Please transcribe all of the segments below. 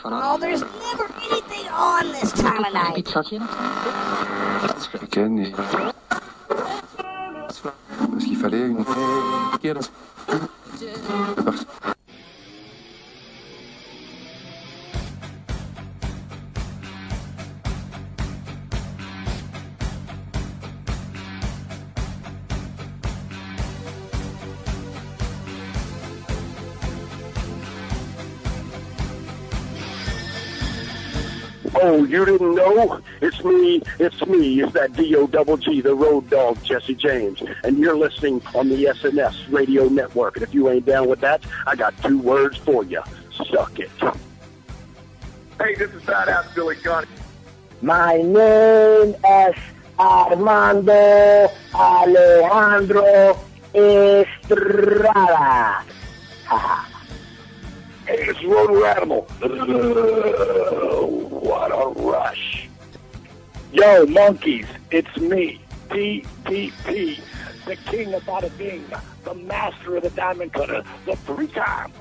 Oh, there's never anything on this time of night. Parce qu'il fallait une... Oh, you didn't know? It's me. It's that D-O-double-G, the road dog, Jesse James. And you're listening on the SNS Radio Network. And if you ain't down with that, I got 2 words for you. Suck it. Hey, this is Badass Billy Gunn. My name is Armando Alejandro Estrada. Hey, it's Roto Animal. What a rush. Yo, monkeys, it's me, PPP, the king of bada bing, the master of the diamond cutter, the three-time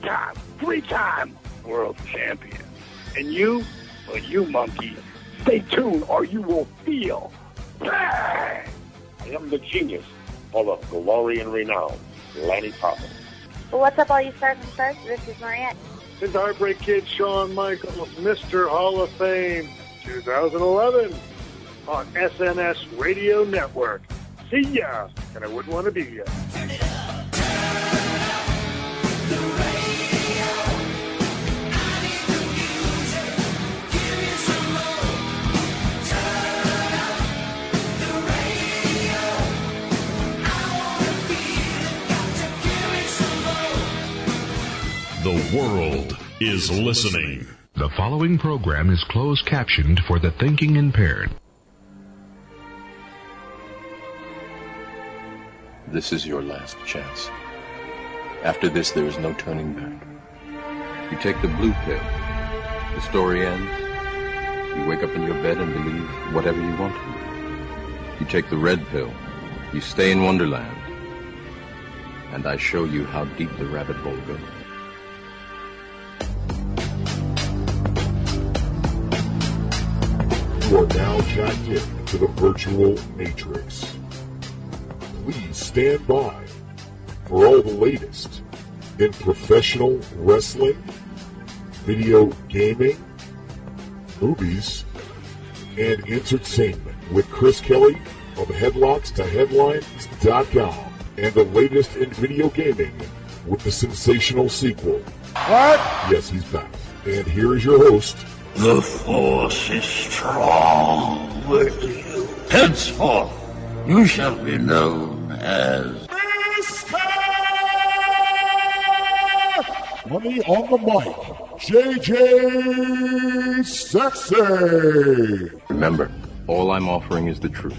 world champion. And you, well, you monkey, stay tuned or you will feel bang. I am the genius full of glory and renown, Lanny Poppins. Well, what's up, all you stars and stars? This is Mariette. This is Heartbreak Kid Shawn Michaels, Mr. Hall of Fame 2011 on SNS Radio Network. See ya, and I wouldn't want to be ya. Turn it up, the radio. I need the music, give me some more. Turn up the radio. I wanna feel it, got to give me some more. The world is listening. The following program is closed captioned for the thinking impaired. This is your last chance. After this, there is no turning back. You take the blue pill. The story ends. You wake up in your bed and believe whatever you want to. You take the red pill. You stay in Wonderland. And I show you how deep the rabbit hole goes. You are now jacked in to the virtual matrix. Please stand by for all the latest in professional wrestling, video gaming, movies, and entertainment with Chris Kelly of HeadlocksToHeadlines.com and the latest in video gaming with the sensational sequel. What? Yes, he's back. And here is your host. The Force is strong with you. Henceforth, you shall be known as Money on the mic, JJ Sexy. Remember, all I'm offering is the truth.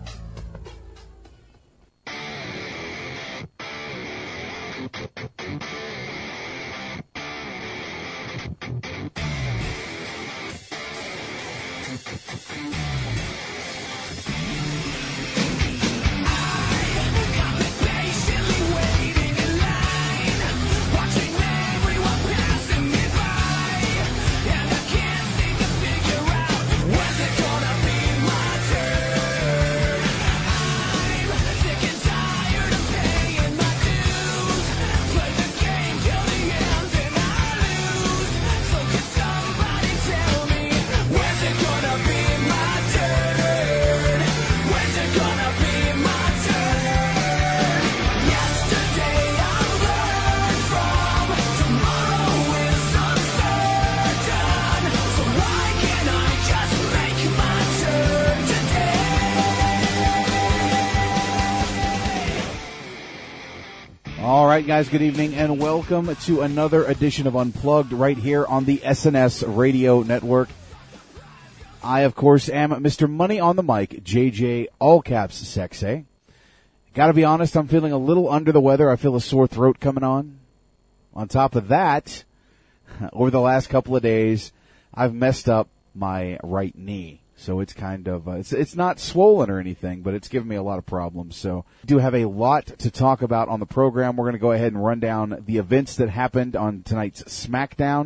All right, guys, good evening, and welcome to another edition of Unplugged right here on the SNS Radio Network. I, of course, am Mr. Money on the Mic, JJ, all caps, Sexy. Got to be honest, I'm feeling a little under the weather. I feel a sore throat coming on. On top of that, over the last couple of days, I've messed up my right knee. So it's kind of, it's not swollen or anything, but it's given me a lot of problems. So we do have a lot to talk about on the program. We're going to go ahead and run down the events that happened on tonight's SmackDown.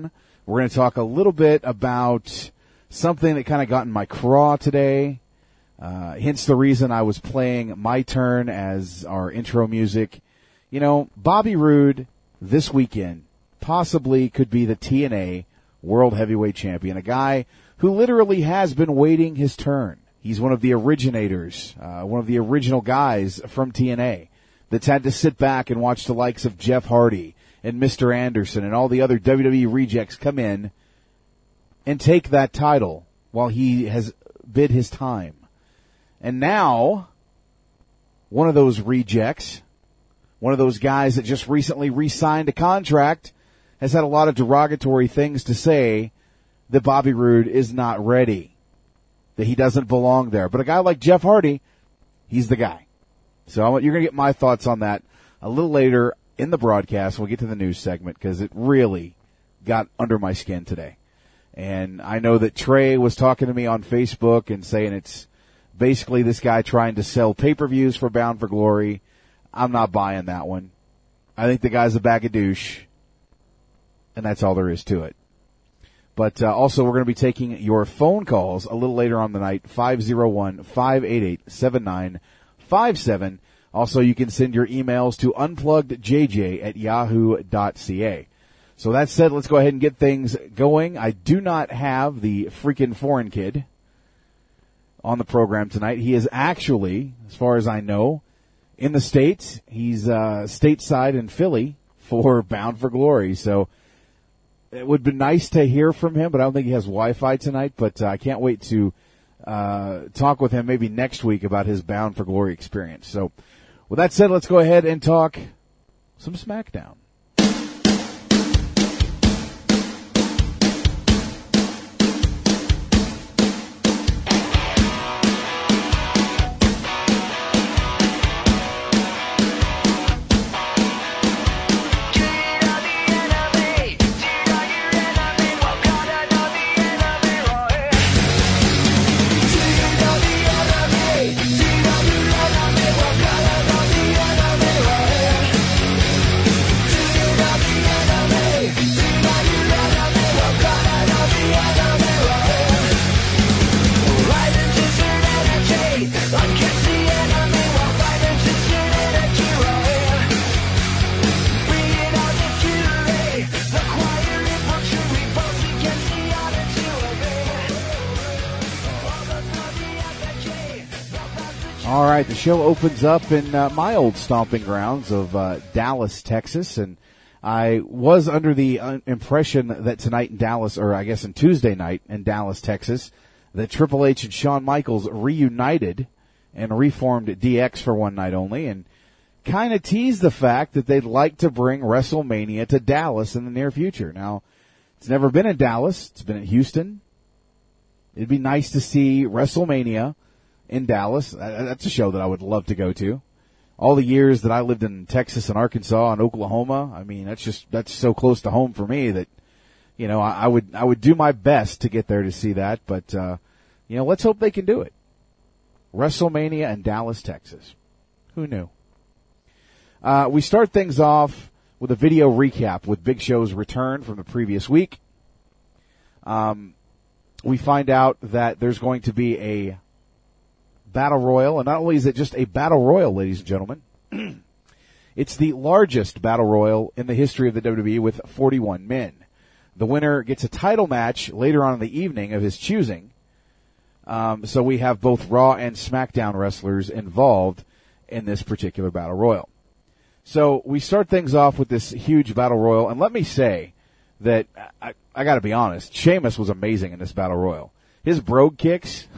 We're going to talk a little bit about something that kind of got in my craw today. Hence the reason I was playing My Turn as our intro music. You know, Bobby Roode this weekend possibly could be the TNA World Heavyweight Champion, a guy who literally has been waiting his turn. He's one of the originators, one of the original guys from TNA that's had to sit back and watch the likes of Jeff Hardy and Mr. Anderson and all the other WWE rejects come in and take that title while he has bid his time. And now, one of those rejects, one of those guys that just recently re-signed a contract, has had a lot of derogatory things to say that Bobby Roode is not ready, that he doesn't belong there. But a guy like Jeff Hardy, he's the guy. So you're going to get my thoughts on that a little later in the broadcast. We'll get to the news segment because it really got under my skin today. And I know that Trey was talking to me on Facebook and saying it's basically this guy trying to sell pay-per-views for Bound for Glory. I'm not buying that one. I think the guy's a bag of douche, and that's all there is to it. But also, we're going to be taking your phone calls a little later on the night, 501-588-7957. Also, you can send your emails to unpluggedjj@yahoo.ca. So that said, let's go ahead and get things going. I do not have the freaking foreign kid on the program tonight. He is actually, as far as I know, in the States. He's stateside in Philly for Bound for Glory. So it would be nice to hear from him, but I don't think he has Wi-Fi tonight. But I can't wait to talk with him maybe next week about his Bound for Glory experience. So with that said, let's go ahead and talk some SmackDown. All right, the show opens up in my old stomping grounds of Dallas, Texas, and I was under the impression that tonight in Dallas, or I guess in Tuesday night in Dallas, Texas, that Triple H and Shawn Michaels reunited and reformed DX for one night only, and kind of teased the fact that they'd like to bring WrestleMania to Dallas in the near future. Now, it's never been in Dallas. It's been in Houston. It'd be nice to see WrestleMania in Dallas. That's a show that I would love to go to. All the years that I lived in Texas and Arkansas and Oklahoma, I mean, that's so close to home for me that, you know, I would do my best to get there to see that, but, you know, let's hope they can do it. WrestleMania in Dallas, Texas. Who knew? We start things off with a video recap with Big Show's return from the previous week. We find out that there's going to be a Battle Royal, and not only is it just a Battle Royal, ladies and gentlemen, it's the largest Battle Royal in the history of the WWE with 41 men. The winner gets a title match later on in the evening of his choosing. So we have both Raw and SmackDown wrestlers involved in this particular Battle Royal. So we start things off with this huge Battle Royal, and let me say that I got to be honest, Sheamus was amazing in this Battle Royal. His brogue kicks,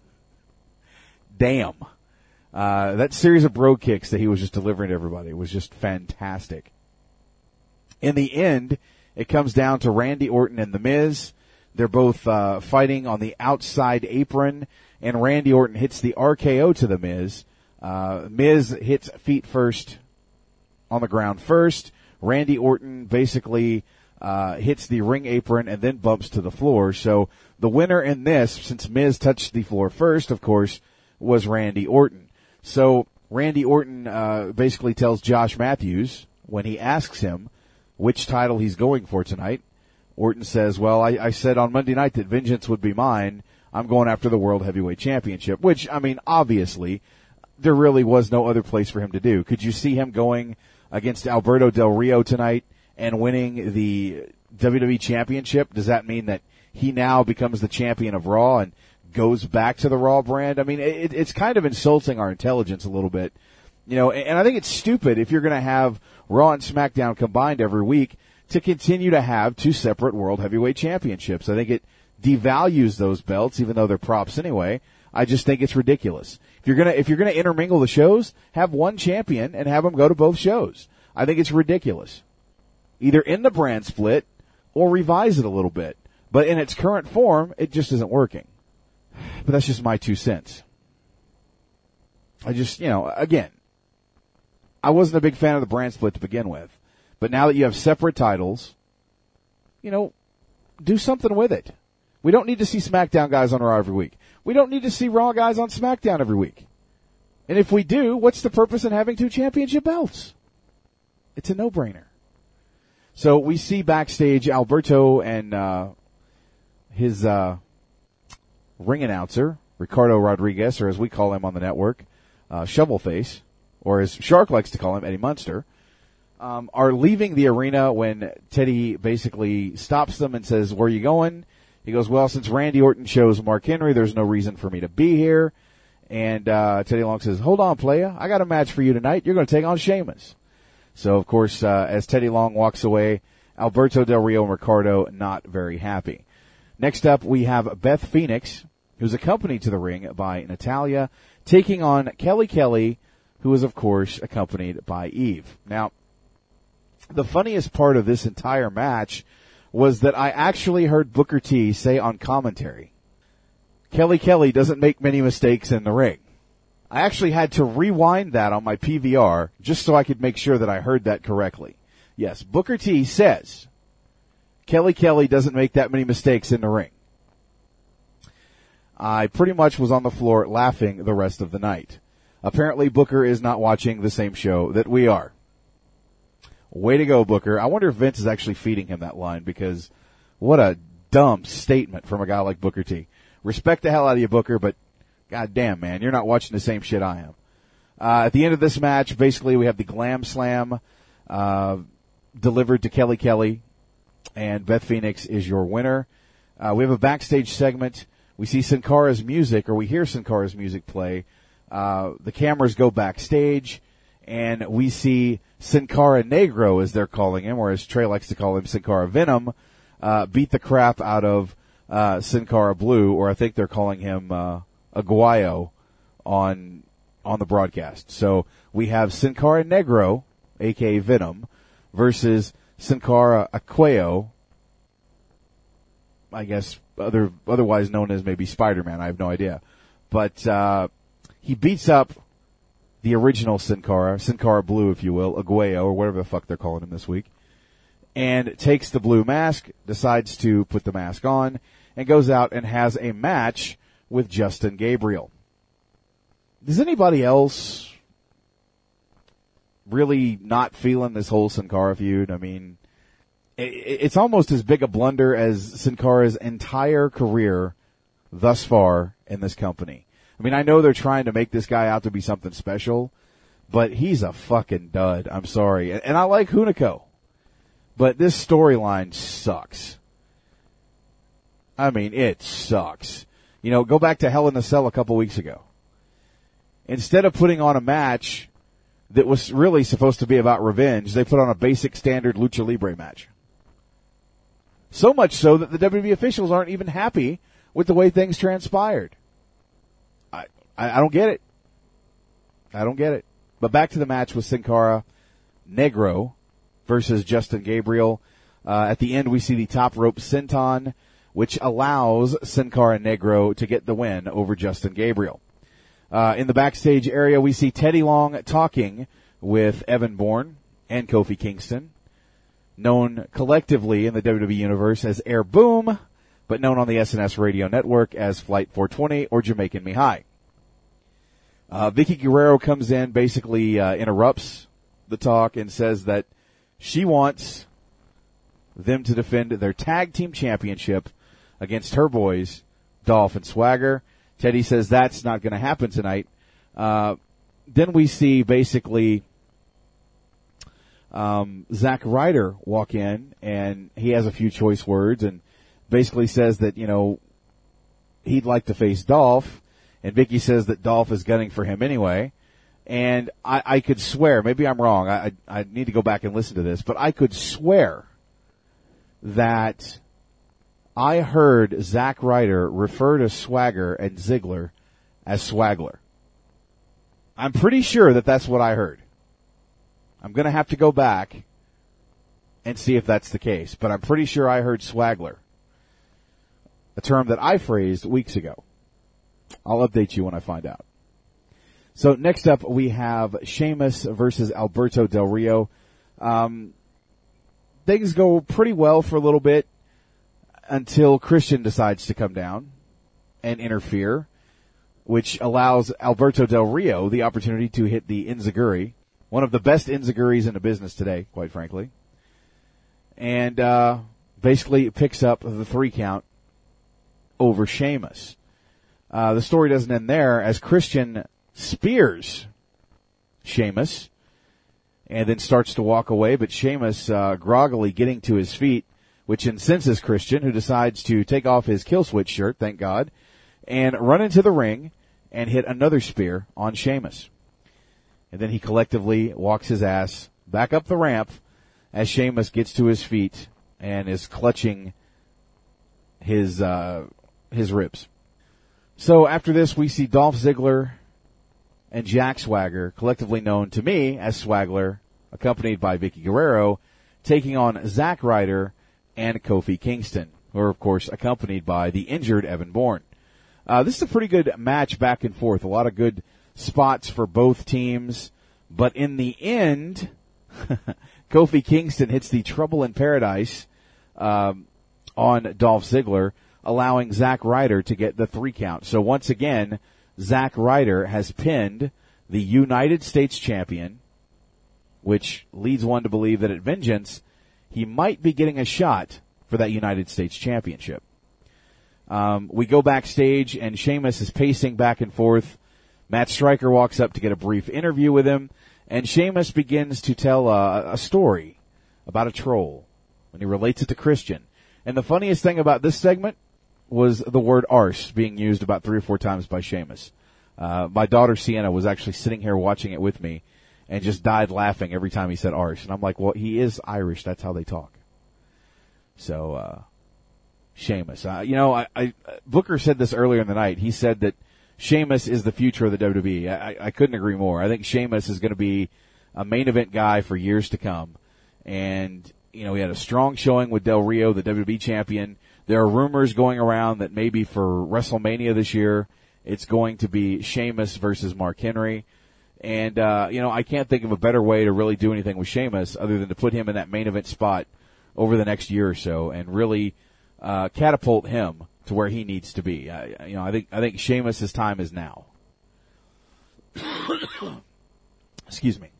damn. That series of brogue kicks that he was just delivering to everybody was just fantastic. In the end, it comes down to Randy Orton and The Miz. They're both fighting on the outside apron, and Randy Orton hits the RKO to The Miz. Miz hits feet first on the ground first. Randy Orton basically hits the ring apron and then bumps to the floor. So the winner in this, since Miz touched the floor first, of course, was Randy Orton. So Randy Orton basically tells Josh Matthews when he asks him which title he's going for tonight, Orton says, well, I said on Monday night that vengeance would be mine. I'm going after the World Heavyweight Championship, which, I mean, obviously, there really was no other place for him to do. Could you see him going against Alberto Del Rio tonight and winning the WWE Championship? Does that mean that he now becomes the champion of Raw and goes back to the Raw brand? I mean, it's kind of insulting our intelligence a little bit. You know, and I think it's stupid if you're going to have Raw and SmackDown combined every week to continue to have two separate World Heavyweight Championships. I think it devalues those belts, even though they're props anyway. I just think it's ridiculous. If you're gonna intermingle the shows, have one champion and have them go to both shows. I think it's ridiculous. Either in the brand split or revise it a little bit. But in its current form, it just isn't working. But that's just my 2 cents. I just, again, I wasn't a big fan of the brand split to begin with. But now that you have separate titles, do something with it. We don't need to see SmackDown guys on Raw every week. We don't need to see Raw guys on SmackDown every week. And if we do, what's the purpose in having two championship belts? It's a no-brainer. So we see backstage Alberto and his ring announcer, Ricardo Rodriguez, or as we call him on the network, Shovelface, or as Shark likes to call him, Eddie Munster, are leaving the arena when Teddy basically stops them and says, where are you going? He goes, well, since Randy Orton chose Mark Henry, there's no reason for me to be here. And Teddy Long says, hold on, playa. I got a match for you tonight. You're going to take on Sheamus. So, of course, as Teddy Long walks away, Alberto Del Rio and Ricardo not very happy. Next up, we have Beth Phoenix, who's accompanied to the ring by Natalya, taking on Kelly Kelly, who is, of course, accompanied by Eve. Now, the funniest part of this entire match was that I actually heard Booker T say on commentary, Kelly Kelly doesn't make many mistakes in the ring. I actually had to rewind that on my PVR just so I could make sure that I heard that correctly. Yes, Booker T says Kelly Kelly doesn't make that many mistakes in the ring. I pretty much was on the floor laughing the rest of the night. Apparently Booker is not watching the same show that we are. Way to go, Booker. I wonder if Vince is actually feeding him that line, because what a dumb statement from a guy like Booker T. Respect the hell out of you, Booker, but goddamn, man, you're not watching the same shit I am. At the end of this match, basically we have the Glam Slam delivered to Kelly Kelly, and Beth Phoenix is your winner. We have a backstage segment. We see Sin Cara's music, or we hear Sin Cara's music play. The cameras go backstage, and we see Sin Cara Negro, as they're calling him, or as Trey likes to call him, Sin Cara Venom, beat the crap out of Sin Cara Blue, or I think they're calling him Aguayo on the broadcast. So we have Sin Cara Negro, aka Venom, versus Sin Cara Aguayo, I guess otherwise known as maybe Spider-Man. I have no idea. But he beats up the original Sin Cara Blue, if you will, Aguayo, or whatever the fuck they're calling him this week, and takes the blue mask, decides to put the mask on, and goes out and has a match with Justin Gabriel. Does anybody else really not feeling this whole Sin Cara feud? I mean, it's almost as big a blunder as Sin Cara's entire career thus far in this company. I mean, I know they're trying to make this guy out to be something special, but he's a fucking dud. I'm sorry. And I like Hunico, but this storyline sucks. I mean, it sucks. Go back to Hell in a Cell a couple weeks ago. Instead of putting on a match that was really supposed to be about revenge, they put on a basic standard Lucha Libre match. So much so that the WWE officials aren't even happy with the way things transpired. I don't get it. I don't get it. But back to the match with Sin Cara Negro versus Justin Gabriel. At the end, we see the top rope senton, which allows Sin Cara Negro to get the win over Justin Gabriel. In the backstage area, we see Teddy Long talking with Evan Bourne and Kofi Kingston, known collectively in the WWE Universe as Air Boom, but known on the SNS Radio Network as Flight 420 or Jamaican Me High. Vicky Guerrero comes in, basically interrupts the talk and says that she wants them to defend their tag team championship against her boys, Dolph and Swagger. Teddy says that's not going to happen tonight. Then we see basically Zack Ryder walk in, and he has a few choice words and basically says that, he'd like to face Dolph, and Vicky says that Dolph is gunning for him anyway. And I could swear, maybe I'm wrong, I need to go back and listen to this, but I could swear that I heard Zack Ryder refer to Swagger and Ziggler as Swagler. I'm pretty sure that that's what I heard. I'm going to have to go back and see if that's the case, but I'm pretty sure I heard Swagler, a term that I phrased weeks ago. I'll update you when I find out. So next up we have Sheamus versus Alberto Del Rio. Things go pretty well for a little bit until Christian decides to come down and interfere, which allows Alberto Del Rio the opportunity to hit the Enziguri, one of the best Enziguris in the business today, quite frankly, and basically picks up the 3 count over Sheamus. The story doesn't end there, as Christian spears Sheamus and then starts to walk away, but Sheamus groggily getting to his feet, which incenses Christian, who decides to take off his Kill Switch shirt, thank God, and run into the ring and hit another spear on Sheamus. And then he collectively walks his ass back up the ramp as Sheamus gets to his feet and is clutching his ribs. So after this, we see Dolph Ziggler and Jack Swagger, collectively known to me as Swagler, accompanied by Vicky Guerrero, taking on Zack Ryder and Kofi Kingston, who are, of course, accompanied by the injured Evan Bourne. This is a pretty good match back and forth. A lot of good spots for both teams. But in the end, Kofi Kingston hits the Trouble in Paradise on Dolph Ziggler, allowing Zack Ryder to get the 3 count. So once again, Zack Ryder has pinned the United States champion, which leads one to believe that at Vengeance, he might be getting a shot for that United States championship. We go backstage, and Sheamus is pacing back and forth. Matt Stryker walks up to get a brief interview with him, and Sheamus begins to tell a story about a troll, and he relates it to Christian. And the funniest thing about this segment was the word arse being used about 3 or 4 times by Sheamus. My daughter Sienna was actually sitting here watching it with me and just died laughing every time he said arse. And I'm like, well, he is Irish. That's how they talk. So, Sheamus. Booker said this earlier in the night. He said that Sheamus is the future of the WWE. I couldn't agree more. I think Sheamus is going to be a main event guy for years to come. And, he had a strong showing with Del Rio, the WWE champion. There are rumors going around that maybe for WrestleMania this year, it's going to be Sheamus versus Mark Henry. And, I can't think of a better way to really do anything with Sheamus other than to put him in that main event spot over the next year or so and really catapult him to where he needs to be. I think Sheamus' time is now. Excuse me.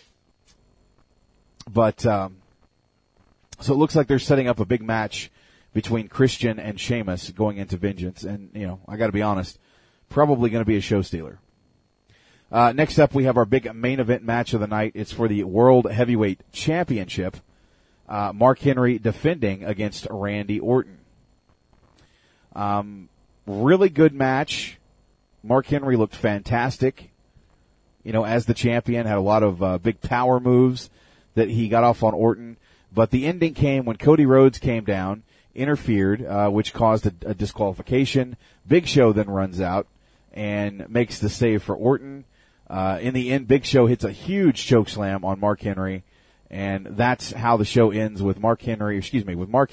But so it looks like they're setting up a big match between Christian and Sheamus going into Vengeance, and I got to be honest, probably going to be a show stealer. Next up, we have our big main event match of the night. It's for the World Heavyweight Championship. Mark Henry defending against Randy Orton. Really good match. Mark Henry looked fantastic. As the champion, had a lot of big power moves that he got off on Orton. But the ending came when Cody Rhodes came down, interfered, which caused a disqualification. Big Show then runs out and makes the save for Orton. In the end, Big Show hits a huge chokeslam on Mark Henry. And that's how the show ends with Mark Henry being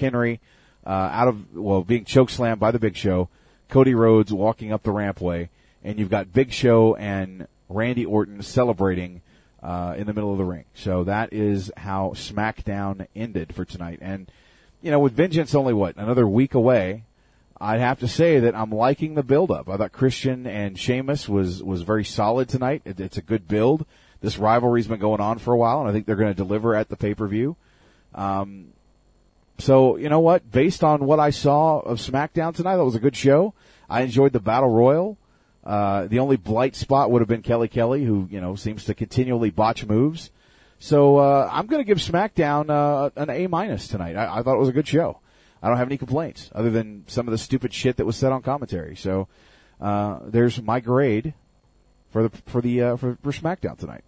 chokeslammed by the Big Show, Cody Rhodes walking up the rampway, and you've got Big Show and Randy Orton celebrating in the middle of the ring. So that is how SmackDown ended for tonight. And, with Vengeance only another week away, I'd have to say that I'm liking the build-up. I thought Christian and Sheamus was very solid tonight. It's a good build. This rivalry's been going on for a while, and I think they're going to deliver at the pay-per-view. So, you know what? Based on what I saw of SmackDown tonight, that was a good show. I enjoyed the Battle Royal. The only blight spot would have been Kelly, who, seems to continually botch moves. So, I'm going to give SmackDown an A- tonight. I thought it was a good show. I don't have any complaints other than some of the stupid shit that was said on commentary. So, there's my grade for SmackDown tonight.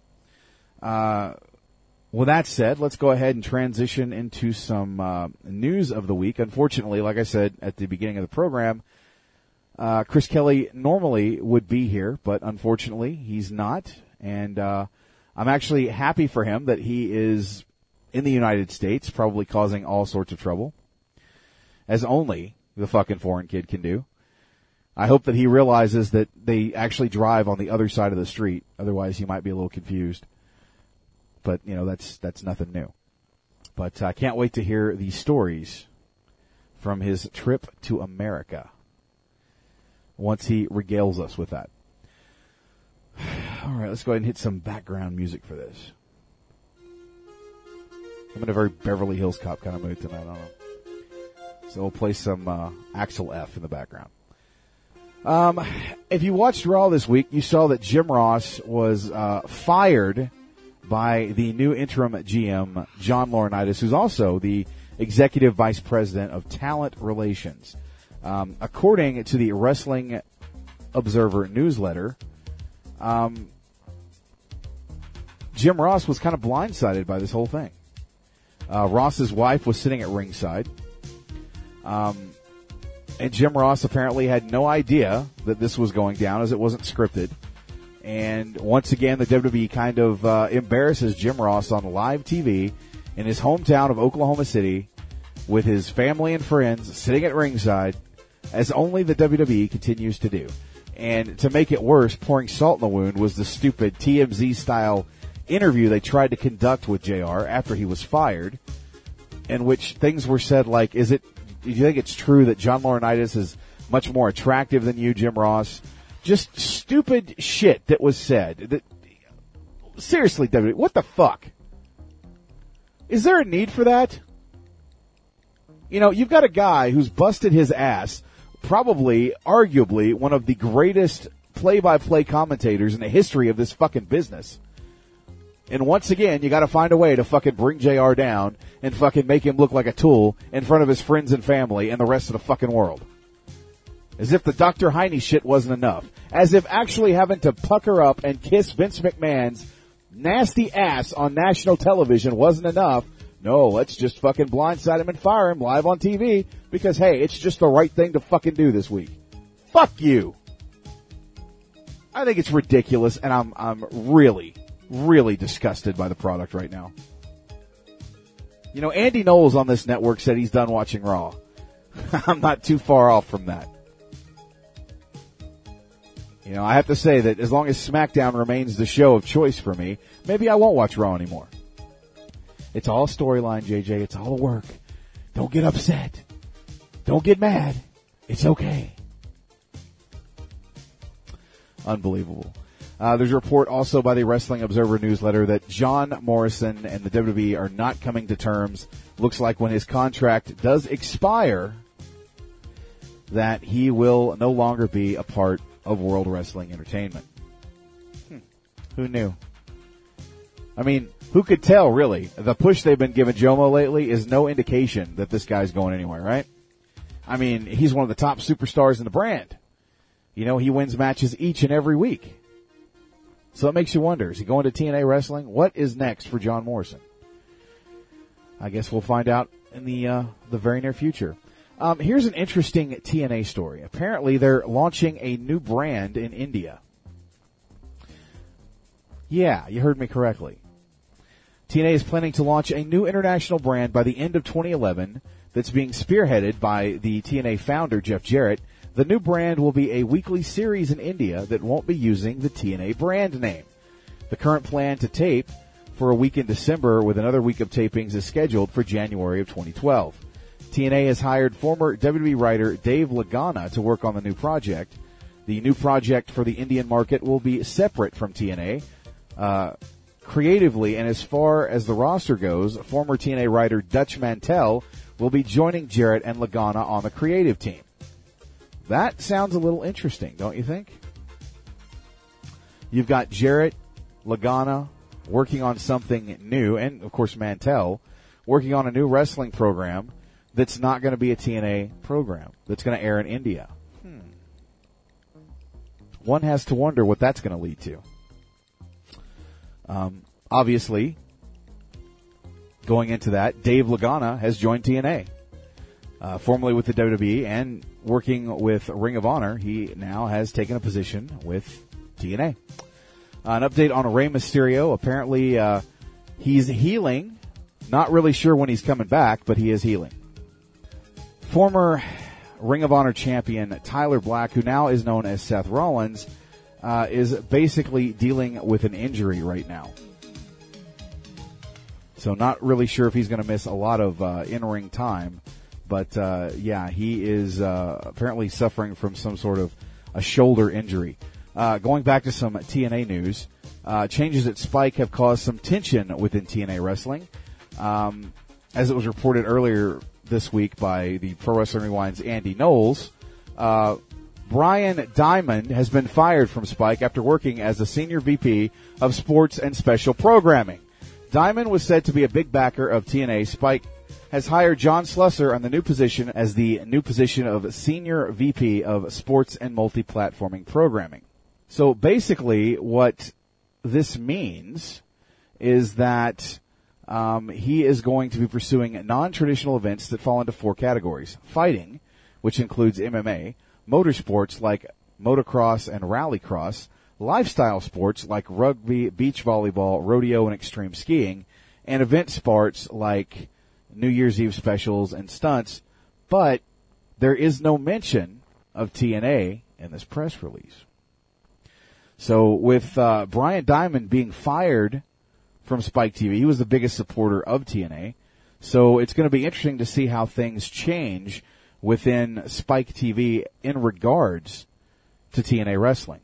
With that said, let's go ahead and transition into some news of the week. Unfortunately, like I said at the beginning of the program, Chris Kelly normally would be here, but unfortunately he's not. And I'm actually happy for him that he is in the United States, probably causing all sorts of trouble, as only the fucking foreign kid can do. I hope that he realizes that they actually drive on the other side of the street. Otherwise, he might be a little confused. But, that's nothing new. But I can't wait to hear the stories from his trip to America once he regales us with that. All right, let's go ahead and hit some background music for this. I'm in a very Beverly Hills Cop kind of mood tonight. I don't know. So we'll play some Axel F in the background. If you watched Raw this week, you saw that Jim Ross was fired by the new interim GM, John Laurinaitis, who's also the Executive Vice President of Talent Relations. According to the Wrestling Observer newsletter, Jim Ross was kind of blindsided by this whole thing. Ross's wife was sitting at ringside. And Jim Ross apparently had no idea that this was going down, as it wasn't scripted. And once again, the WWE kind of embarrasses Jim Ross on live TV in his hometown of Oklahoma City with his family and friends sitting at ringside, as only the WWE continues to do. And to make it worse, pouring salt in the wound was the stupid TMZ-style interview they tried to conduct with JR after he was fired, in which things were said like, do you think it's true that John Laurinaitis is much more attractive than you, Jim Ross? Just stupid shit that was said. Seriously, WWE, what the fuck? Is there a need for that? You've got a guy who's busted his ass, probably, arguably, one of the greatest play-by-play commentators in the history of this fucking business. And once again, you gotta find a way to fucking bring JR down and fucking make him look like a tool in front of his friends and family and the rest of the fucking world. As if the Dr. Heine shit wasn't enough. As if actually having to pucker up and kiss Vince McMahon's nasty ass on national television wasn't enough. No, let's just fucking blindside him and fire him live on TV because, hey, it's just the right thing to fucking do this week. Fuck you. I think it's ridiculous, and I'm really, really disgusted by the product right now. Andy Knowles on this network said he's done watching Raw. I'm not too far off from that. I have to say that as long as SmackDown remains the show of choice for me, maybe I won't watch Raw anymore. It's all storyline, JJ. It's all work. Don't get upset. Don't get mad. It's okay. Unbelievable. There's a report also by the Wrestling Observer newsletter that John Morrison and the WWE are not coming to terms. Looks like when his contract does expire, that he will no longer be a part of World Wrestling Entertainment. Who knew? I mean, who could tell, really? The push they've been giving Jomo lately is no indication that this guy's going anywhere, right? I mean, he's one of the top superstars in the brand. He wins matches each and every week. So it makes you wonder, is he going to TNA Wrestling? What is next for John Morrison? I guess we'll find out in the very near future. Here's an interesting TNA story. Apparently, they're launching a new brand in India. Yeah, you heard me correctly. TNA is planning to launch a new international brand by the end of 2011 that's being spearheaded by the TNA founder, Jeff Jarrett. The new brand will be a weekly series in India that won't be using the TNA brand name. The current plan to tape for a week in December with another week of tapings is scheduled for January of 2012. TNA has hired former WWE writer Dave Lagana to work on the new project. The new project for the Indian market will be separate from TNA. Creatively and as far as the roster goes, former TNA writer Dutch Mantell will be joining Jarrett and Lagana on the creative team. That sounds a little interesting, don't you think? You've got Jarrett, Lagana working on something new, and, of course, Mantell working on a new wrestling program that's not going to be a TNA program, that's going to air in India. One has to wonder what that's going to lead to. Obviously, going into that, Dave Lagana has joined TNA. Formerly with the WWE and working with Ring of Honor, he now has taken a position with TNA. An update on Rey Mysterio. Apparently, he's healing. Not really sure when he's coming back, but he is healing. Former Ring of Honor champion Tyler Black, who now is known as Seth Rollins, is basically dealing with an injury right now. So not really sure if he's going to miss a lot of in-ring time. But, he is apparently suffering from some sort of a shoulder injury. Going back to some TNA news, changes at Spike have caused some tension within TNA Wrestling. As it was reported earlier this week by the Pro Wrestling Rewind's Andy Knowles, Brian Diamond has been fired from Spike after working as the Senior VP of Sports and Special Programming. Diamond was said to be a big backer of TNA. Spike has hired John Slusser on the new position as the new position of Senior VP of Sports and Multi-Platforming Programming. So basically what this means is that he is going to be pursuing non-traditional events that fall into 4 categories. Fighting, which includes MMA, motorsports like motocross and rallycross, lifestyle sports like rugby, beach volleyball, rodeo, and extreme skiing, and event sports like New Year's Eve specials and stunts, but there is no mention of TNA in this press release. So with Brian Diamond being fired from Spike TV, he was the biggest supporter of TNA, so it's going to be interesting to see how things change within Spike TV in regards to TNA Wrestling.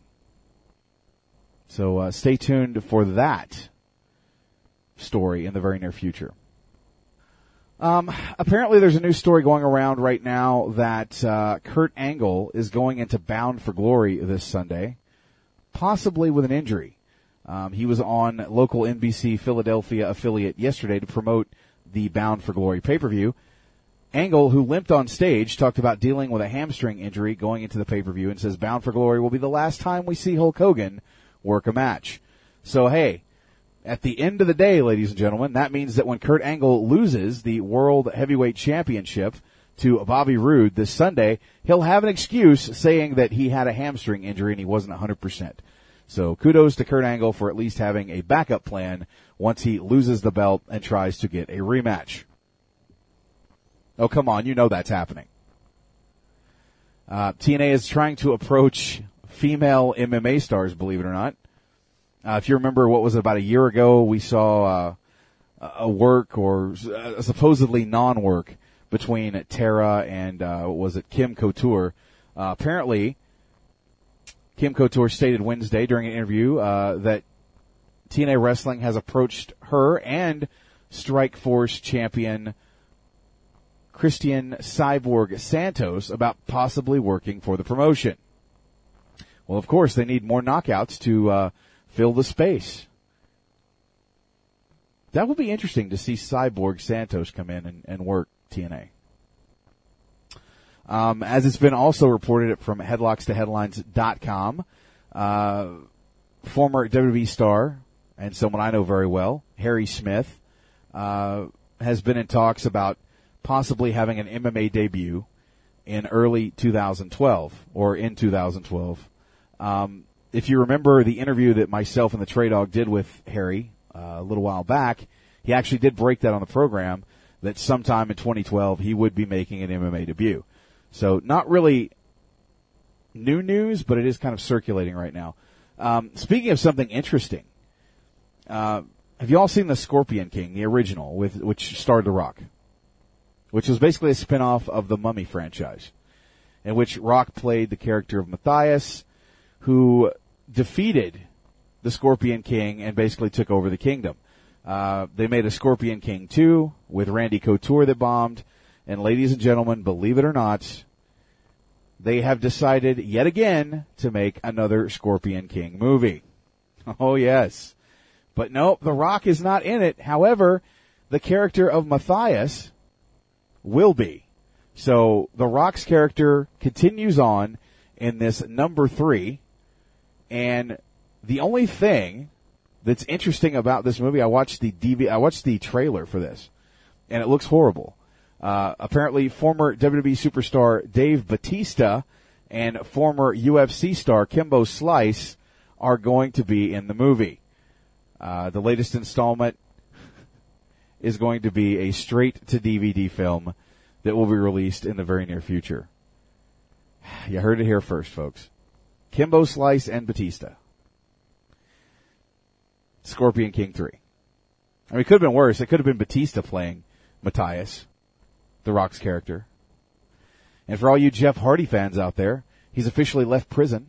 So stay tuned for that story in the very near future. Apparently there's a new story going around right now that Kurt Angle is going into Bound for Glory this Sunday, possibly with an injury. He was on local NBC Philadelphia affiliate yesterday to promote the Bound for Glory pay-per-view. Angle, who limped on stage, talked about dealing with a hamstring injury going into the pay-per-view and says Bound for Glory will be the last time we see Hulk Hogan work a match. So, hey, at the end of the day, ladies and gentlemen, that means that when Kurt Angle loses the World Heavyweight Championship to Bobby Roode this Sunday, he'll have an excuse saying that he had a hamstring injury and he wasn't 100%. So kudos to Kurt Angle for at least having a backup plan once he loses the belt and tries to get a rematch. Oh, come on, you know that's happening. TNA is trying to approach female MMA stars, believe it or not. If you remember, what was it, about a year ago, we saw a work or supposedly non-work between Tara and, Kim Couture. Apparently, Kim Couture stated Wednesday during an interview that TNA Wrestling has approached her and Strikeforce champion Christian Cyborg Santos about possibly working for the promotion. Well, of course, they need more knockouts to fill the space. That would be interesting to see Cyborg Santos come in and work TNA. As it's been also reported from headlockstoheadlines.com, former WWE star and someone I know very well, Harry Smith, has been in talks about possibly having an MMA debut in early 2012 or in 2012. If you remember the interview that myself and the Trey Dog did with Harry a little while back, he actually did break that on the program that sometime in 2012 he would be making an MMA debut. So not really new news, but it is kind of circulating right now. Speaking of something interesting, have you all seen The Scorpion King, the original, which starred The Rock? Which was basically a spin-off of the Mummy franchise, in which Rock played the character of Matthias, who defeated the Scorpion King and basically took over the kingdom. They made a Scorpion King 2 with Randy Couture that bombed, And ladies and gentlemen, believe it or not, they have decided yet again to make another Scorpion King movie. Oh, yes. But no, The Rock is not in it. However, the character of Matthias will be. So The Rock's character continues on in this number 3. And the only thing that's interesting about this movie, I watched the trailer for this, and it looks horrible. Apparently former WWE superstar Dave Bautista and former UFC star Kimbo Slice are going to be in the movie. The latest installment is going to be a straight-to-DVD film that will be released in the very near future. You heard it here first, folks. Kimbo Slice and Batista. Scorpion King 3. I mean, it could have been worse. It could have been Batista playing Matthias, The Rock's character. And for all you Jeff Hardy fans out there, he's officially left prison.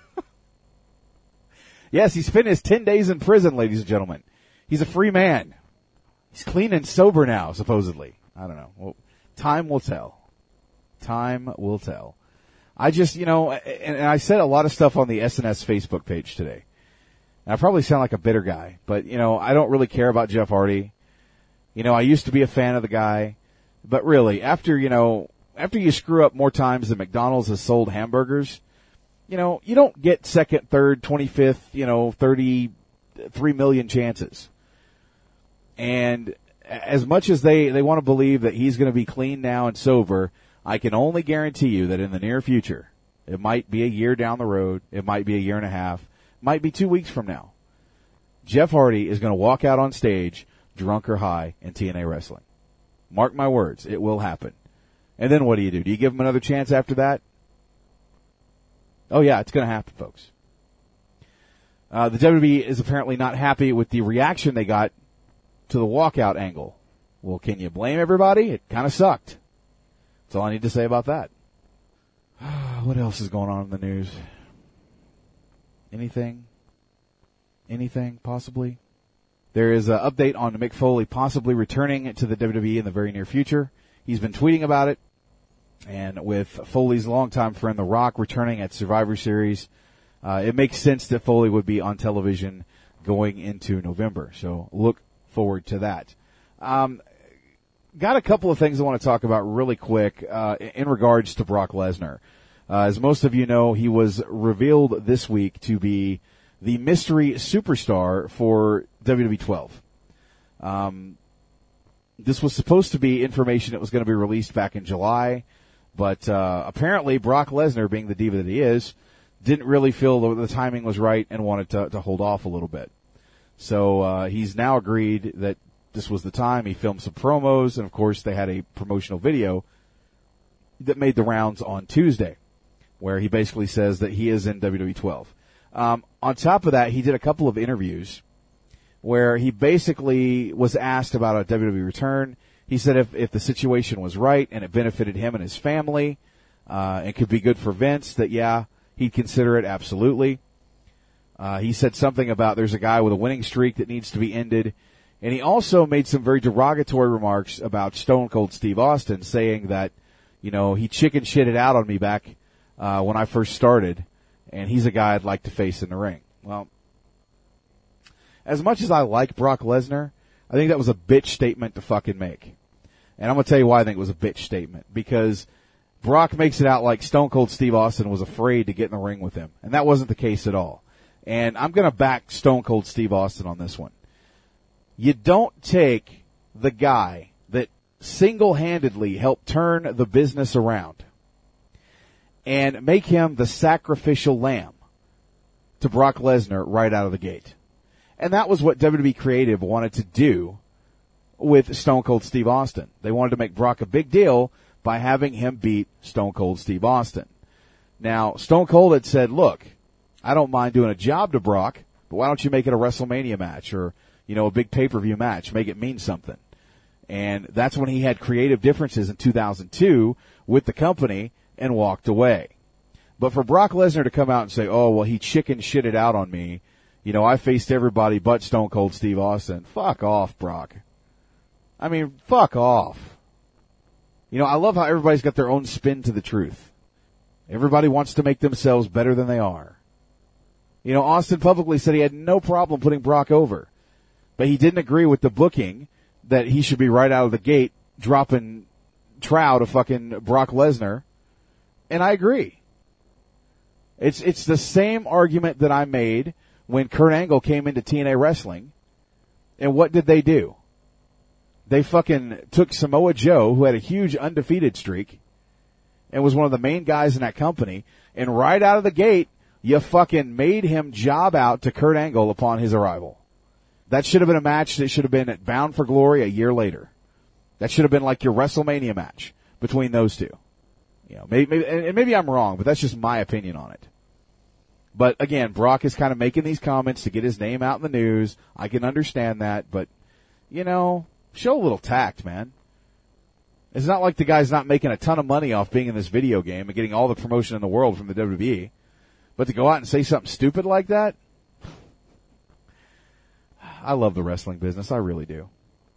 Yes, he spent his 10 days in prison, ladies and gentlemen. He's a free man. He's clean and sober now, supposedly. I don't know. Well, time will tell. Time will tell. I just, and I said a lot of stuff on the SNS Facebook page today. And I probably sound like a bitter guy, but, I don't really care about Jeff Hardy. I used to be a fan of the guy. But really, after you screw up more times than McDonald's has sold hamburgers, you don't get second, third, 25th, 33 million chances. And as much as they want to believe that he's going to be clean now and sober, I can only guarantee you that in the near future, it might be a year down the road, it might be a year and a half, might be 2 weeks from now, Jeff Hardy is going to walk out on stage, drunk or high, in TNA Wrestling. Mark my words, it will happen. And then what do? Do you give him another chance after that? Oh yeah, it's going to happen, folks. The WWE is apparently not happy with the reaction they got to the walkout angle. Well, can you blame everybody? It kind of sucked. That's all I need to say about that. What else is going on in the news? Anything? Possibly? There is an update on Mick Foley possibly returning to the WWE in the very near future. He's been tweeting about it. And with Foley's longtime friend The Rock returning at Survivor Series, it makes sense that Foley would be on television going into November. So look forward to that. Got a couple of things I want to talk about really quick in regards to Brock Lesnar. As most of you know, he was revealed this week to be the mystery superstar for WWE 12. This was supposed to be information that was going to be released back in July, but apparently Brock Lesnar, being the diva that he is, didn't really feel the timing was right and wanted to hold off a little bit. So he's now agreed that this was the time. He filmed some promos, and of course they had a promotional video that made the rounds on Tuesday, where he basically says that he is in WWE 12. On top of that, he did a couple of interviews where he basically was asked about a WWE return. He said if the situation was right and it benefited him and his family, and could be good for Vince, that yeah, he'd consider it absolutely. He said something about there's a guy with a winning streak that needs to be ended. And he also made some very derogatory remarks about Stone Cold Steve Austin, saying that, he chicken shitted out on me back when I first started, and he's a guy I'd like to face in the ring. Well, as much as I like Brock Lesnar, I think that was a bitch statement to fucking make. And I'm going to tell you why I think it was a bitch statement. Because Brock makes it out like Stone Cold Steve Austin was afraid to get in the ring with him. And that wasn't the case at all. And I'm going to back Stone Cold Steve Austin on this one. You don't take the guy that single-handedly helped turn the business around and make him the sacrificial lamb to Brock Lesnar right out of the gate. And that was what WWE Creative wanted to do with Stone Cold Steve Austin. They wanted to make Brock a big deal by having him beat Stone Cold Steve Austin. Now, Stone Cold had said, look, I don't mind doing a job to Brock, but why don't you make it a WrestleMania match or, a big pay-per-view match, make it mean something. And that's when he had creative differences in 2002 with the company and walked away. But for Brock Lesnar to come out and say, oh, well, he chicken shitted out on me, I faced everybody but Stone Cold Steve Austin. Fuck off, Brock. I mean, fuck off. You know, I love how everybody's got their own spin to the truth. Everybody wants to make themselves better than they are. You know, Austin publicly said he had no problem putting Brock over, but he didn't agree with the booking that he should be right out of the gate dropping trow to fucking Brock Lesnar. And I agree. It's the same argument that I made when Kurt Angle came into TNA Wrestling. And what did they do? They fucking took Samoa Joe, who had a huge undefeated streak, and was one of the main guys in that company, and right out of the gate, you fucking made him job out to Kurt Angle upon his arrival. That should have been a match that should have been at Bound for Glory a year later. That should have been like your WrestleMania match between those two. You know, maybe I'm wrong, but that's just my opinion on it. But again, Brock is kind of making these comments to get his name out in the news. I can understand that, but, you know, show a little tact, man. It's not like the guy's not making a ton of money off being in this video game and getting all the promotion in the world from the WWE. But to go out and say something stupid like that? I love the wrestling business. I really do.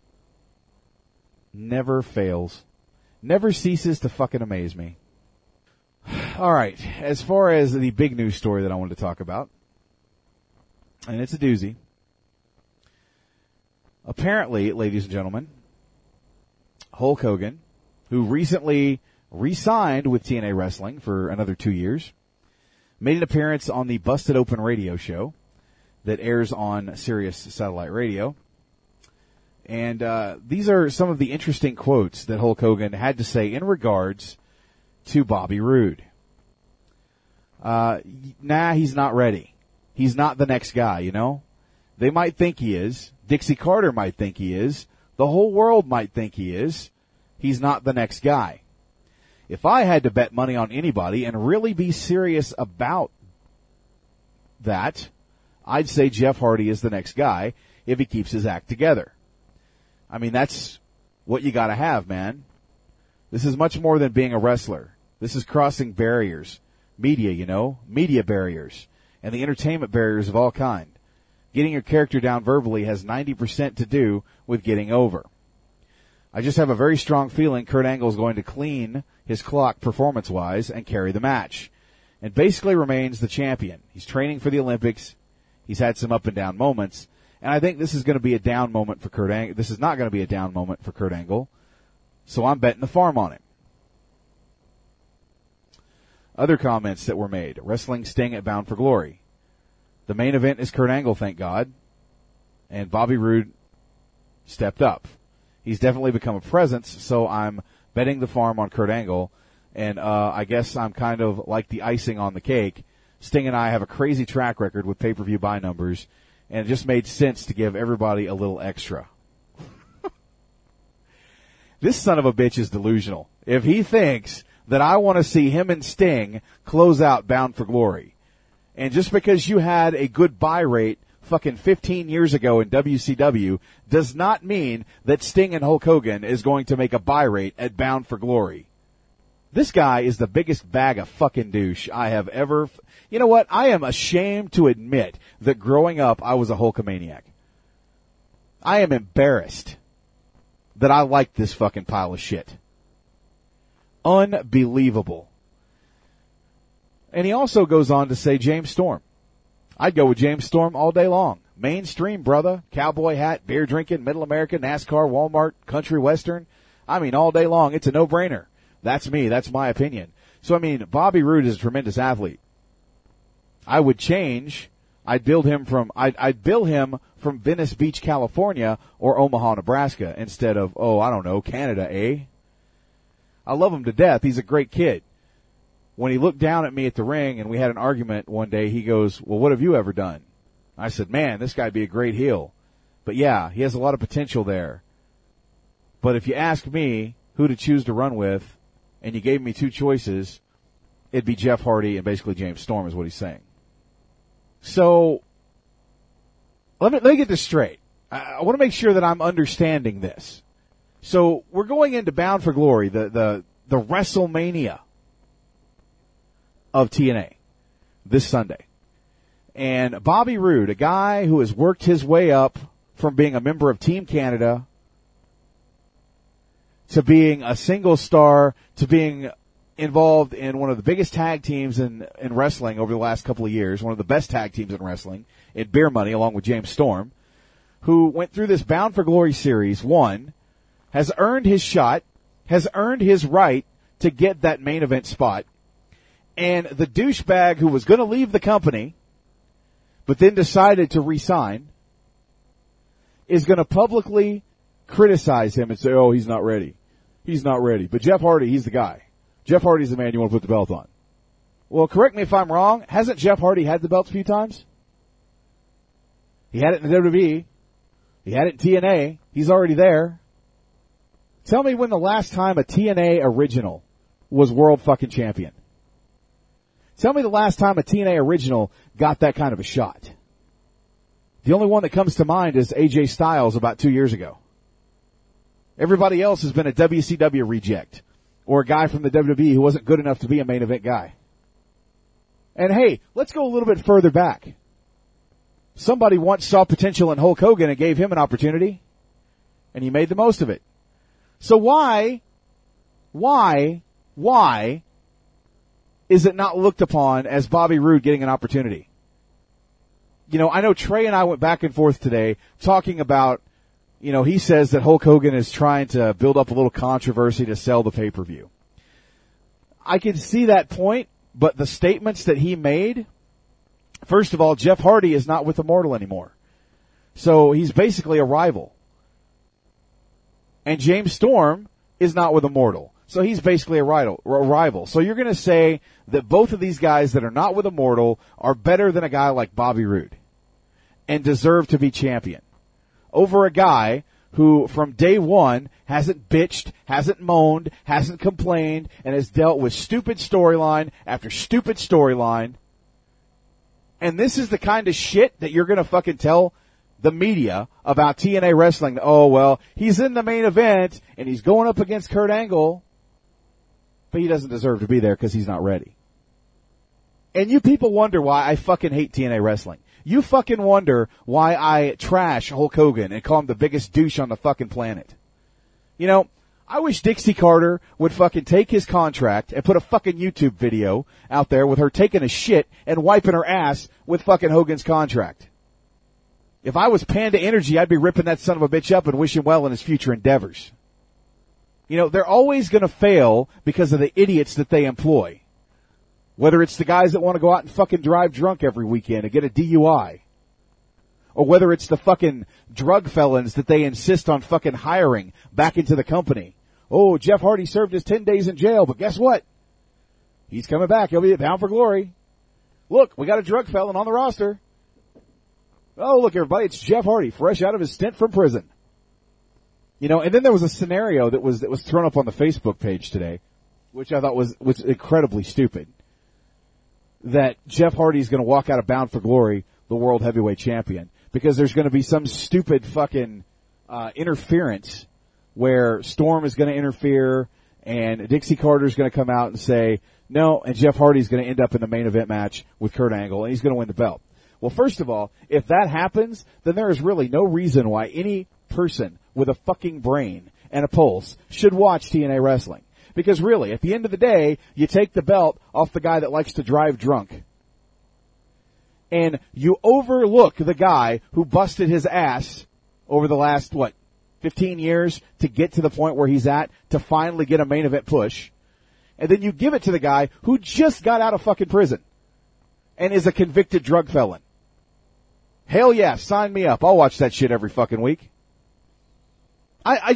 Never fails. Never ceases to fucking amaze me. All right. As far as the big news story that I wanted to talk about, and it's a doozy. Apparently, ladies and gentlemen, Hulk Hogan, who recently re-signed with TNA Wrestling for another 2 years, made an appearance on the Busted Open radio show that airs on Sirius Satellite Radio. And these are some of the interesting quotes that Hulk Hogan had to say in regards to Bobby Roode. Nah, he's not ready. He's not the next guy, you know? They might think he is. Dixie Carter might think he is. The whole world might think he is. He's not the next guy. If I had to bet money on anybody and really be serious about that, I'd say Jeff Hardy is the next guy if he keeps his act together. I mean, that's what you gotta have, man. This is much more than being a wrestler. This is crossing barriers. Media, you know, media barriers, and the entertainment barriers of all kind. Getting your character down verbally has 90% to do with getting over. I just have a very strong feeling Kurt Angle is going to clean his clock performance-wise and carry the match, and basically remains the champion. He's training for the Olympics. He's had some up and down moments, and I think this is going to be a down moment for Kurt Angle. This is not going to be a down moment for Kurt Angle, so I'm betting the farm on it. Other comments that were made. Wrestling Sting at Bound for Glory. The main event is Kurt Angle, thank God. And Bobby Roode stepped up. He's definitely become a presence, so I'm betting the farm on Kurt Angle. And I guess I'm kind of like the icing on the cake. Sting and I have a crazy track record with pay-per-view buy numbers, and it just made sense to give everybody a little extra. This son of a bitch is delusional. If he thinks that I want to see him and Sting close out Bound for Glory, and just because you had a good buy rate fucking 15 years ago in WCW does not mean that Sting and Hulk Hogan is going to make a buy rate at Bound for Glory. This guy is the biggest bag of fucking douche I have ever... You know what? I am ashamed to admit that growing up I was a Hulkamaniac. I am embarrassed that I liked this fucking pile of shit. Unbelievable. And he also goes on to say James Storm. I'd go with James Storm all day long. Mainstream, brother. Cowboy hat, beer drinking, middle America, NASCAR, Walmart, country western. I mean, all day long. It's a no-brainer. That's me. That's my opinion. So, I mean, Bobby Roode is a tremendous athlete. I would change. I'd bill him from Venice Beach, California, or Omaha, Nebraska, instead of, I don't know, Canada, eh? I love him to death. He's a great kid. When he looked down at me at the ring and we had an argument one day, he goes, well, what have you ever done? I said, man, this guy'd be a great heel. But yeah, he has a lot of potential there. But if you ask me who to choose to run with, and you gave me two choices, it'd be Jeff Hardy and basically James Storm is what he's saying. So, let me get this straight. I want to make sure that I'm understanding this. So, we're going into Bound for Glory, the WrestleMania of TNA this Sunday. And Bobby Roode, a guy who has worked his way up from being a member of Team Canada to being a single star to being involved in one of the biggest tag teams in wrestling over the last couple of years, one of the best tag teams in wrestling, in Beer Money, along with James Storm, who went through this Bound for Glory series, won, has earned his shot, has earned his right to get that main event spot, and the douchebag who was going to leave the company, but then decided to resign, is going to publicly criticize him and say, oh, he's not ready. He's not ready. But Jeff Hardy, he's the guy. Jeff Hardy's the man you want to put the belt on. Well, correct me if I'm wrong. Hasn't Jeff Hardy had the belt a few times? He had it in the WWE. He had it in TNA. He's already there. Tell me when the last time a TNA original was world fucking champion. Tell me the last time a TNA original got that kind of a shot. The only one that comes to mind is AJ Styles about 2 years ago. Everybody else has been a WCW reject or a guy from the WWE who wasn't good enough to be a main event guy. And hey, let's go a little bit further back. Somebody once saw potential in Hulk Hogan and gave him an opportunity, and he made the most of it. So why is it not looked upon as Bobby Roode getting an opportunity? You know, I know Trey and I went back and forth today talking about, you know, he says that Hulk Hogan is trying to build up a little controversy to sell the pay-per-view. I can see that point, but the statements that he made, first of all, Jeff Hardy is not with Immortal anymore. So he's basically a rival. And James Storm is not with Immortal. So he's basically a rival. So you're going to say that both of these guys that are not with Immortal are better than a guy like Bobby Roode and deserve to be champion over a guy who from day one hasn't bitched, hasn't moaned, hasn't complained, and has dealt with stupid storyline after stupid storyline. And this is the kind of shit that you're going to fucking tell the media about TNA Wrestling. Oh, well, he's in the main event, and he's going up against Kurt Angle, but he doesn't deserve to be there because he's not ready. And you people wonder why I fucking hate TNA Wrestling. You fucking wonder why I trash Hulk Hogan and call him the biggest douche on the fucking planet. You know, I wish Dixie Carter would fucking take his contract and put a fucking YouTube video out there with her taking a shit and wiping her ass with fucking Hogan's contract. If I was Panda Energy, I'd be ripping that son of a bitch up and wishing well in his future endeavors. You know, they're always going to fail because of the idiots that they employ. Whether it's the guys that want to go out and fucking drive drunk every weekend and get a DUI. Or whether it's the fucking drug felons that they insist on fucking hiring back into the company. Oh, Jeff Hardy served his 10 days in jail, but guess what? He's coming back. He'll be Bound for Glory. Look, we got a drug felon on the roster. Oh, look, everybody, it's Jeff Hardy, fresh out of his stint from prison. You know, and then there was a scenario that was thrown up on the Facebook page today, which I thought was incredibly stupid. That Jeff Hardy's going to walk out of Bound for Glory, the World Heavyweight Champion, because there's going to be some stupid fucking interference where Storm is going to interfere and Dixie Carter's going to come out and say no, and Jeff Hardy's going to end up in the main event match with Kurt Angle, and he's going to win the belt. Well, first of all, if that happens, then there is really no reason why any person with a fucking brain and a pulse should watch TNA Wrestling. Because really, at the end of the day, you take the belt off the guy that likes to drive drunk. And you overlook the guy who busted his ass over the last, 15 years to get to the point where he's at to finally get a main event push. And then you give it to the guy who just got out of fucking prison and is a convicted drug felon. Hell yeah, sign me up. I'll watch that shit every fucking week. I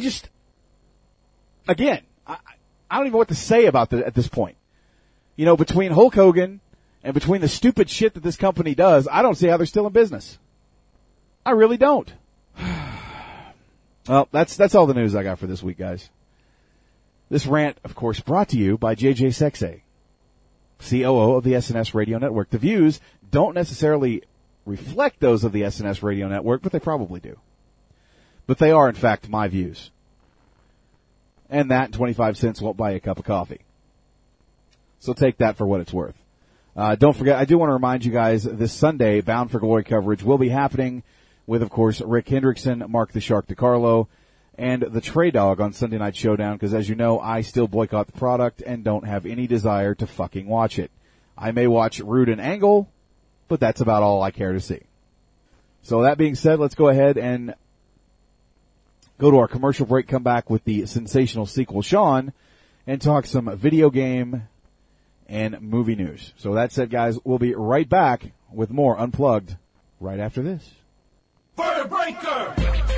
don't even know what to say about at this point. You know, between Hulk Hogan and between the stupid shit that this company does, I don't see how they're still in business. I really don't. Well, that's all the news I got for this week, guys. This rant, of course, brought to you by JJ Sexay, COO of the SNS Radio Network. The views don't necessarily reflect those of the SNS Radio Network, but they probably do. But they are, in fact, my views. And that 25 cents won't buy you a cup of coffee. So take that for what it's worth. Don't forget, I do want to remind you guys, this Sunday, Bound for Glory coverage will be happening with, of course, Rick Hendrickson, Mark the Shark DiCarlo, and the Trey Dog on Sunday Night Showdown, because as you know, I still boycott the product and don't have any desire to fucking watch it. I may watch Rude and Angle, but that's about all I care to see. So that being said, let's go ahead and go to our commercial break, come back with the sensational sequel, Sean, and talk some video game and movie news. So that said, guys, we'll be right back with more Unplugged right after this. Vertebreaker!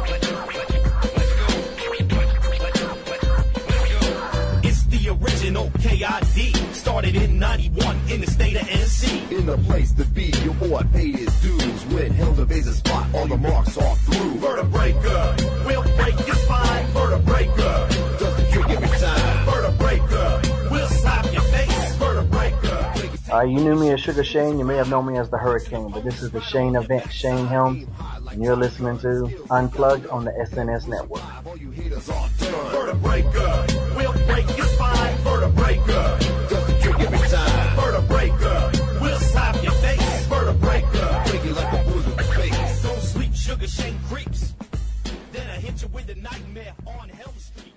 It's the original KID. Started in 91 in the state of NC. In the place to be, your boy paid his dues. When hell's a basic spot, all the marks are through. Vertebreaker, we'll break your spine. Vertebreaker, does the trick every time. Vertebreaker, we'll slap your face. Vertebreaker. You knew me as Sugar Shane. You may have known me as the Hurricane, but this is the Shane event, Shane Helms, and you're listening to Unplugged on the SNS Network. Vertebreaker, we'll break your spine. Vertebreaker, does the trick every time. Vertebreaker, we'll slap your face. Vertebreaker, break it like a bruise with the face. Don't sleep, Sugar Shane creeps. Then I hit you with a nightmare on Helm Street.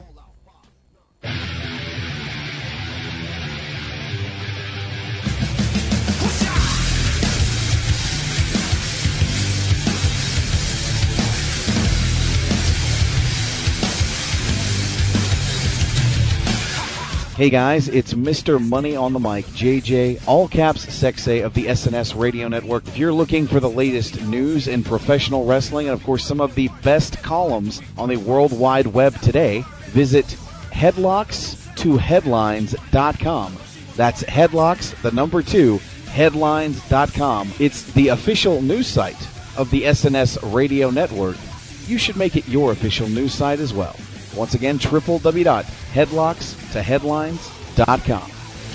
Hey guys, it's Mr. Money on the Mic, JJ, all caps Sexay of the SNS Radio Network. If you're looking for the latest news in professional wrestling and of course some of the best columns on the World Wide Web today, visit headlocks2headlines.com. That's headlocks, the number 2, headlines.com. It's the official news site of the SNS Radio Network. You should make it your official news site as well. Once again, www.headlocks2headlines.com.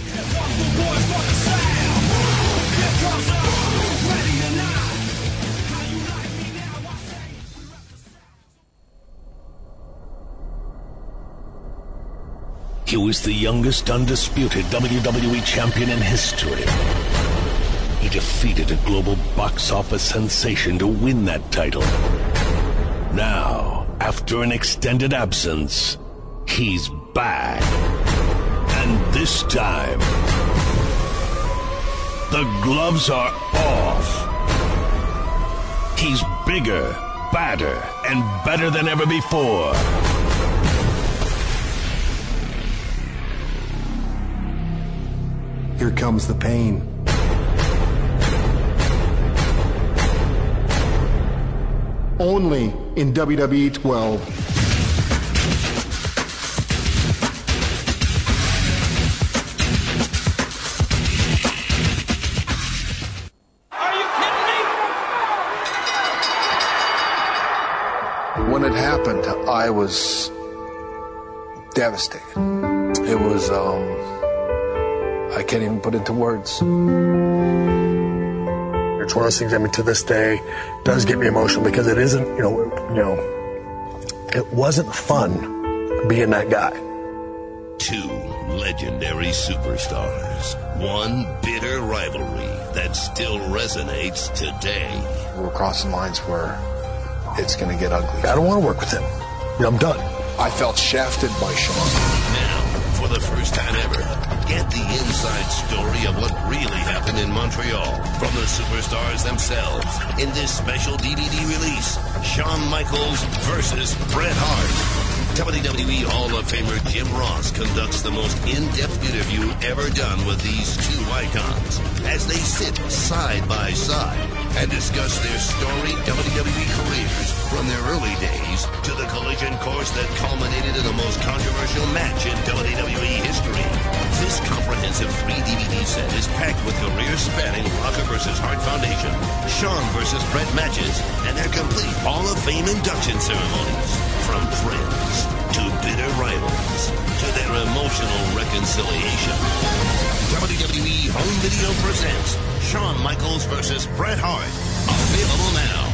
He was the youngest undisputed WWE champion in history. He defeated a global box office sensation to win that title. Now, after an extended absence, he's back. And this time, the gloves are off. He's bigger, badder, and better than ever before. Here comes the pain. Only in WWE 12. Are you kidding me? When it happened, I was devastated. It was, I can't even put into words. It's one of those things, I mean, to this day, does get me emotional because it isn't, it wasn't fun being that guy. Two legendary superstars. One bitter rivalry that still resonates today. We're crossing lines where it's going to get ugly. I don't want to work with him. I'm done. I felt shafted by Sean. Now, for the first time ever, get the inside story of what really happened in Montreal from the superstars themselves in this special DVD release, Shawn Michaels versus Bret Hart. WWE Hall of Famer Jim Ross conducts the most in-depth interview ever done with these two icons as they sit side by side and discuss their storied WWE careers from their early days to the collision course that culminated in the most controversial match in WWE history. This comprehensive 3-DVD set is packed with career-spanning Rocker vs. Hart Foundation, Shawn vs. Bret matches, and their complete Hall of Fame induction ceremonies. From friends to bitter rivals to their emotional reconciliation. WWE Home Video presents Shawn Michaels vs. Bret Hart. Available now.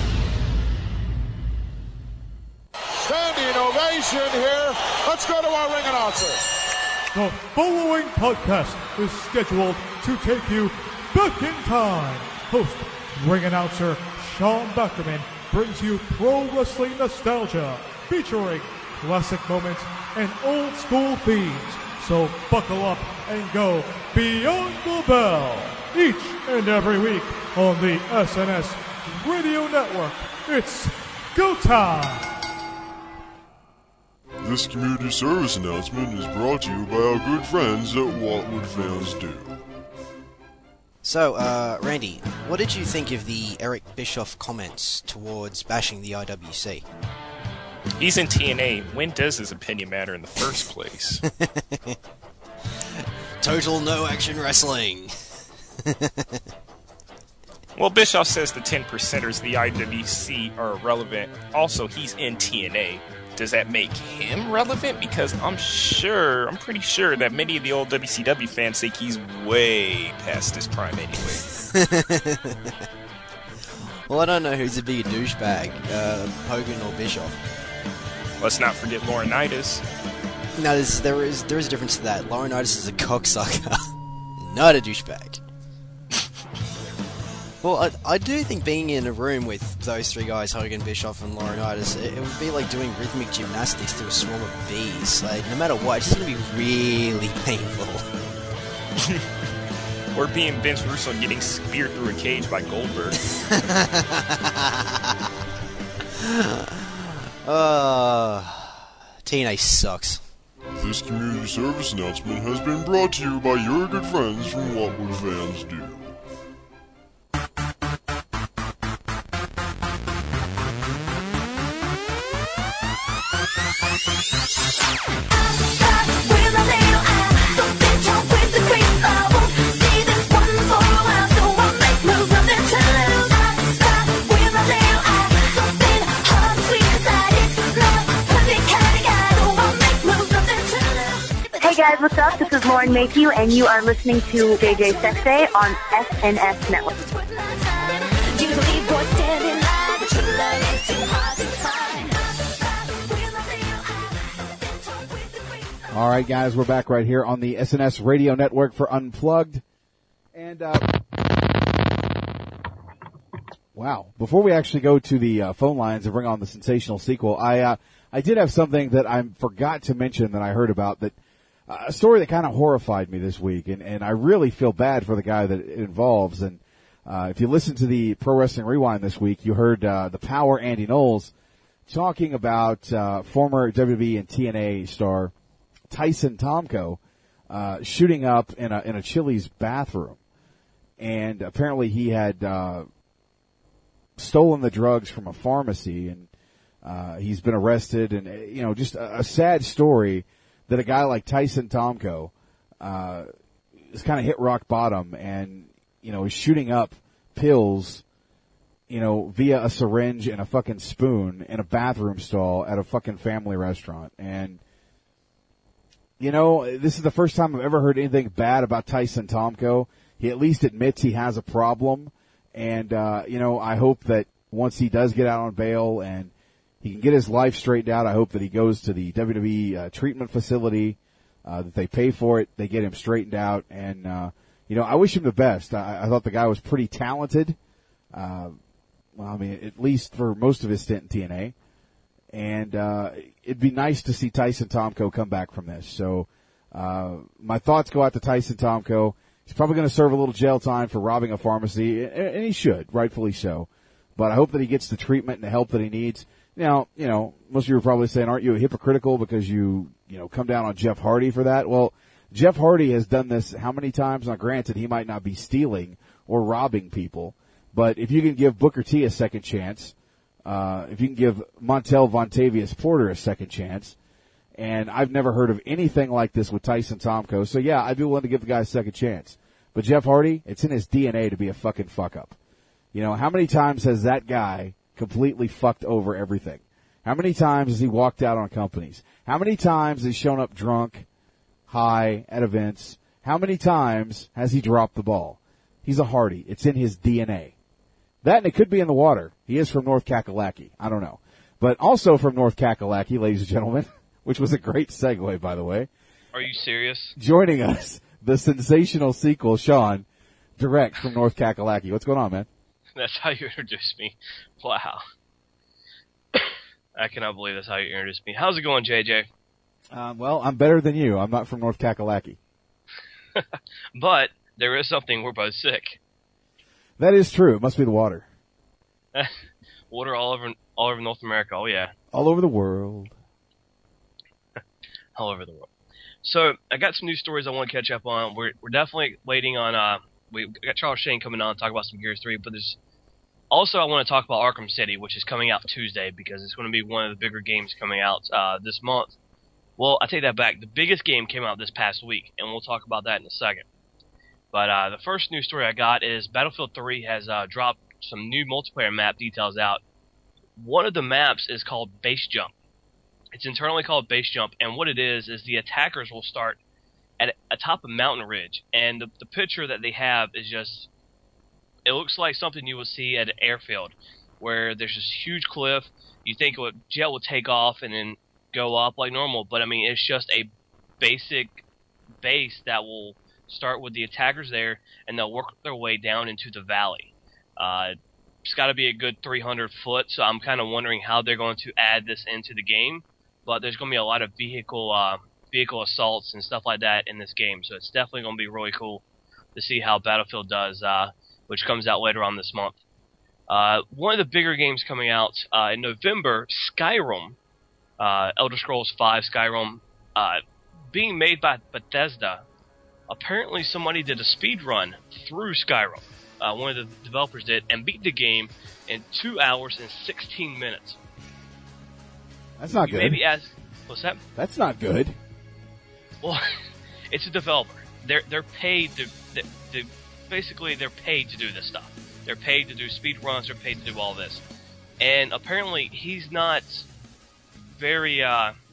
Standing ovation here. Let's go to our ring announcer. The following podcast is scheduled to take you back in time. Host, ring announcer Sean Beckerman brings you pro wrestling nostalgia featuring classic moments and old school themes. So buckle up and go beyond the bell each and every week on the SNS Radio Network. It's go time! This community service announcement is brought to you by our good friends at What Would Fans Do. So, Randy, what did you think of the Eric Bischoff comments towards bashing the IWC? He's in TNA. When does his opinion matter in the first place? Total no-action wrestling. Well, Bischoff says the 10%ers of the IWC are irrelevant. Also, he's in TNA. Does that make him relevant? Because I'm pretty sure that many of the old WCW fans think he's way past his prime anyway. Well, I don't know who's a bigger douchebag, Hogan or Bischoff. Let's not forget Laurinaitis. No, there is a difference to that. Laurinaitis is a cocksucker, not a douchebag. Well, I do think being in a room with those three guys, Hogan, Bischoff, and Laurinaitis, it would be like doing rhythmic gymnastics to a swarm of bees. Like, no matter what, it's just going to be really painful. Or being Vince Russo and getting speared through a cage by Goldberg. TNA sucks. This community service announcement has been brought to you by your good friends from What Would Fans Do. Hey guys, what's up? This is Lauren Mayhew, and you are listening to JJ Sexay on SNS Network. All right, guys, we're back right here on the SNS Radio Network for Unplugged. And, wow. Before we actually go to the phone lines and bring on the sensational sequel, I did have something that I forgot to mention that I heard about, that a story that kind of horrified me this week, and I really feel bad for the guy that it involves. And if you listen to the Pro Wrestling Rewind this week, you heard the Power Andy Knowles talking about former WWE and TNA star Tyson Tomko shooting up in a Chili's bathroom, and apparently he had stolen the drugs from a pharmacy, and he's been arrested. And just a sad story that a guy like Tyson Tomko is kind of hit rock bottom, and is shooting up pills via a syringe and a fucking spoon in a bathroom stall at a fucking family restaurant. And this is the first time I've ever heard anything bad about Tyson Tomko. He at least admits he has a problem. And, I hope that once he does get out on bail and he can get his life straightened out, I hope that he goes to the WWE treatment facility, that they pay for it, they get him straightened out. And, I wish him the best. I thought the guy was pretty talented. At least for most of his stint in TNA. And it'd be nice to see Tyson Tomko come back from this. So my thoughts go out to Tyson Tomko. He's probably going to serve a little jail time for robbing a pharmacy, and he should, rightfully so. But I hope that he gets the treatment and the help that he needs. Now, most of you are probably saying, aren't you hypocritical because you come down on Jeff Hardy for that? Well, Jeff Hardy has done this how many times? Now, granted, he might not be stealing or robbing people, but if you can give Booker T a second chance, if you can give Montel Vontavious Porter a second chance, and I've never heard of anything like this with Tyson Tomko, so yeah, I'd be willing to give the guy a second chance. But Jeff Hardy, it's in his DNA to be a fucking fuck up. How many times has that guy completely fucked over everything? How many times has he walked out on companies? How many times has he shown up drunk, high, at events? How many times has he dropped the ball? He's a Hardy. It's in his DNA. That, and it could be in the water. He is from North Kakalaki. I don't know. But also from North Kakalaki, ladies and gentlemen, which was a great segue, by the way. Are you serious? Joining us, the sensational sequel, Sean, direct from North Kakalaki. What's going on, man? That's how you introduced me. Wow. I cannot believe that's how you introduced me. How's it going, JJ? Well, I'm better than you. I'm not from North Kakalaki. But there is something. We're both sick. That is true. It must be the water. Water all over North America. Oh yeah. All over the world. All over the world. So I got some news stories I want to catch up on. We're definitely waiting on. We got Charles Shane coming on to talk about some Gears 3, but there's also I want to talk about Arkham City, which is coming out Tuesday because it's going to be one of the bigger games coming out this month. Well, I take that back. The biggest game came out this past week, and we'll talk about that in a second. But the first news story I got is Battlefield 3 has dropped some new multiplayer map details out. One of the maps is called Base Jump. It's internally called Base Jump, and what it is the attackers will start at atop a mountain ridge, and the picture that they have is just, it looks like something you would see at an airfield, where there's this huge cliff. You think a jet will take off and then go up like normal, but I mean, it's just a basic base that will start with the attackers there, and they'll work their way down into the valley. It's got to be a good 300 foot, so I'm kind of wondering how they're going to add this into the game, but there's going to be a lot of vehicle assaults and stuff like that in this game, so it's definitely going to be really cool to see how Battlefield does, which comes out later on this month. One of the bigger games coming out in November, Skyrim, Elder Scrolls V Skyrim, being made by Bethesda. Apparently somebody did a speed run through Skyrim. One of the developers did, and beat the game in 2 hours and 16 minutes. That's not good. Maybe what's that? That's not good. Well, it's a developer. They're paid to basically they're paid to do this stuff. They're paid to do speed runs. They're paid to do all this. And apparently he's not very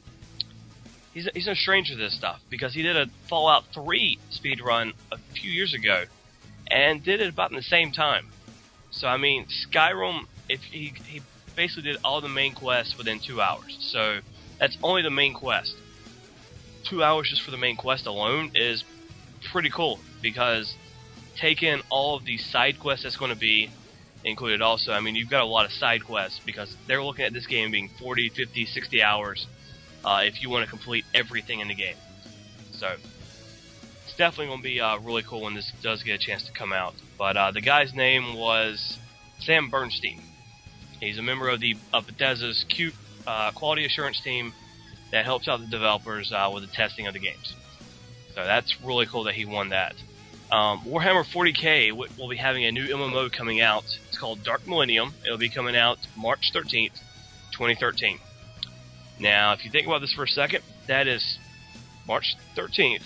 he's no stranger to this stuff, because he did a Fallout 3 speed run a few years ago and did it about in the same time. So I mean, Skyrim, if he basically did all the main quests within 2 hours. So that's only the main quest. 2 hours just for the main quest alone is pretty cool, because taking all of these side quests that's going to be included also, I mean, you've got a lot of side quests, because they're looking at this game being 40, 50, 60 hours if you want to complete everything in the game. So it's definitely going to be really cool when this does get a chance to come out. But the guy's name was Sam Bernstein. He's a member of Bethesda's quality assurance team that helps out the developers with the testing of the games. So that's really cool that he won that. Warhammer 40k will be having a new MMO coming out. It's called Dark Millennium. It'll be coming out March 13th, 2013. Now, if you think about this for a second, that is March 13th,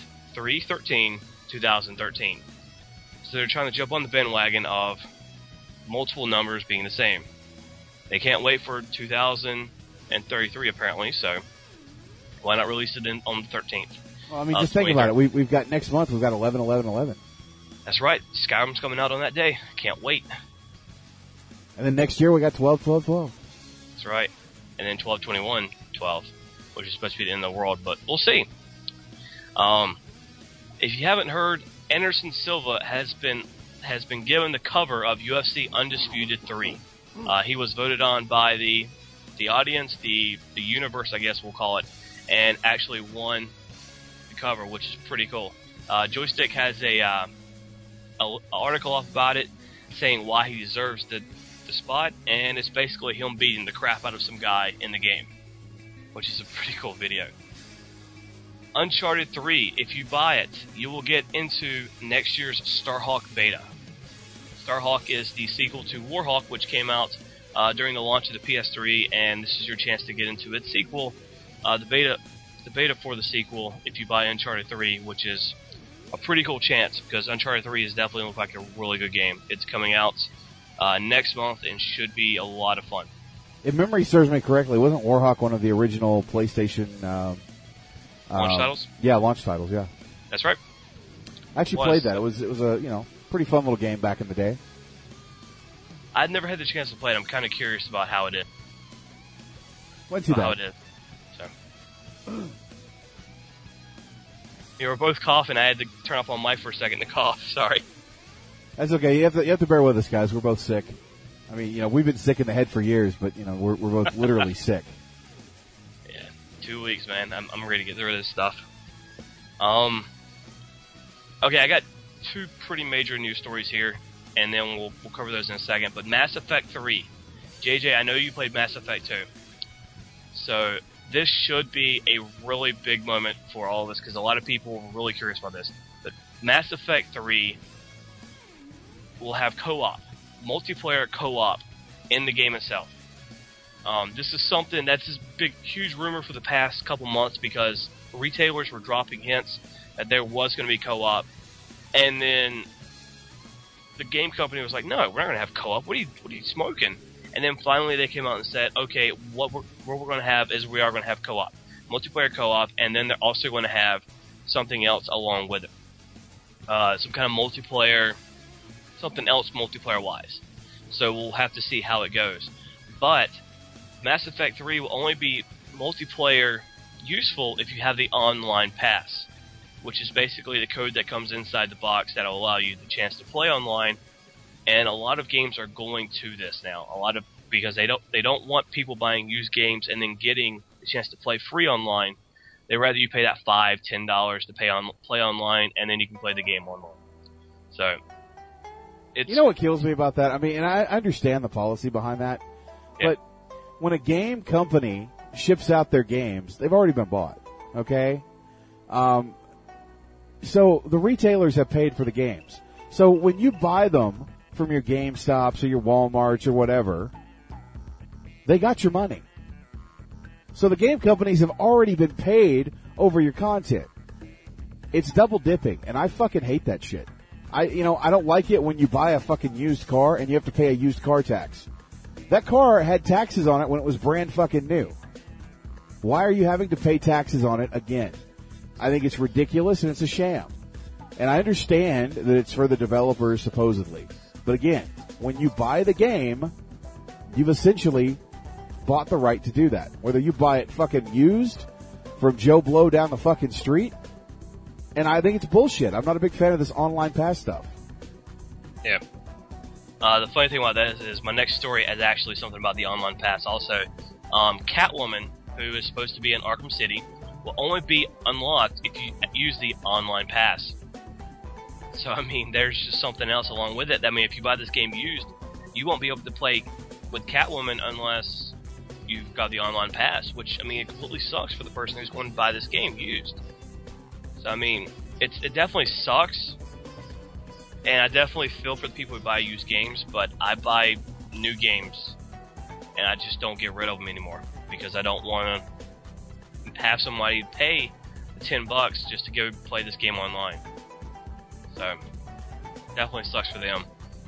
2013. So they're trying to jump on the bandwagon of multiple numbers being the same. They can't wait for 2033 apparently, so why not release it on the 13th? Well, I mean, just think about it. We've got next month, we've got 11/11/11. That's right. Skyrim's coming out on that day. Can't wait. And then next year we got 12/12/12. That's right. And then 12/21/12, which is supposed to be the end of the world, but we'll see. If you haven't heard, Anderson Silva has been given the cover of UFC Undisputed 3. He was voted on by the audience, the universe, I guess we'll call it, and actually won the cover, which is pretty cool. Joystick has a article up about it, saying why he deserves the spot, and it's basically him beating the crap out of some guy in the game, which is a pretty cool video. Uncharted 3, if you buy it, you will get into next year's Starhawk beta. Starhawk is the sequel to Warhawk, which came out during the launch of the PS3, and this is your chance to get into its sequel. The beta for the sequel, if you buy Uncharted 3, which is a pretty cool chance, because Uncharted 3 is definitely look like a really good game. It's coming out next month and should be a lot of fun. If memory serves me correctly, wasn't Warhawk one of the original PlayStation launch titles? Yeah, launch titles. Yeah, that's right. I actually played that. It was a pretty fun little game back in the day. I'd never had the chance to play it. I'm kind of curious about how it is. Wasn't too bad. How it is. So. You were both coughing. I had to turn off my mic for a second to cough. Sorry. That's okay. You have to bear with us, guys. We're both sick. I mean, we've been sick in the head for years, but we're both literally sick. 2 weeks, man. I'm ready to get rid of this stuff. Okay, I got two pretty major news stories here, and then we'll cover those in a second. But Mass Effect 3. JJ, I know you played Mass Effect 2. So this should be a really big moment for all of us, because a lot of people are really curious about this. But Mass Effect 3 will have co-op, multiplayer co-op, in the game itself. This is something that's this big, huge rumor for the past couple months, because retailers were dropping hints that there was going to be co-op, and then the game company was like, "No, we're not going to have co-op. What are you smoking?" And then finally they came out and said, "Okay, what we're going to have is we are going to have co-op, multiplayer co-op, and then they're also going to have something else along with it, some kind of multiplayer, something else multiplayer-wise." So we'll have to see how it goes. But Mass Effect 3 will only be multiplayer useful if you have the online pass, which is basically the code that comes inside the box that will allow you the chance to play online. And a lot of games are going to this now. Because they don't want people buying used games and then getting the chance to play free online. They'd rather you pay that $5, $10 to play online, and then you can play the game online. So, you know what kills me about that? I mean, and I understand the policy behind that, but when a game company ships out their games, they've already been bought, okay? So the retailers have paid for the games. So when you buy them from your GameStops or your Walmarts or whatever, they got your money. So the game companies have already been paid over your content. It's double dipping, and I fucking hate that shit. I don't like it when you buy a fucking used car and you have to pay a used car tax. That car had taxes on it when it was brand fucking new. Why are you having to pay taxes on it again? I think it's ridiculous and it's a sham. And I understand that it's for the developers supposedly. But again, when you buy the game, you've essentially bought the right to do that. Whether you buy it fucking used from Joe Blow down the fucking street. And I think it's bullshit. I'm not a big fan of this online pass stuff. Yeah. The funny thing about that is my next story is actually something about the online pass also. Catwoman, who is supposed to be in Arkham City, will only be unlocked if you use the online pass. So, I mean, there's just something else along with it. I mean, if you buy this game used, you won't be able to play with Catwoman unless you've got the online pass, which, I mean, it completely sucks for the person who's going to buy this game used. So, I mean, it definitely sucks, and I definitely feel for the people who buy used games, but I buy new games, and I just don't get rid of them anymore, because I don't want to have somebody pay $10 just to go play this game online. So, definitely sucks for them.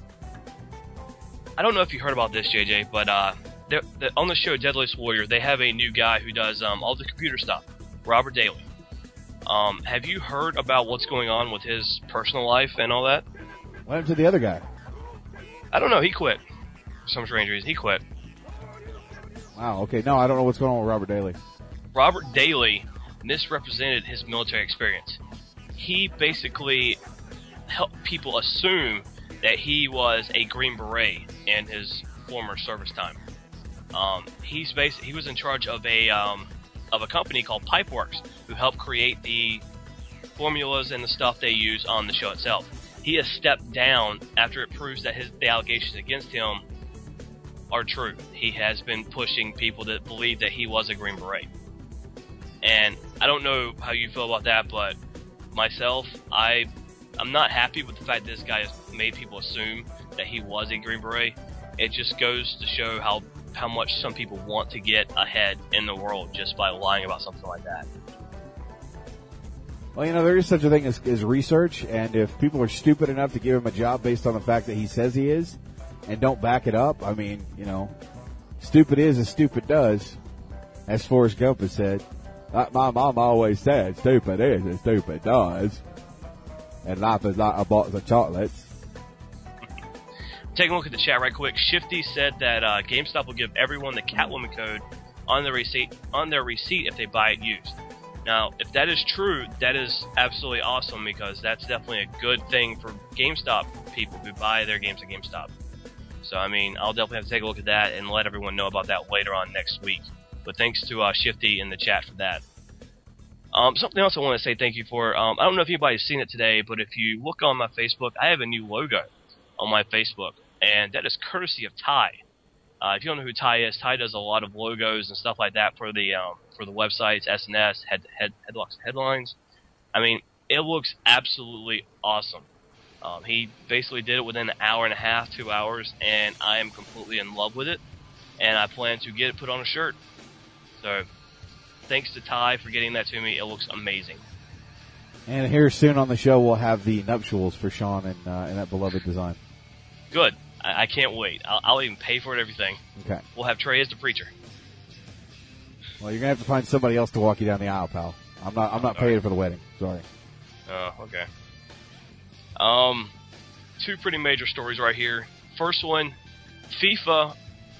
I don't know if you heard about this, JJ, but on the show Deadliest Warrior, they have a new guy who does all the computer stuff, Robert Daly. Have you heard about what's going on with his personal life and all that? What happened to the other guy? I don't know. He quit. For some strange reason, he quit. Wow, okay. No, I don't know what's going on with Robert Daly. Robert Daly misrepresented his military experience. He basically helped people assume that he was a Green Beret in his former service time. He was in charge of a company called Pipeworks, who helped create the formulas and the stuff they use on the show itself. He has stepped down after it proves that the allegations against him are true. He has been pushing people to believe that he was a Green Beret. And I don't know how you feel about that, but myself, I'm not happy with the fact that this guy has made people assume that he was a Green Beret. It just goes to show how much some people want to get ahead in the world just by lying about something like that. Well, there is such a thing as research, and if people are stupid enough to give him a job based on the fact that he says he is, and don't back it up, I mean, stupid is as stupid does, as Forrest Gump has said. My mom always said, stupid is as stupid does, and life is like a box of chocolates. Take a look at the chat right quick. Shifty said that GameStop will give everyone the Catwoman code on their receipt if they buy it used. Now, if that is true, that is absolutely awesome, because that's definitely a good thing for GameStop people who buy their games at GameStop. So, I mean, I'll definitely have to take a look at that and let everyone know about that later on next week. But thanks to Shifty in the chat for that. Something else I want to say thank you for. I don't know if anybody's seen it today, but if you look on my Facebook, I have a new logo on my Facebook, and that is courtesy of Ty. If you don't know who Ty is, Ty does a lot of logos and stuff like that for the websites, SNS, headlines. I mean, it looks absolutely awesome. He basically did it within an hour and a half, 2 hours, and I am completely in love with it, and I plan to get it put on a shirt. So, thanks to Ty for getting that to me. It looks amazing. And here soon on the show, we'll have the nuptials for Sean in that beloved design. Good. I can't wait. I'll even pay for it, everything. Okay. We'll have Trey as the preacher. Well, you're gonna have to find somebody else to walk you down the aisle, pal. I'm not paying for the wedding. Sorry. Oh, okay. Two pretty major stories right here. First one, FIFA.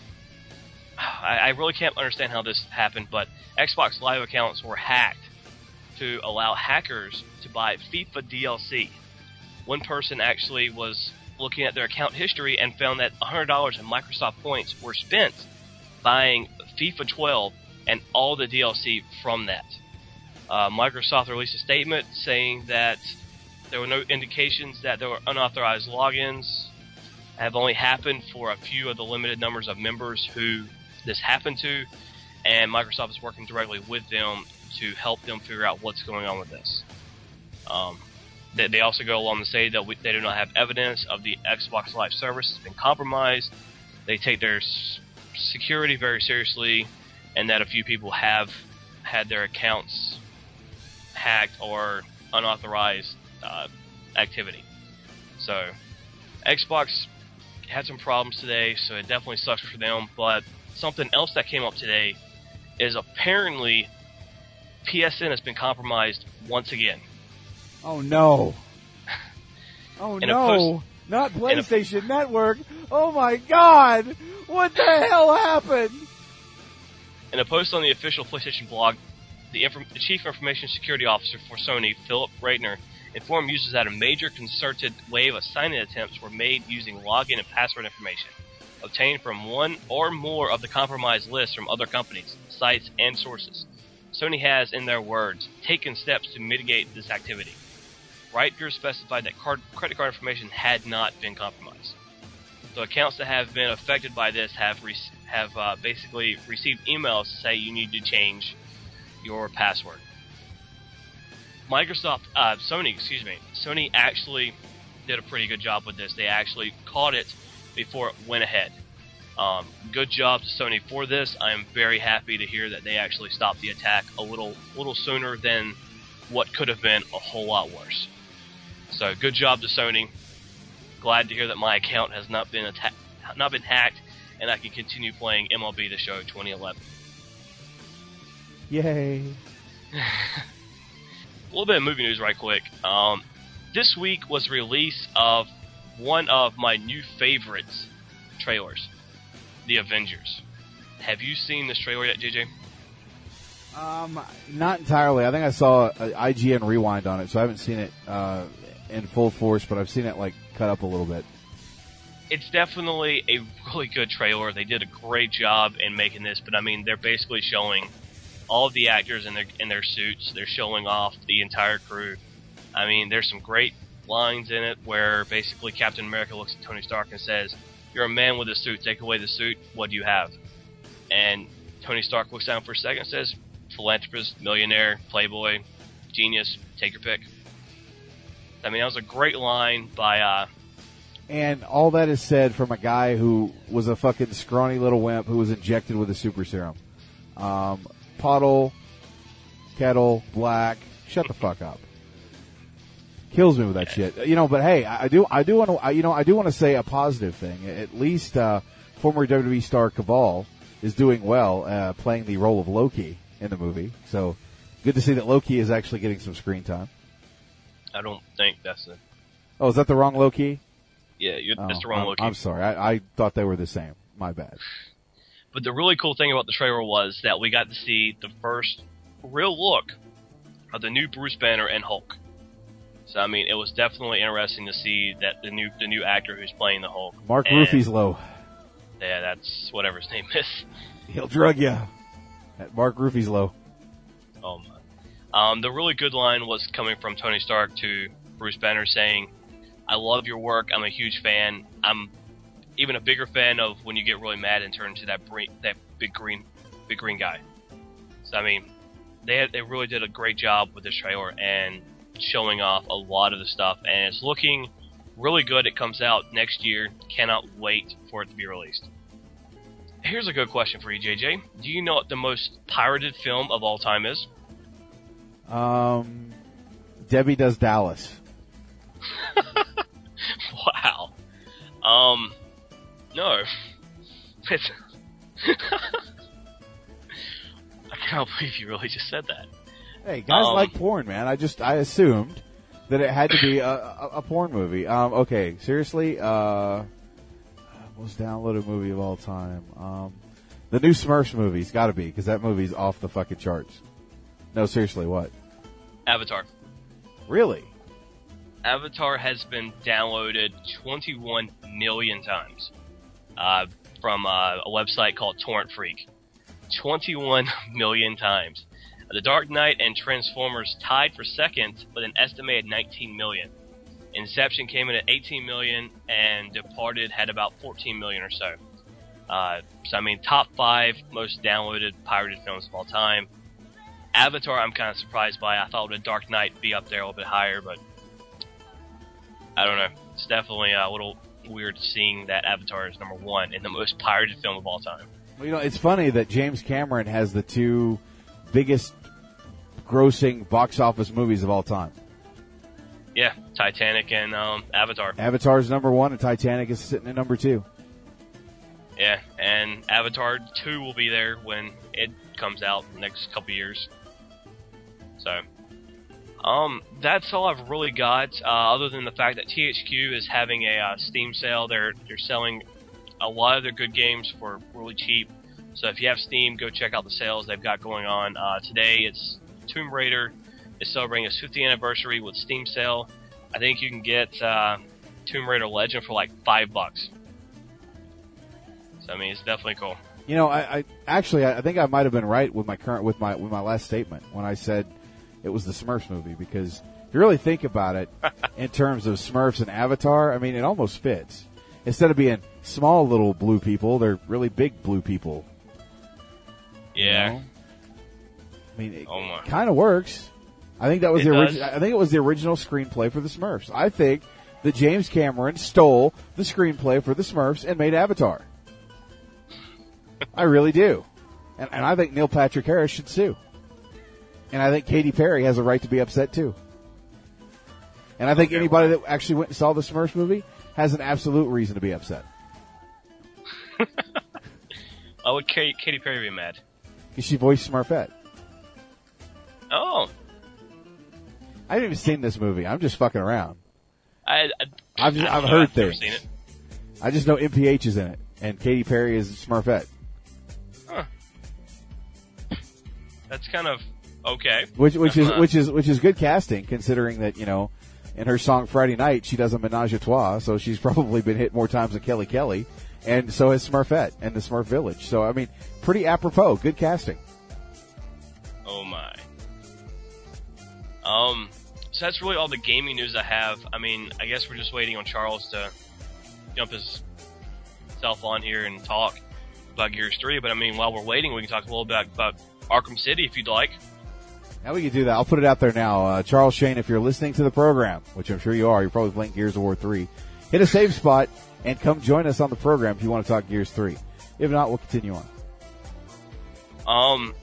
I really can't understand how this happened, but Xbox Live accounts were hacked to allow hackers to buy FIFA DLC. One person actually was looking at their account history and found that $100 in Microsoft points were spent buying FIFA 12 and all the DLC from that. Microsoft released a statement saying that there were no indications that there were unauthorized logins, have only happened for a few of the limited numbers of members who this happened to, and Microsoft is working directly with them to help them figure out what's going on with this. They also go along to say that they do not have evidence of the Xbox Live service has been compromised. They take their security very seriously, and that a few people have had their accounts hacked or unauthorized activity. So, Xbox had some problems today, so it definitely sucks for them, but something else that came up today is apparently PSN has been compromised once again. Oh no! Oh no! Not PlayStation Network! Oh my God! What the hell happened? In a post on the official PlayStation blog, the Chief Information Security Officer for Sony, Philip Reitner, informed users that a major concerted wave of sign-in attempts were made using login and password information obtained from one or more of the compromised lists from other companies, sites, and sources. Sony has, in their words, taken steps to mitigate this activity. Reitner specified that credit card information had not been compromised. So accounts that have been affected by this have basically received emails to say you need to change your password. Sony actually did a pretty good job with this. They actually caught it before it went ahead. Good job to Sony for this. I am very happy to hear that they actually stopped the attack a little sooner than what could have been a whole lot worse. So good job to Sony. Glad to hear that my account has not been hacked, and I can continue playing MLB The Show 2011. Yay! A little bit of movie news right quick. This week was the release of one of my new favorites trailers, The Avengers. Have you seen this trailer yet, JJ? Not entirely. I think I saw an IGN rewind on it, so I haven't seen it in full force, but I've seen it cut up a little bit. It's definitely a really good trailer. They did a great job in making this, but I mean, they're basically showing all of the actors in their suits. They're showing off the entire crew. I mean, there's some great lines in it where basically Captain America looks at Tony Stark and says, "You're a man with a suit. Take away the suit. What do you have?" And Tony Stark looks down for a second and says, "Philanthropist, millionaire, playboy, genius. Take your pick." I mean, that was a great line by... And all that is said from a guy who was a fucking scrawny little wimp who was injected with a super serum. Puddle, kettle, black. Shut the fuck up. Kills me with that shit. But hey, I do want to say a positive thing. At least former WWE star Cabal is doing well, playing the role of Loki in the movie. So good to see that Loki is actually getting some screen time. I don't think that's it. Oh, is that the wrong Loki? Yeah, that's the wrong Loki. I'm sorry. I thought they were the same. My bad. But the really cool thing about the trailer was that we got to see the first real look of the new Bruce Banner and Hulk. So I mean, it was definitely interesting to see that the new actor who's playing the Hulk. Mark Ruffalo's low. Yeah, that's whatever his name is. He'll drug ya. At Mark Ruffalo. Oh my. The really good line was coming from Tony Stark to Bruce Banner saying, "I love your work. I'm a huge fan. I'm even a bigger fan of when you get really mad and turn into that big green guy." So I mean, they really did a great job with this trailer and showing off a lot of the stuff, and it's looking really good. It comes out next year. Cannot wait for it to be released. Here's a good question for you, JJ. Do you know what the most pirated film of all time is? Debbie Does Dallas. Wow. No. It's I can't believe you really just said that. Hey, guys like porn, man. I assumed that it had to be a porn movie. Okay, seriously, most downloaded movie of all time. The new Smurfs movie's got to be, because that movie's off the fucking charts. No, seriously, what? Avatar. Really? Avatar has been downloaded 21 million times from a website called Torrent Freak. 21 million times. The Dark Knight and Transformers tied for second with an estimated 19 million. Inception came in at 18 million, and Departed had about 14 million or so. So I mean, top 5 most downloaded pirated films of all time. Avatar, I'm kind of surprised by. I thought The Dark Knight be up there a little bit higher, but I don't know. It's definitely a little weird seeing that Avatar is number 1 in the most pirated film of all time. Well, you know, it's funny that James Cameron has the 2 biggest grossing box office movies of all time. Yeah, Titanic and Avatar. Avatar's number 1 and Titanic is sitting at number 2. Yeah, and Avatar 2 will be there when it comes out next couple years. So, that's all I've really got, other than the fact that THQ is having a Steam sale. They're selling a lot of their good games for really cheap. So if you have Steam, go check out the sales they've got going on. Today it's Tomb Raider is celebrating its 50th anniversary with Steam sale. I think you can get Tomb Raider Legend for like $5. So I mean, it's definitely cool. You know, I think I might have been right with my last statement when I said it was the Smurfs movie, because if you really think about it in terms of Smurfs and Avatar, I mean, it almost fits. Instead of being small little blue people, they're really big blue people. Yeah. You know? I mean, it kind of works. I think that was I think it was the original screenplay for the Smurfs. I think that James Cameron stole the screenplay for the Smurfs and made Avatar. I really do. And I think Neil Patrick Harris should sue. And I think Katy Perry has a right to be upset too. And I think anybody that actually went and saw the Smurfs movie has an absolute reason to be upset. Why would Katy Perry be mad? Because she voiced Smurfette. Oh. I haven't even seen this movie. I'm just fucking around. I've heard things. Never seen it. I just know MPH is in it, and Katy Perry is Smurfette. Huh. That's kind of okay. Which is good casting, considering that, you know, in her song Friday Night, she does a menage a trois, so she's probably been hit more times than Kelly Kelly, and so has Smurfette and the Smurf Village. So, I mean, pretty apropos. Good casting. Oh, my. So that's really all the gaming news I have. I mean, I guess we're just waiting on Charles to jump his self on here and talk about Gears 3, but I mean, while we're waiting, we can talk a little bit about Arkham City if you'd like. Now we can do that. I'll put it out there now. Charles Shane, if you're listening to the program, which I'm sure you are, you're probably playing Gears of War 3, hit a save spot and come join us on the program if you want to talk Gears 3. If not, we'll continue on.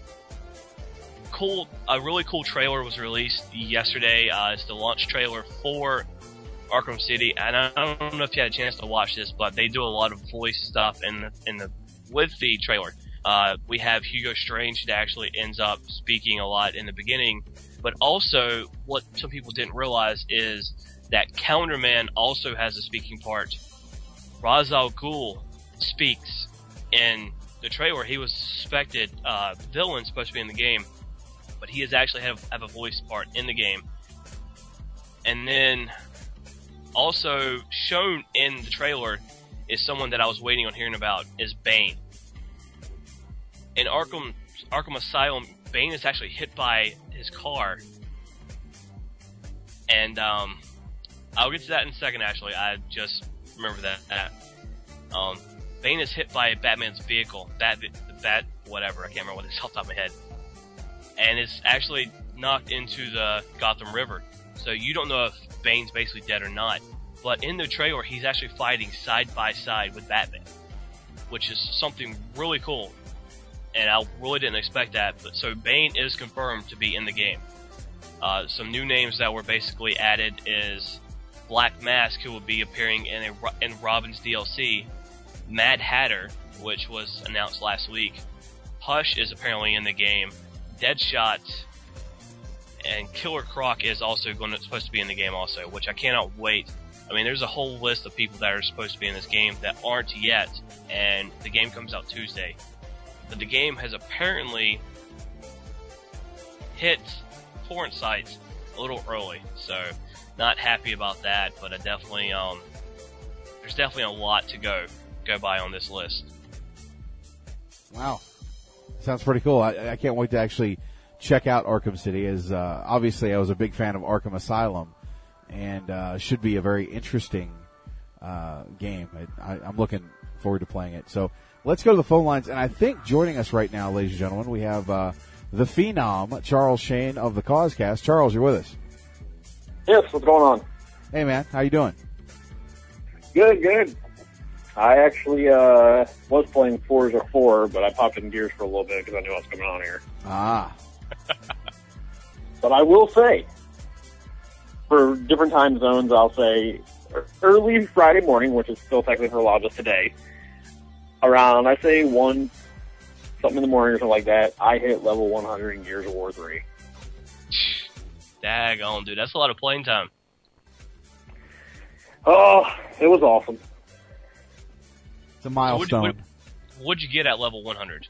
A really cool trailer was released yesterday. It's the launch trailer for Arkham City, and I don't know if you had a chance to watch this, but they do a lot of voice stuff with the trailer. We have Hugo Strange that actually ends up speaking a lot in the beginning, but also what some people didn't realize is that Calendar Man also has a speaking part. Ra's al Ghul speaks in the trailer. He was a suspected villain supposed to be in the game, but he has actually have a voice part in the game. And then also shown in the trailer is someone that I was waiting on hearing about, is Bane. In Arkham Arkham Asylum, Bane is actually hit by his car. And I'll get to that in a second, actually. I just remember that. Bane is hit by Batman's vehicle. Bat, whatever. I can't remember what it's off the top of my head. And is actually knocked into the Gotham River. So you don't know if Bane's basically dead or not. But in the trailer, he's actually fighting side by side with Batman, which is something really cool. And I really didn't expect that. But so Bane is confirmed to be in the game. Some new names that were basically added is Black Mask, who will be appearing in Robin's DLC, Mad Hatter, which was announced last week, Hush is apparently in the game, Deadshot, and Killer Croc is also supposed to be in the game also, which I cannot wait. I mean, there's a whole list of people that are supposed to be in this game that aren't yet, and the game comes out Tuesday. But the game has apparently hit torrent sites a little early, so not happy about that, but I definitely there's definitely a lot to go by on this list. Wow. Sounds pretty cool. I can't wait to actually check out Arkham City, as obviously I was a big fan of Arkham Asylum, and should be a very interesting game. I'm looking forward to playing it. So let's go to the phone lines, and I think joining us right now, ladies and gentlemen, we have the Phenom, Charles Shane of the Causecast. Charles, you're with us. Yes, what's going on? Hey, man. How you doing? Good. I actually was playing Forza 4, but I popped in Gears for a little bit because I knew what was coming on here. Ah. But I will say, for different time zones, I'll say early Friday morning, which is still technically for a lot of us today, around, I say 1 something in the morning or something like that, I hit level 100 in Gears of War 3. Daggone, dude. That's a lot of playing time. Oh, it was awesome. It's a milestone. What'd you get at level 100?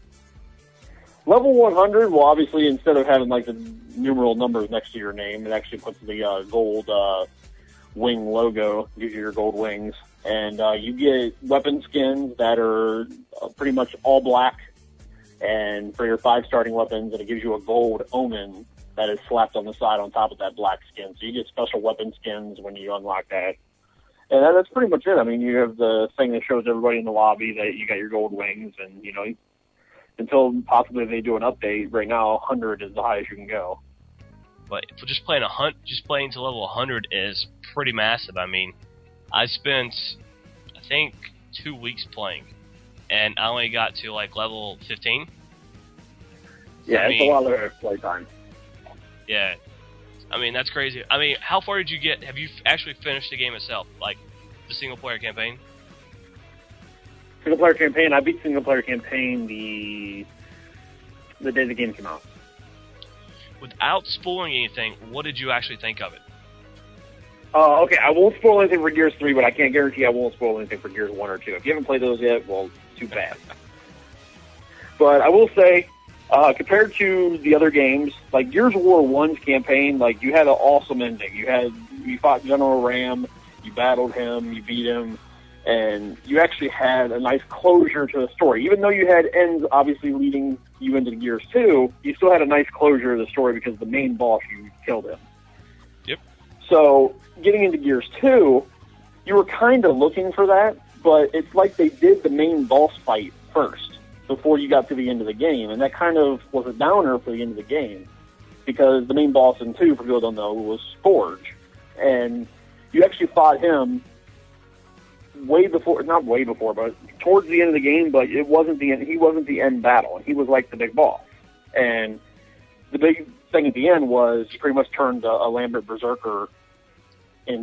Level 100, well, obviously, instead of having like the numeral numbers next to your name, it actually puts the gold wing logo, gives you your gold wings, and you get weapon skins that are pretty much all black, and for your 5 starting weapons, and it gives you a gold omen that is slapped on the side on top of that black skin. So you get special weapon skins when you unlock that. And that's pretty much it. I mean, you have the thing that shows everybody in the lobby that you got your gold wings, and, you know, until possibly they do an update, right now 100 is the highest you can go. But for just playing to level 100 is pretty massive. I mean, I spent, I think, 2 weeks playing, and I only got to like level 15. Yeah, it's a lot of playtime. Yeah. I mean, that's crazy. I mean, how far did you get? Have you actually finished the game itself? Like, the single-player campaign? Single-player campaign? I beat single-player campaign the day the game came out. Without spoiling anything, what did you actually think of it? Okay, I won't spoil anything for Gears 3, but I can't guarantee I won't spoil anything for Gears 1 or 2. If you haven't played those yet, well, too bad. But I will say, compared to the other games, like Gears of War 1's campaign, like you had an awesome ending. You fought General Ram, you battled him, you beat him, and you actually had a nice closure to the story. Even though you had ends obviously leading you into Gears 2, you still had a nice closure to the story because the main boss, you killed him. Yep. So, getting into Gears 2, you were kind of looking for that, but it's like they did the main boss fight first before you got to the end of the game, and that kind of was a downer for the end of the game, because the main boss in 2, for people who don't know, was Forge, and you actually fought him not way before, but towards the end of the game, but he wasn't the end battle, he was like the big boss, and the big thing at the end was you pretty much turned a Lambert Berserker a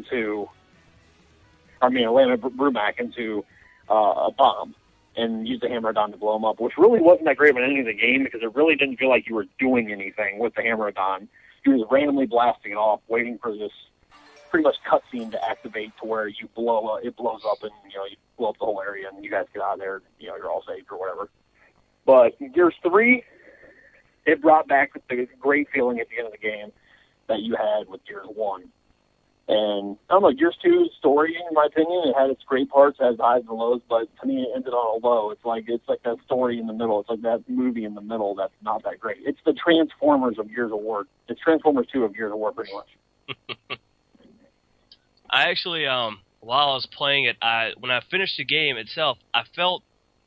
Lambert Brumac into a bomb, and used the Hammer-Adon to blow him up, which really wasn't that great of an ending of the game because it really didn't feel like you were doing anything with the Hammer-Adon. You were just randomly blasting it off, waiting for this pretty much cutscene to activate to where it blows up and, you blow up the whole area and you guys get out of there, you're all safe or whatever. But Gears 3, it brought back the great feeling at the end of the game that you had with Gears 1. And I don't know, Gears 2's story, in my opinion, it had its great parts, it has the highs and lows, but to me it ended on a low. It's like that story in the middle. It's like that movie in the middle that's not that great. It's the Transformers of Gears of War. It's Transformers 2 of Gears of War, pretty much. I actually, while I was playing it, when I finished the game itself, I felt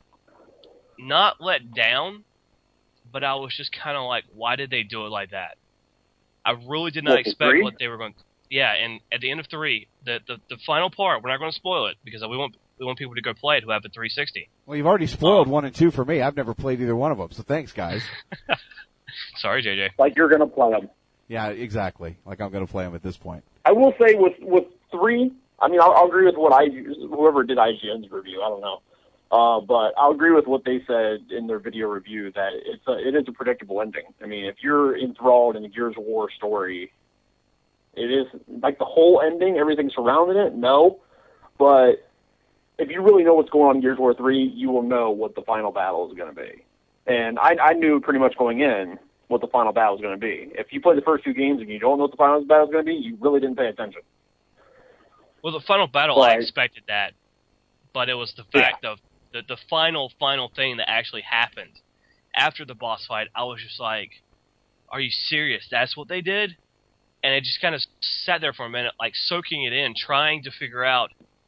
not let down, but I was just kind of like, why did they do it like that? I really did not expect what they were going to... Yeah, and at the end of 3, the final part, we're not going to spoil it, because we want people to go play it who have a 360. Well, you've already spoiled 1 and 2 for me. I've never played either one of them, so thanks, guys. Sorry, JJ. Like you're going to play them. Yeah, exactly. Like I'm going to play them at this point. I will say with 3, I mean, I'll agree with whoever did IGN's review, I don't know. But I'll agree with what they said in their video review that it is a predictable ending. I mean, if you're enthralled in the Gears of War story, it is like the whole ending, everything surrounding it. No, but if you really know what's going on in Gears of War 3, you will know what the final battle is going to be. And I knew pretty much going in what the final battle is going to be. If you play the first 2 games and you don't know what the final battle is going to be, you really didn't pay attention. Well, the final battle, I expected that, but it was the fact of the final thing that actually happened after the boss fight. I was just like, are you serious? That's what they did? And I just kind of sat there for a minute, like soaking it in, trying to figure out,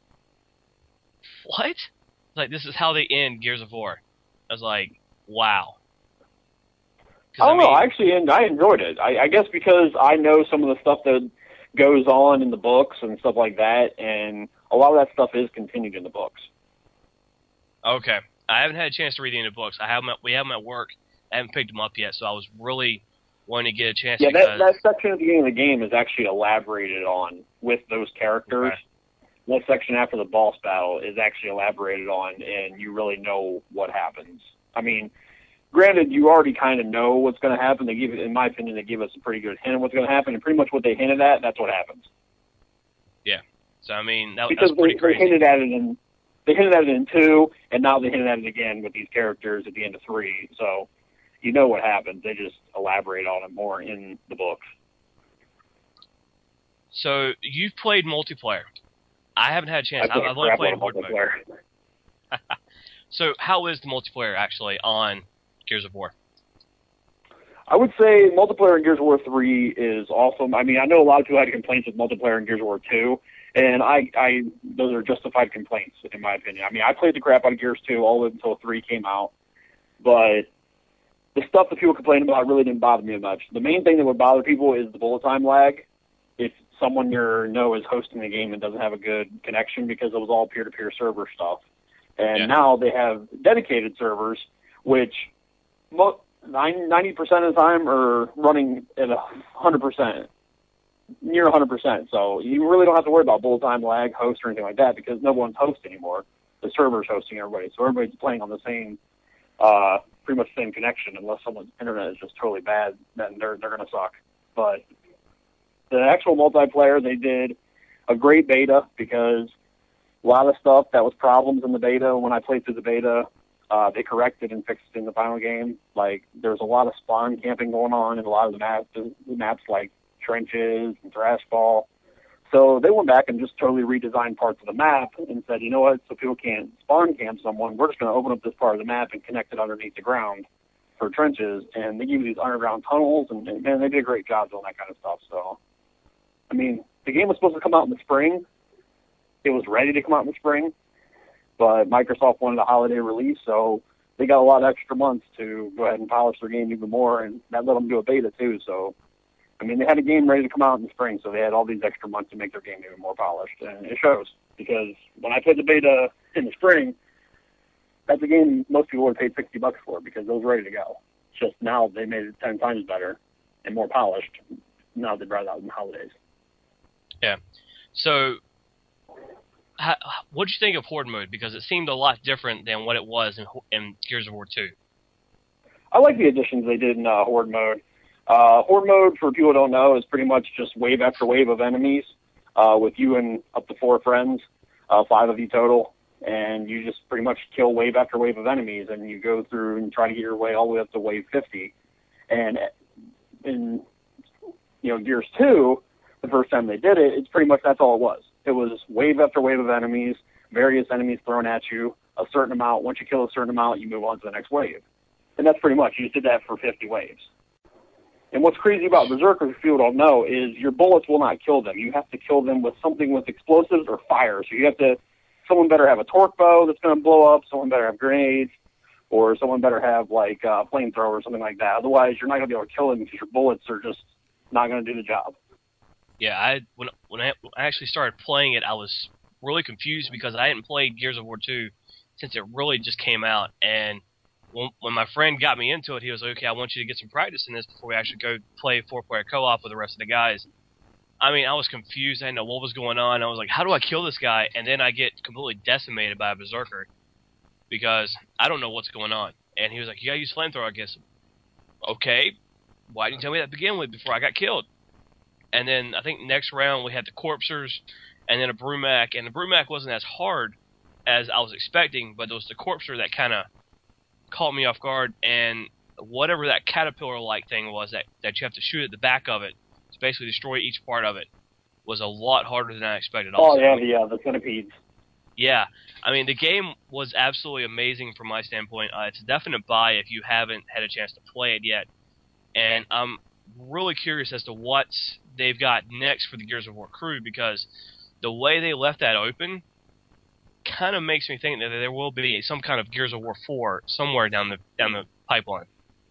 what? Like, this is how they end Gears of War. I was like, wow. I don't know. Actually, I enjoyed it. I guess because I know some of the stuff that goes on in the books and stuff like that, and a lot of that stuff is continued in the books. Okay. I haven't had a chance to read any of the books. We have them at work. I haven't picked them up yet, so I was really wanting to get a chance. Yeah, that section at the beginning of the game is actually elaborated on with those characters. Okay. That section after the boss battle is actually elaborated on, and you really know what happens. I mean, granted, you already kind of know what's going to happen. In my opinion, they give us a pretty good hint of what's going to happen, and pretty much what they hinted at, that's what happens. Yeah. So, I mean, that's pretty crazy. They hinted at it in 2, and now they hinted at it again with these characters at the end of 3. So, you know what happens. They just elaborate on it more in the books. So, you've played multiplayer. I haven't had a chance. I've only played horde mode. So, how is the multiplayer actually on Gears of War? I would say multiplayer in Gears of War 3 is awesome. I mean, I know a lot of people had complaints with multiplayer in Gears of War 2, and those are justified complaints, in my opinion. I mean, I played the crap out of Gears 2 all the way until 3 came out, but the stuff that people complain about really didn't bother me much. The main thing that would bother people is the bullet time lag. If someone you know is hosting the game and doesn't have a good connection, because it was all peer-to-peer server stuff. And now they have dedicated servers, which 90% of the time are running at 100%, near 100%. So you really don't have to worry about bullet time lag, host, or anything like that, because no one's host anymore. The server's hosting everybody. So everybody's playing on the same, pretty much same connection, unless someone's internet is just totally bad, then they're going to suck. But the actual multiplayer, they did a great beta, because a lot of stuff that was problems in the beta, when I played through the beta, they corrected and fixed in the final game. Like, there's a lot of spawn camping going on in a lot of the maps like trenches and trash ball. So they went back and just totally redesigned parts of the map and said, you know what, so people can't spawn camp someone, we're just going to open up this part of the map and connect it underneath the ground for trenches. And they give you these underground tunnels, and man, they did a great job doing that kind of stuff. So, I mean, the game was supposed to come out in the spring. It was ready to come out in the spring, but Microsoft wanted a holiday release, so they got a lot of extra months to go ahead and polish their game even more, and that let them do a beta too. So, I mean, they had a game ready to come out in the spring, so they had all these extra months to make their game even more polished, and it shows, because when I played the beta in the spring, that's a game most people would have paid $60 for, because it was ready to go. It's just now they made it 10 times better and more polished. Now they brought it out in the holidays. Yeah. So, what did you think of Horde mode? Because it seemed a lot different than what it was in Gears of War 2. I like the additions they did in Horde mode. Horde mode, for people who don't know, is pretty much just wave after wave of enemies with you and up to 4 friends, 5 of you total, and you just pretty much kill wave after wave of enemies, and you go through and try to get your way all the way up to wave 50. And in Gears 2, the first time they did it, it's pretty much that's all it was. It was wave after wave of enemies, various enemies thrown at you, a certain amount. Once you kill a certain amount, you move on to the next wave. And that's pretty much, you just did that for 50 waves. And what's crazy about Berserkers, if you don't know, is your bullets will not kill them. You have to kill them with something with explosives or fire. So you have to, someone better have a torque bow that's going to blow up, someone better have grenades, or someone better have like a flamethrower or something like that. Otherwise, you're not going to be able to kill them because your bullets are just not going to do the job. Yeah, when I actually started playing it, I was really confused because I hadn't played Gears of War 2 since it really just came out. And when my friend got me into it, he was like, okay, I want you to get some practice in this before we actually go play 4-player co-op with the rest of the guys. I mean, I was confused. I didn't know what was going on. I was like, how do I kill this guy? And then I get completely decimated by a Berserker because I don't know what's going on. And he was like, you gotta use flamethrower, I guess. Okay, why didn't you tell me that to begin with before I got killed? And then I think next round we had the Corpsers and then a Brumac. And the Brumac wasn't as hard as I was expecting, but it was the Corpser that kind of caught me off guard. And whatever that caterpillar-like thing was that you have to shoot at the back of it to basically destroy each part of it was a lot harder than I expected. Also. Oh, yeah, the centipedes. Yeah. I mean, the game was absolutely amazing from my standpoint. It's a definite buy if you haven't had a chance to play it yet. And I'm really curious as to what they've got next for the Gears of War crew, because the way they left that open kind of makes me think that there will be some kind of Gears of War 4 somewhere down the pipeline.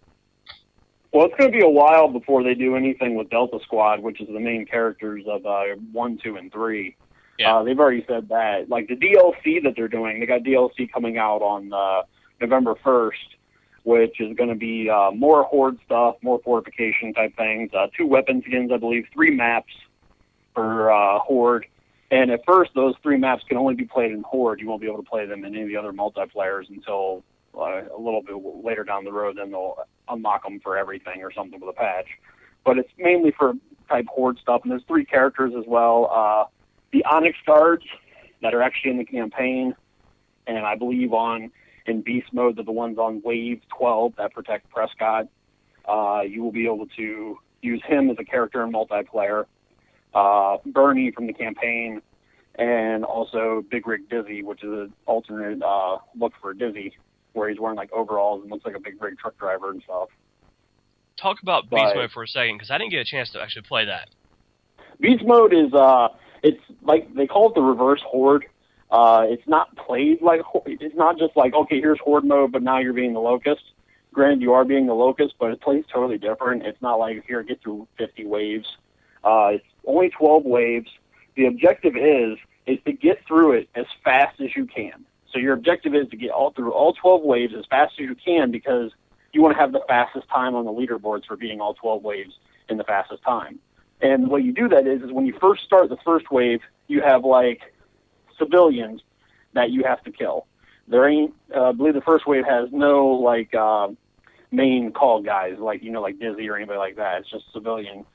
Well, it's going to be a while before they do anything with Delta Squad, which is the main characters of 1, 2, and 3. Yeah. They've already said that. Like the DLC that they're doing, they got DLC coming out on November 1st, which is going to be more Horde stuff, more fortification type things, 2 weapon skins, I believe, 3 maps for Horde. And at first, those 3 maps can only be played in Horde. You won't be able to play them in any of the other multiplayers until a little bit later down the road. Then they'll unlock them for everything or something with a patch. But it's mainly for type Horde stuff. And there's 3 characters as well. The Onyx Guards that are actually in the campaign, and I believe in Beast Mode, they're the ones on Wave 12 that protect Prescott. You will be able to use him as a character in multiplayer. Bernie from the campaign, and also Big Rig Dizzy, which is an alternate look for Dizzy, where he's wearing like overalls and looks like a big rig truck driver and stuff. Talk about Beast Mode for a second, because I didn't get a chance to actually play that. Beast Mode is it's like they call it the reverse Horde. It's not played like it's not just like, okay, here's Horde mode, but now you're being the Locust. Granted, you are being the Locust, but it plays totally different. It's not like, here, get through 50 waves. It's only 12 waves. The objective is to get through it as fast as you can. So your objective is to get through all 12 waves as fast as you can, because you want to have the fastest time on the leaderboards for beating all 12 waves in the fastest time. And the way you do that is when you first start the first wave, you have like civilians that you have to kill. There ain't, I believe the first wave has no like main call guys like Dizzy or anybody like that. It's just civilian.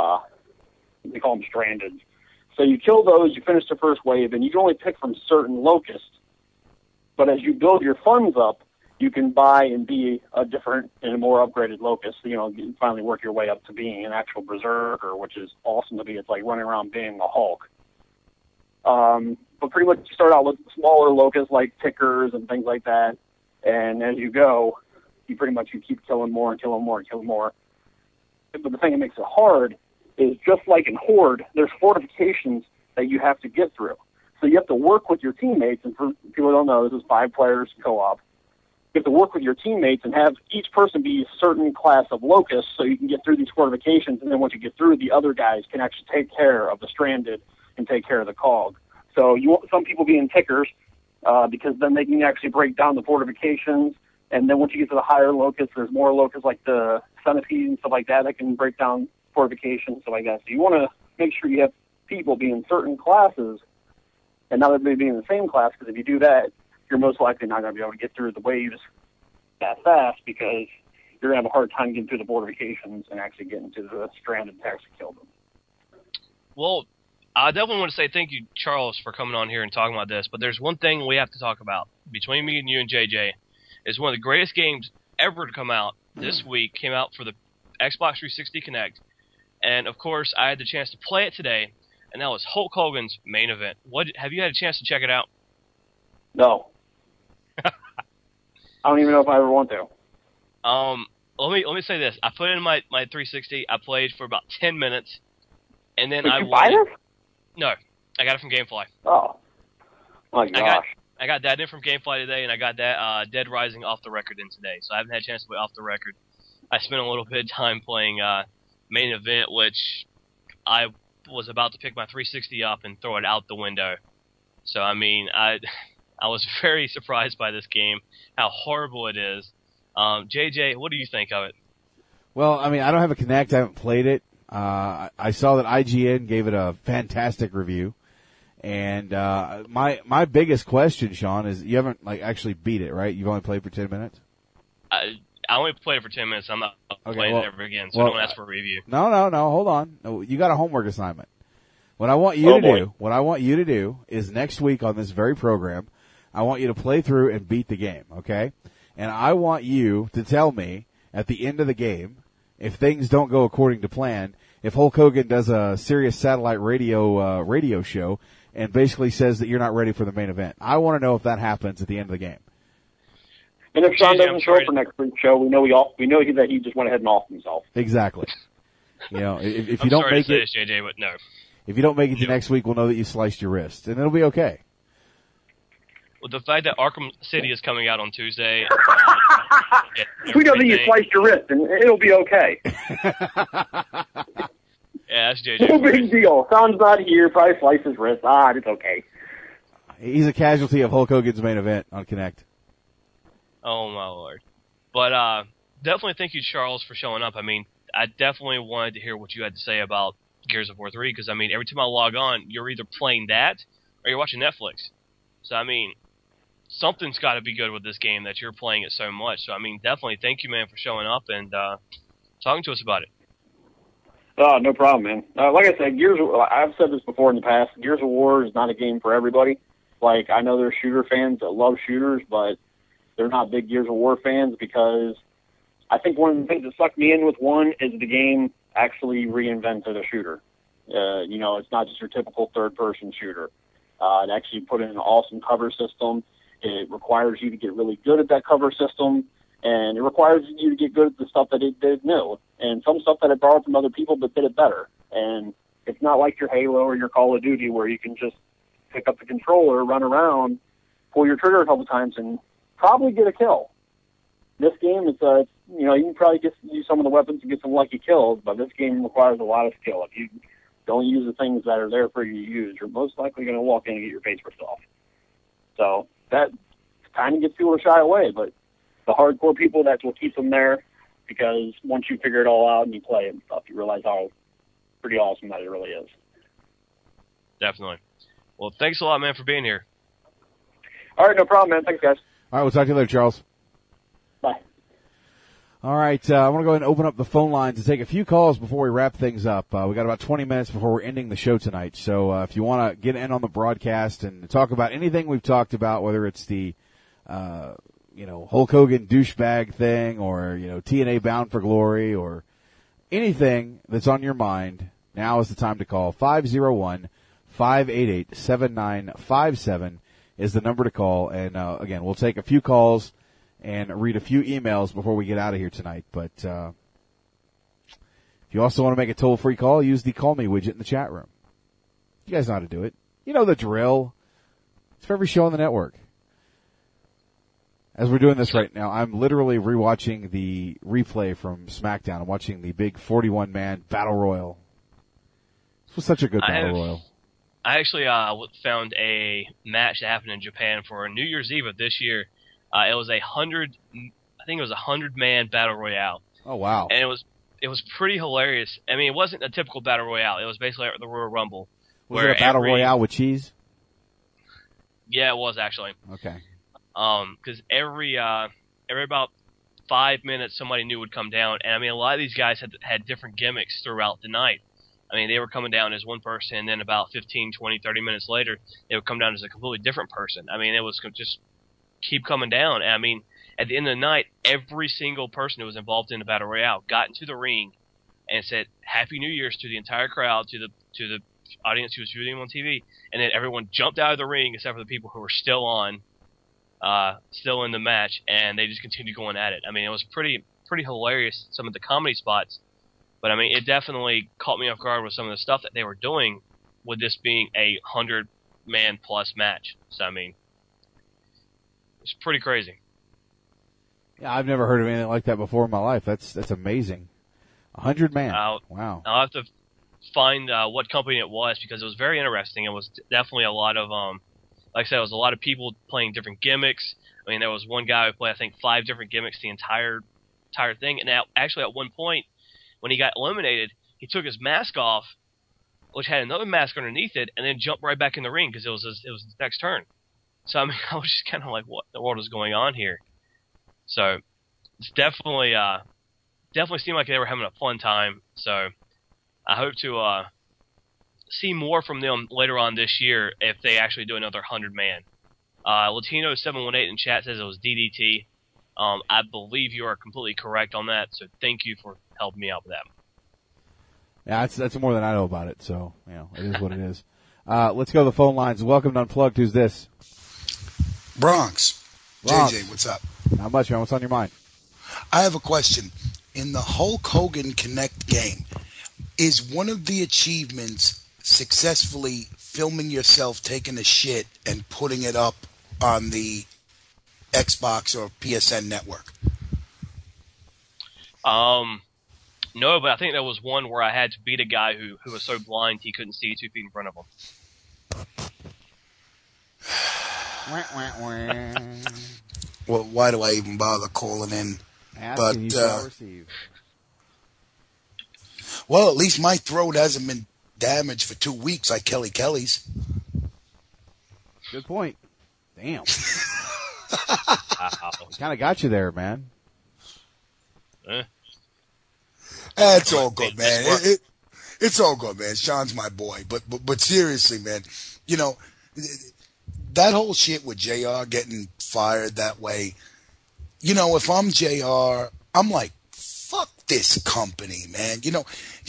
They call them stranded. So you kill those, you finish the first wave, and you can only pick from certain locusts. But as you build your funds up, you can buy and be a different and a more upgraded locust. You know, you finally work your way up to being an actual berserker, which is awesome to be. It's like running around being a Hulk. But pretty much you start out with smaller locusts like tickers and things like that. And as you go, you keep killing more and killing more and killing more. But the thing that makes it hard is just like in Horde, there's fortifications that you have to get through. So you have to work with your teammates, and for people who don't know, this is 5 players co-op. You have to work with your teammates and have each person be a certain class of locusts so you can get through these fortifications, and then once you get through, the other guys can actually take care of the stranded and take care of the cog. So you want some people being tickers, because then they can actually break down the fortifications, and then once you get to the higher locusts, there's more locusts like the centipedes and stuff like that that can break down fortifications, stuff like that. So you want to make sure you have people be in certain classes and not everybody be in the same class, because if you do that, you're most likely not going to be able to get through the waves that fast, because you're going to have a hard time getting through the fortifications and actually getting to the stranded to actually kill them. Well, I definitely want to say thank you, Charles, for coming on here and talking about this, but there's one thing we have to talk about. Between me and you and JJ, is one of the greatest games ever to come out this week, came out for the Xbox 360 Connect, And, of course, I had the chance to play it today, and that was Hulk Hogan's main event. Have you had a chance to check it out? No. I don't even know if I ever want to. Let me say this. I put in my 360. I played for about 10 minutes, and then Did I you buy wanted... this? No, I got it from GameFly. Oh. My gosh. I got that in from GameFly today, and I got that Dead Rising off the record in today. So I haven't had a chance to play off the record. I spent a little bit of time playing main event, which I was about to pick my 360 up and throw it out the window. So I mean, I was very surprised by this game, how horrible it is. JJ, what do you think of it? Well, I mean, I don't have a Kinect. I haven't played it. I saw that IGN gave it a fantastic review. And my biggest question, Sean, is you haven't actually beat it, right? You've only played for 10 minutes? I only played it for 10 minutes. I'm not playing it ever again, so don't ask for a review. No, hold on. No, you got a homework assignment. What I want you to do is next week on this very program, I want you to play through and beat the game, okay? And I want you to tell me at the end of the game, if things don't go according to plan, if Hulk Hogan does a Sirius satellite radio show and basically says that you're not ready for the main event. I want to know if that happens at the end of the game. And if Sean doesn't show up for next week's show, we know that he just went ahead and offed himself. Exactly. You know, if I'm you don't sorry make to say it, this, JJ, but no. if you don't make it to next week, we'll know that you sliced your wrist, and it'll be okay. Well, the fact that Arkham City is coming out on Tuesday. We know that you sliced your wrist, and it'll be okay. Yeah, that's JJ. No big deal. Sean's not here. Probably sliced his wrist. It's okay. He's a casualty of Hulk Hogan's main event on Kinect. Oh, my Lord. But definitely thank you, Charles, for showing up. I mean, I definitely wanted to hear what you had to say about Gears of War 3, because, I mean, every time I log on, you're either playing that or you're watching Netflix. So, I mean, something's got to be good with this game that you're playing it so much. So, I mean, definitely thank you, man, for showing up and talking to us about it. Oh, no problem, man. Like I said, I've said this before in the past, Gears of War is not a game for everybody. Like, I know there's shooter fans that love shooters, but they're not big Gears of War fans because I think one of the things that sucked me in with one is the game actually reinvented a shooter. It's not just your typical third-person shooter. It actually put in an awesome cover system. It requires you to get really good at that cover system, and it requires you to get good at the stuff that it did new, and some stuff that it borrowed from other people but did it better. And it's not like your Halo or your Call of Duty where you can just pick up the controller, run around, pull your trigger a couple times, and probably get a kill. This game is, you can probably use some of the weapons to get some lucky kills, but this game requires a lot of skill. If you don't use the things that are there for you to use, you're most likely going to walk in and get your face ripped off. So that kind of gets people to shy away, but the hardcore people, that's what keeps them there, because once you figure it all out and you play it and stuff, you realize how pretty awesome that it really is. Definitely. Well, thanks a lot, man, for being here. All right, no problem, man. Thanks, guys. All right, we'll talk to you later, Charles. Bye. All right, I want to go ahead and open up the phone lines and take a few calls before we wrap things up. We got about 20 minutes before we're ending the show tonight. So if you want to get in on the broadcast and talk about anything we've talked about, whether it's the Hulk Hogan douchebag thing or, TNA Bound for Glory or anything that's on your mind, now is the time to call. 501-588-7957 is the number to call. And, again, we'll take a few calls and read a few emails before we get out of here tonight. But if you also want to make a toll-free call, use the Call Me widget in the chat room. You guys know how to do it. You know the drill. It's for every show on the network. As we're doing this right now, I'm literally rewatching the replay from SmackDown. I'm watching the big 41-man Battle Royal. This was such a good Battle Royal. I actually found a match that happened in Japan for New Year's Eve of this year. It was a 100-man Battle Royale. Oh, wow. And it was pretty hilarious. I mean, it wasn't a typical Battle Royale. It was basically like the Royal Rumble. Was it a Battle Royale with cheese? Yeah, it was actually. Okay. Because every about 5 minutes somebody new would come down, and I mean a lot of these guys had different gimmicks throughout the night. I mean, they were coming down as one person, and then about 15, 20, 30 minutes later, they would come down as a completely different person. I mean, it was just keep coming down. And I mean, at the end of the night, every single person who was involved in the Battle Royale got into the ring, and said Happy New Year's to the entire crowd, to the audience who was viewing him on TV, and then everyone jumped out of the ring except for the people who were still in the match, and they just continued going at it. I mean, it was pretty hilarious, some of the comedy spots, but I mean, it definitely caught me off guard with some of the stuff that they were doing with this being a 100-man plus match. So I mean, it's pretty crazy. Yeah, I've never heard of anything like that before in my life. That's amazing. 100 man. Wow. I'll have to find what company it was, because it was very interesting. It was definitely a lot of, like I said, it was a lot of people playing different gimmicks. I mean, there was one guy who played, I think, 5 different gimmicks the entire thing. And actually, at one point, when he got eliminated, he took his mask off, which had another mask underneath it, and then jumped right back in the ring because it was his next turn. So I mean, I was just kind of like, what in the world is going on here? So it's definitely seemed like they were having a fun time. So I hope to see more from them later on this year if they actually do another 100-man. Latino718 in chat says it was DDT. I believe you are completely correct on that, so thank you for helping me out with that. Yeah, that's more than I know about it, so, you know, it is what it is. Let's go to the phone lines. Welcome to Unplugged. Who's this? Bronx. JJ, what's up? Not much, man. What's on your mind? I have a question. In the Hulk Hogan Connect game, is one of the achievements successfully filming yourself taking a shit and putting it up on the Xbox or PSN network? No, but I think there was one where I had to beat a guy who was so blind he couldn't see 2 feet in front of him. Well, why do I even bother calling in? Ask and you shall receive. Well, at least my throat hasn't been damaged for 2 weeks like Kelly Kelly's. Good point. Damn. Kind of got you there, man. It's all good, man. It's all good, man. Sean's my boy. But seriously, man, you know, that whole shit with JR getting fired that way, you know, if I'm JR, I'm like, fuck this company, man. You know,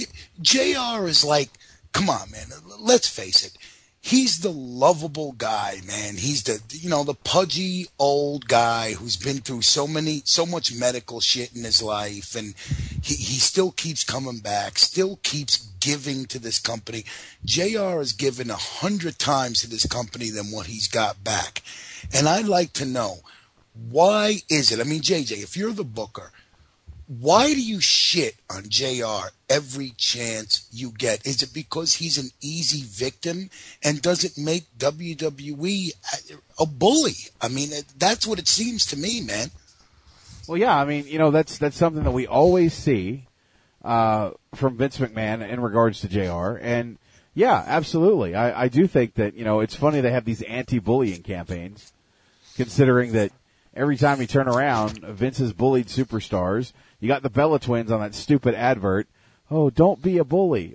JR is like, come on, man. Let's face it. He's the lovable guy, man. He's the, you know, the pudgy old guy who's been through so much medical shit in his life, and he still keeps coming back, still keeps giving to this company. JR has given 100 times to this company than what he's got back. And I'd like to know, why is it? I mean, JJ, if you're the booker, why do you shit on JR every chance you get? Is it because he's an easy victim and doesn't make WWE a bully? I mean, that's what it seems to me, man. Well, yeah, I mean, you know, that's something that we always see from Vince McMahon in regards to JR. And, yeah, absolutely. I do think that, you know, it's funny they have these anti-bullying campaigns, considering that every time you turn around, Vince has bullied superstars. You got the Bella Twins on that stupid advert. Oh, don't be a bully.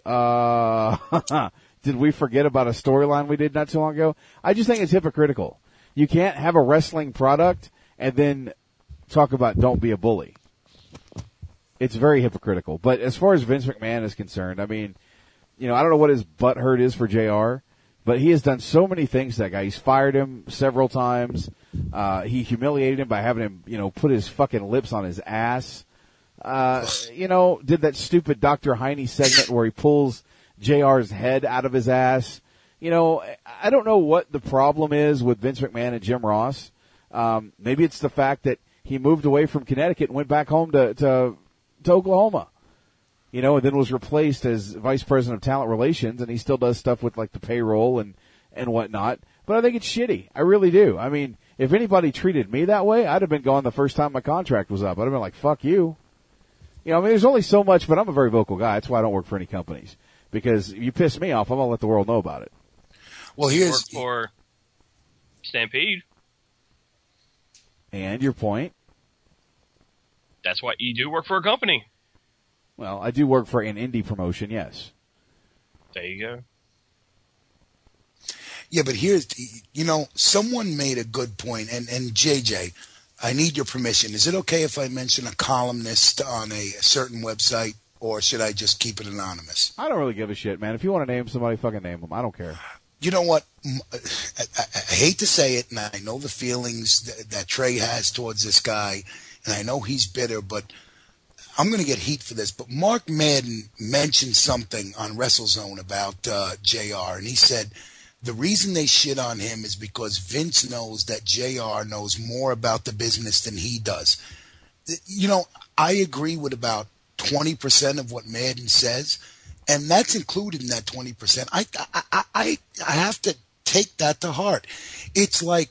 Did we forget about a storyline we did not too long ago? I just think it's hypocritical. You can't have a wrestling product and then talk about don't be a bully. It's very hypocritical. But as far as Vince McMahon is concerned, I mean, you know, I don't know what his butthurt is for JR, but he has done so many things to that guy. He's fired him several times. He humiliated him by having him, you know, put his fucking lips on his ass. You know, did that stupid Dr. Heine segment where he pulls JR's head out of his ass. You know, I don't know what the problem is with Vince McMahon and Jim Ross. Maybe it's the fact that he moved away from Connecticut and went back home to Oklahoma. You know, and then was replaced as vice president of talent relations, and he still does stuff with like the payroll and whatnot. But I think it's shitty. I really do. I mean, if anybody treated me that way, I'd have been gone the first time my contract was up. I'd have been like, fuck you. You know, I mean, there's only so much, but I'm a very vocal guy. That's why I don't work for any companies. Because if you piss me off, I'm going to let the world know about it. Well, here's... Work for Stampede. And your point? That's why you do work for a company. Well, I do work for an indie promotion, yes. There you go. Yeah, but here's, you know, someone made a good point, and JJ, I need your permission. Is it okay if I mention a columnist on a certain website or should I just keep it anonymous? I don't really give a shit, man. If you want to name somebody, fucking name them. I don't care. You know what? I hate to say it, and I know the feelings that Trey has towards this guy, and I know he's bitter, but I'm going to get heat for this. But Mark Madden mentioned something on WrestleZone about JR, and he said the reason they shit on him is because Vince knows that JR knows more about the business than he does. You know, I agree with about 20% of what Madden says, and that's included in that 20%. I have to take that to heart. It's like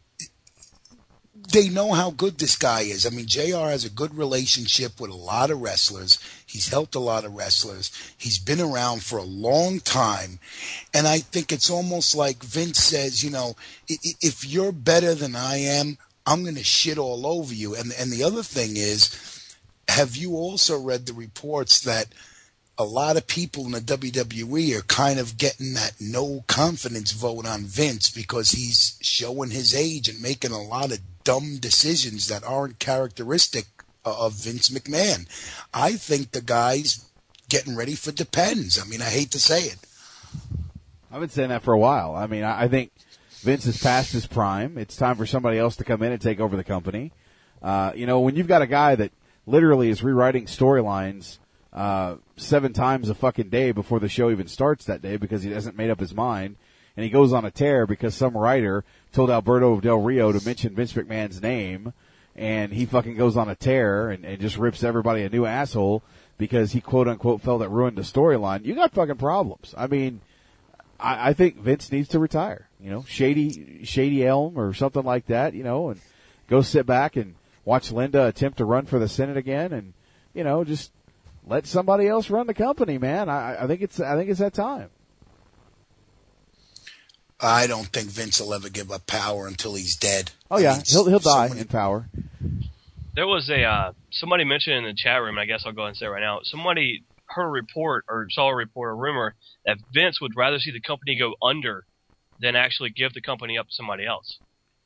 they know how good this guy is. I mean, JR has a good relationship with a lot of wrestlers. He's helped a lot of wrestlers. He's been around for a long time. And I think it's almost like Vince says, you know, if you're better than I am, I'm going to shit all over you. And the other thing is, have you also read the reports that a lot of people in the WWE are kind of getting that no confidence vote on Vince because he's showing his age and making a lot of dumb decisions that aren't characteristic of Vince McMahon? I think the guy's getting ready for Depends. I mean, I hate to say it. I've been saying that for a while. I mean, I think Vince is past his prime. It's time for somebody else to come in and take over the company. You know, when you've got a guy that literally is rewriting storylines 7 times a fucking day before the show even starts that day because he hasn't made up his mind, and he goes on a tear because some writer told Alberto Del Rio to mention Vince McMahon's name, and he fucking goes on a tear and just rips everybody a new asshole because he quote-unquote felt it ruined the storyline. You got fucking problems. I mean, I think Vince needs to retire, you know, Shady Elm or something like that, you know, and go sit back and watch Linda attempt to run for the Senate again and, you know, just let somebody else run the company, man. I think it's that time. I don't think Vince will ever give up power until he's dead. Oh yeah, he'll die in power. There was a somebody mentioned in the chat room, and I guess I'll go ahead and say it right now. Somebody heard a report or saw a report, a rumor that Vince would rather see the company go under than actually give the company up to somebody else.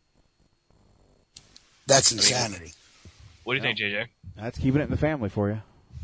That's insanity. What do you think, JJ? That's keeping it in the family for you.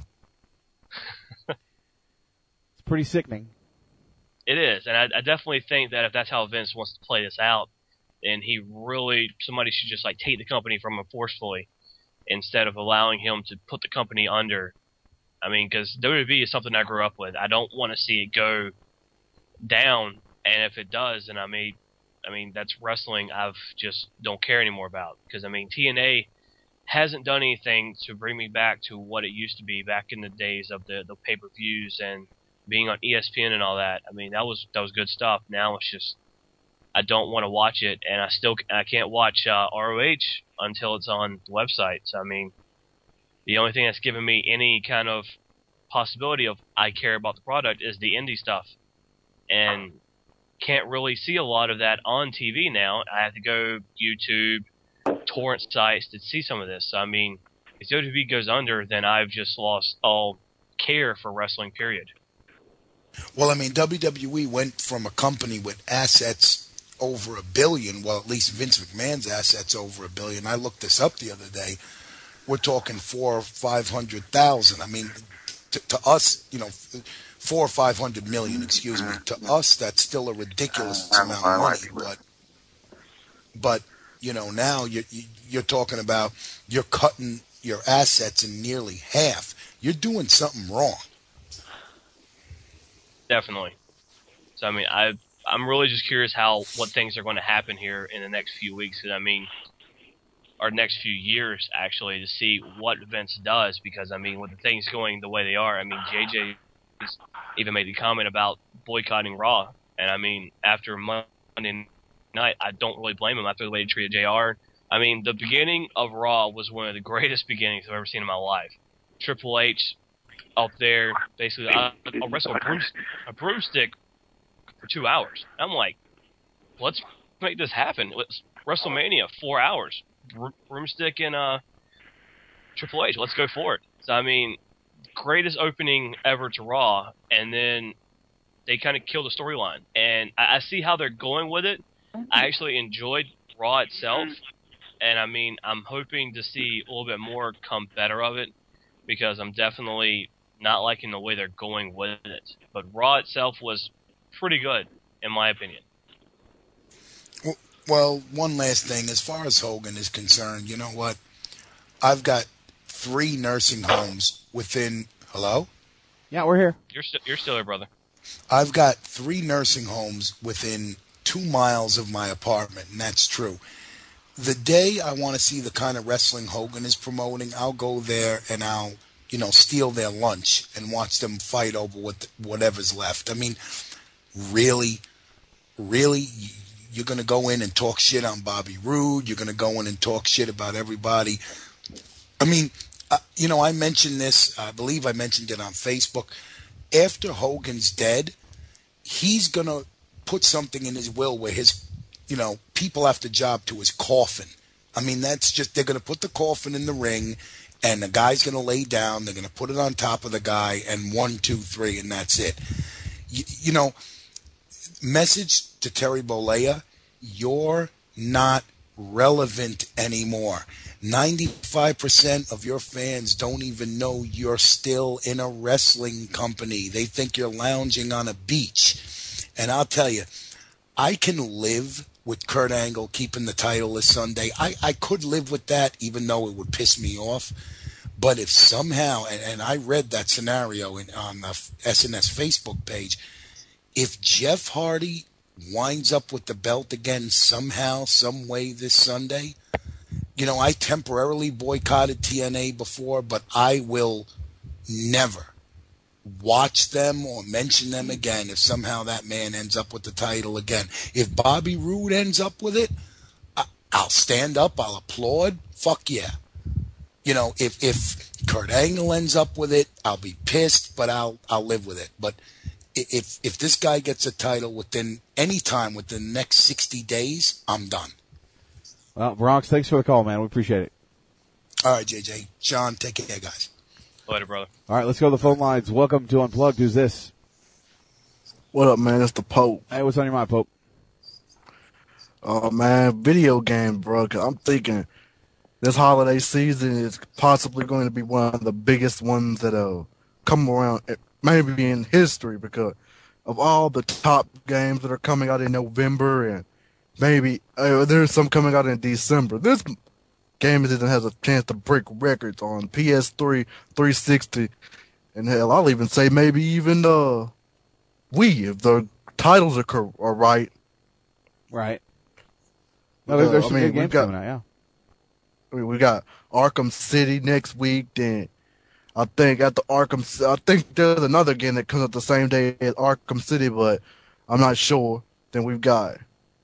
It's pretty sickening. It is, and I definitely think that if that's how Vince wants to play this out, then somebody should just like take the company from him forcefully instead of allowing him to put the company under. I mean, because WWE is something I grew up with. I don't want to see it go down, and if it does, then I mean that's wrestling I've just don't care anymore about. Because I mean, TNA hasn't done anything to bring me back to what it used to be back in the days of the pay-per-views and being on ESPN and all that. I mean, that was good stuff. Now it's just I don't want to watch it, and I can't watch ROH until it's on the website. So I mean, the only thing that's given me any kind of possibility of I care about the product is the indie stuff, and can't really see a lot of that on TV now. I have to go YouTube, torrent sites to see some of this. So I mean, if WWE goes under, then I've just lost all care for wrestling, period. Well, I mean, WWE went from a company with assets over $1 billion, well, at least Vince McMahon's assets over $1 billion. I looked this up the other day. We're talking 400,000 or 500,000. I mean, to us, you know, 400 or 500 million. Excuse me. To us, that's still a ridiculous amount of money. But you know, now you're talking about you're cutting your assets in nearly half. You're doing something wrong. Definitely. So I mean, I'm really just curious what things are going to happen here in the next few weeks. Because I mean, or next few years actually, to see what Vince does. Because I mean, with the things going the way they are, I mean, JJ even made the comment about boycotting Raw, and I mean, after Monday night, I don't really blame him after the way he treated JR. I mean, the beginning of Raw was one of the greatest beginnings I've ever seen in my life. Triple H up there, basically, I'll wrestle a broomstick for 2 hours. I'm like, let's make this happen. Let's WrestleMania, 4 hours. Broomstick and Triple H, let's go for it. So, I mean, greatest opening ever to Raw, and then they kind of killed the storyline. And I see how they're going with it. I actually enjoyed Raw itself, and I mean, I'm hoping to see a little bit more come better of it, because I'm definitely not liking the way they're going with it. But Raw itself was pretty good, in my opinion. Well, one last thing. As far as Hogan is concerned, you know what? I've got 3 nursing homes within... Hello? Yeah, we're here. You're still here, brother. I've got 3 nursing homes within 2 miles of my apartment, and that's true. The day I want to see the kind of wrestling Hogan is promoting, I'll go there and I'll, steal their lunch and watch them fight over whatever's left. I mean, really, you're going to go in and talk shit on Bobby Roode. You're going to go in and talk shit about everybody. I mean, I mentioned this. I believe I mentioned it on Facebook. After Hogan's dead, he's going to put something in his will where his, people have to job to his coffin. I mean, that's just, they're going to put the coffin in the ring and the guy's going to lay down. They're going to put it on top of the guy and 1, 2, 3, and that's it. Message to Terry Bollea, you're not relevant anymore. 95% of your fans don't even know you're still in a wrestling company. They think you're lounging on a beach. And I'll tell you, I can live with Kurt Angle keeping the title this Sunday. I could live with that, even though it would piss me off. But if somehow, and I read that scenario on the SNS Facebook page, if Jeff Hardy winds up with the belt again somehow, some way this Sunday, I temporarily boycotted TNA before, but I will never watch them or mention them again if somehow that man ends up with the title again. If Bobby Roode ends up with it, I'll stand up, I'll applaud, fuck yeah. If Kurt Angle ends up with it, I'll be pissed, but I'll live with it. But if this guy gets a title within any time within the next 60 days, I'm done. Well, Bronx, thanks for the call, man. We appreciate it. All right, JJ. Sean, take care, guys. Later, brother. All right, let's go to the phone lines. Welcome to Unplugged. Who's this? What up, man? It's the Pope. Hey, what's on your mind, Pope? Oh, man, video game, bro. 'Cause I'm thinking this holiday season is possibly going to be one of the biggest ones that'll come around, maybe in history, because of all the top games that are coming out in November, and maybe there's some coming out in December. This game has a chance to break records on PS3, 360, and hell, I'll even say maybe even Wii, if the titles are right. Right. No, there's some good games coming out, yeah. We got Arkham City next week, then I think I think there's another game that comes out the same day as Arkham City, but I'm not sure. Then we got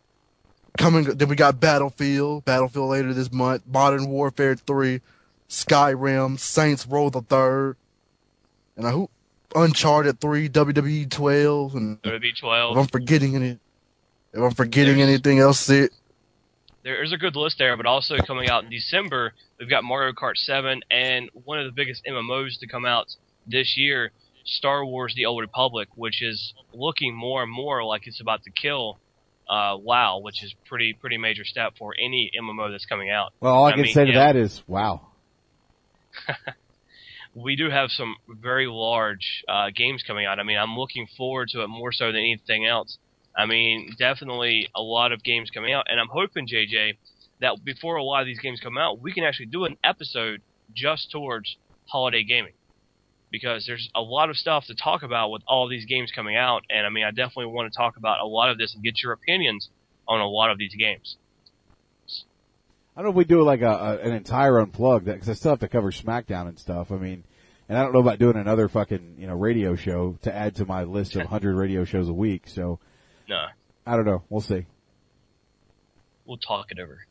Battlefield later this month, Modern Warfare 3, Skyrim, Saints Row the Third, and Uncharted 3, WWE 12, and WWE 12. If I'm forgetting anything else, There's a good list there, but also coming out in December, we've got Mario Kart 7 and one of the biggest MMOs to come out this year, Star Wars The Old Republic, which is looking more and more like it's about to kill WoW, which is pretty major step for any MMO that's coming out. Well, all I can say to that is, wow. We do have some very large games coming out. I mean, I'm looking forward to it more so than anything else. I mean, definitely a lot of games coming out, and I'm hoping, JJ, that before a lot of these games come out, we can actually do an episode just towards holiday gaming, because there's a lot of stuff to talk about with all of these games coming out, and I mean, I definitely want to talk about a lot of this and get your opinions on a lot of these games. I don't know if we do like an entire Unplugged, because I still have to cover SmackDown and stuff. I mean, and I don't know about doing another fucking radio show to add to my list of 100 radio shows a week, so... No. I don't know. We'll see. We'll talk it over.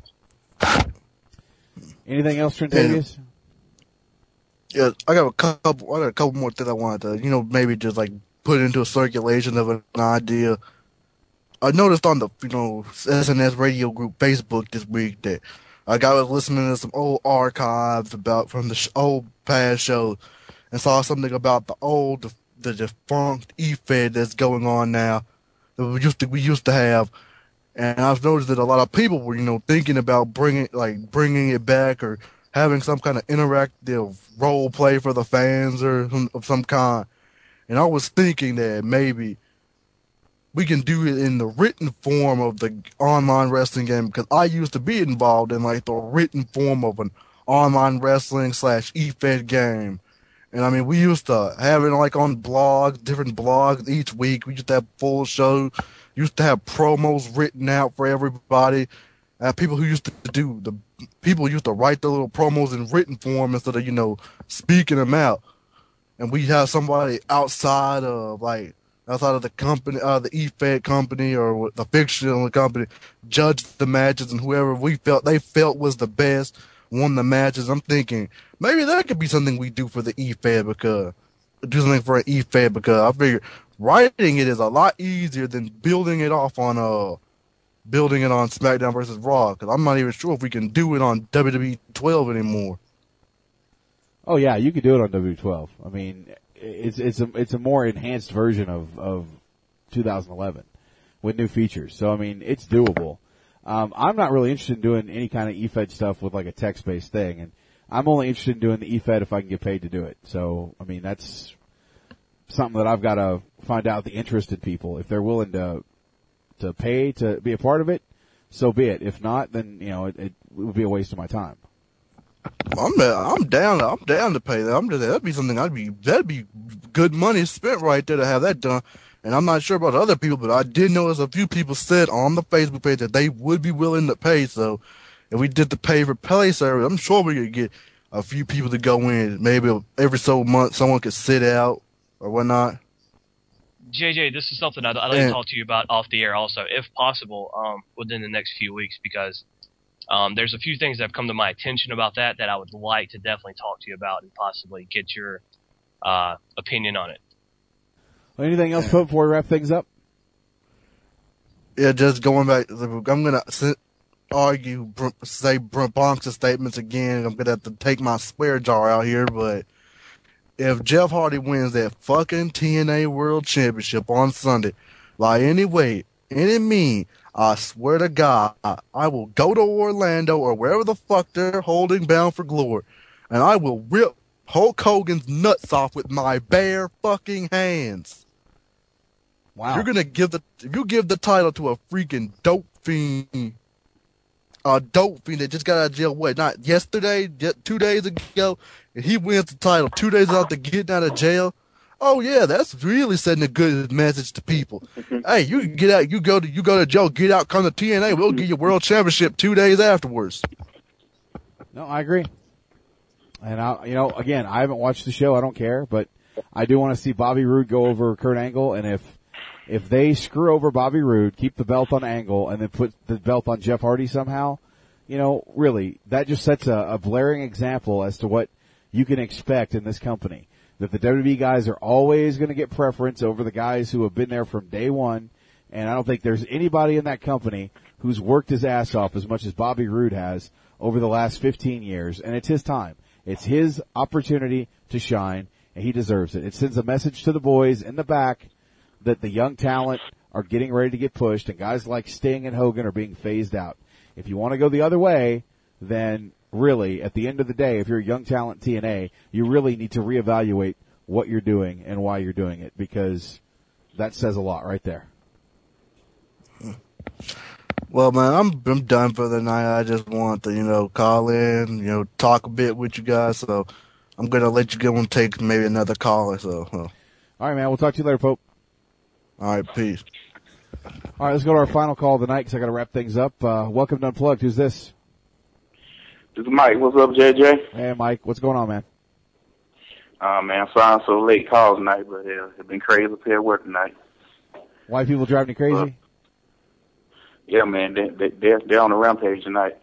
Anything else, Trentavious? Yeah, I got a couple more things I wanted to, maybe just like put into a circulation of an idea. I noticed on the, SNS radio group Facebook this week that a guy was listening to some old archives from the old past shows and saw something about the defunct E-Fed that's going on now. That we used to have, and I've noticed that a lot of people were, thinking about bringing it back or having some kind of interactive role play for the fans or of some kind. And I was thinking that maybe we can do it in the written form of the online wrestling game, because I used to be involved in like the written form of an online wrestling / eFed game. And I mean, we used to have it like on blogs, different blogs each week. We used to have full shows, used to have promos written out for everybody. People used to write the little promos in written form instead of, speaking them out. And we have somebody outside of the company, the eFed company or the fictional company, judge the matches, and whoever they felt was the best won the matches. I'm thinking maybe that could be something we do for the eFed, because I figure writing it is a lot easier than building it on SmackDown versus Raw, because I'm not even sure if we can do it on WWE 12 anymore. Oh yeah, you can do it on W12. I mean, it's a more enhanced version of 2011 with new features. So I mean, it's doable. I'm not really interested in doing any kind of eFed stuff with like a text-based thing, and I'm only interested in doing the eFed if I can get paid to do it. So I mean, that's something that I've got to find out the interested people. If they're willing to pay to be a part of it, so be it. If not, then it would be a waste of my time. I'm down to pay that. That'd be something that'd be good money spent right there to have that done. And I'm not sure about other people, but I did notice a few people said on the Facebook page that they would be willing to pay. So if we did the pay for play service, I'm sure we could get a few people to go in. Maybe every so month someone could sit out or whatnot. JJ, this is something I'd like to talk to you about off the air also, if possible, within the next few weeks, because there's a few things that have come to my attention about that I would like to definitely talk to you about and possibly get your opinion on it. Well, anything else before we wrap things up? Yeah, just going back, I'm going to say Bronx's statements again. I'm going to have to take my swear jar out here, but if Jeff Hardy wins that fucking TNA World Championship on Sunday, by any weight, any mean, I swear to God, I will go to Orlando or wherever the fuck they're holding Bound for Glory, and I will rip Hulk Hogan's nuts off with my bare fucking hands. Wow. If you give the title to a freaking dope fiend that just got out of jail, not yesterday, 2 days ago, and he wins the title 2 days after getting out of jail. Oh yeah, that's really sending a good message to people. Hey, you can get out, you go to jail, get out, come to TNA, we'll give you World Championship 2 days afterwards. No, I agree. And again, I haven't watched the show, I don't care, but I do want to see Bobby Roode go over Kurt Angle, and if they screw over Bobby Roode, keep the belt on Angle, and then put the belt on Jeff Hardy somehow, really, that just sets a blaring example as to what you can expect in this company. That the WWE guys are always going to get preference over the guys who have been there from day one, and I don't think there's anybody in that company who's worked his ass off as much as Bobby Roode has over the last 15 years, and it's his time. It's his opportunity to shine, and he deserves it. It sends a message to the boys in the back that the young talent are getting ready to get pushed, and guys like Sting and Hogan are being phased out. If you want to go the other way, then really, at the end of the day, if you're a young talent TNA, you really need to reevaluate what you're doing and why you're doing it, because that says a lot right there. Well, man, I'm done for the night. I just want to, call in, talk a bit with you guys. So I'm going to let you go and take maybe another caller. So, all right, man. We'll talk to you later, Pope. All right, peace. All right, let's go to our final call of the night because I got to wrap things up. Welcome to Unplugged. Who's this? This is Mike. What's up, JJ? Hey, Mike. What's going on, man? Man, sorry I'm so late call tonight, but it's been crazy up here at work tonight. Why people driving you crazy? Yeah, man, they're on a rampage tonight.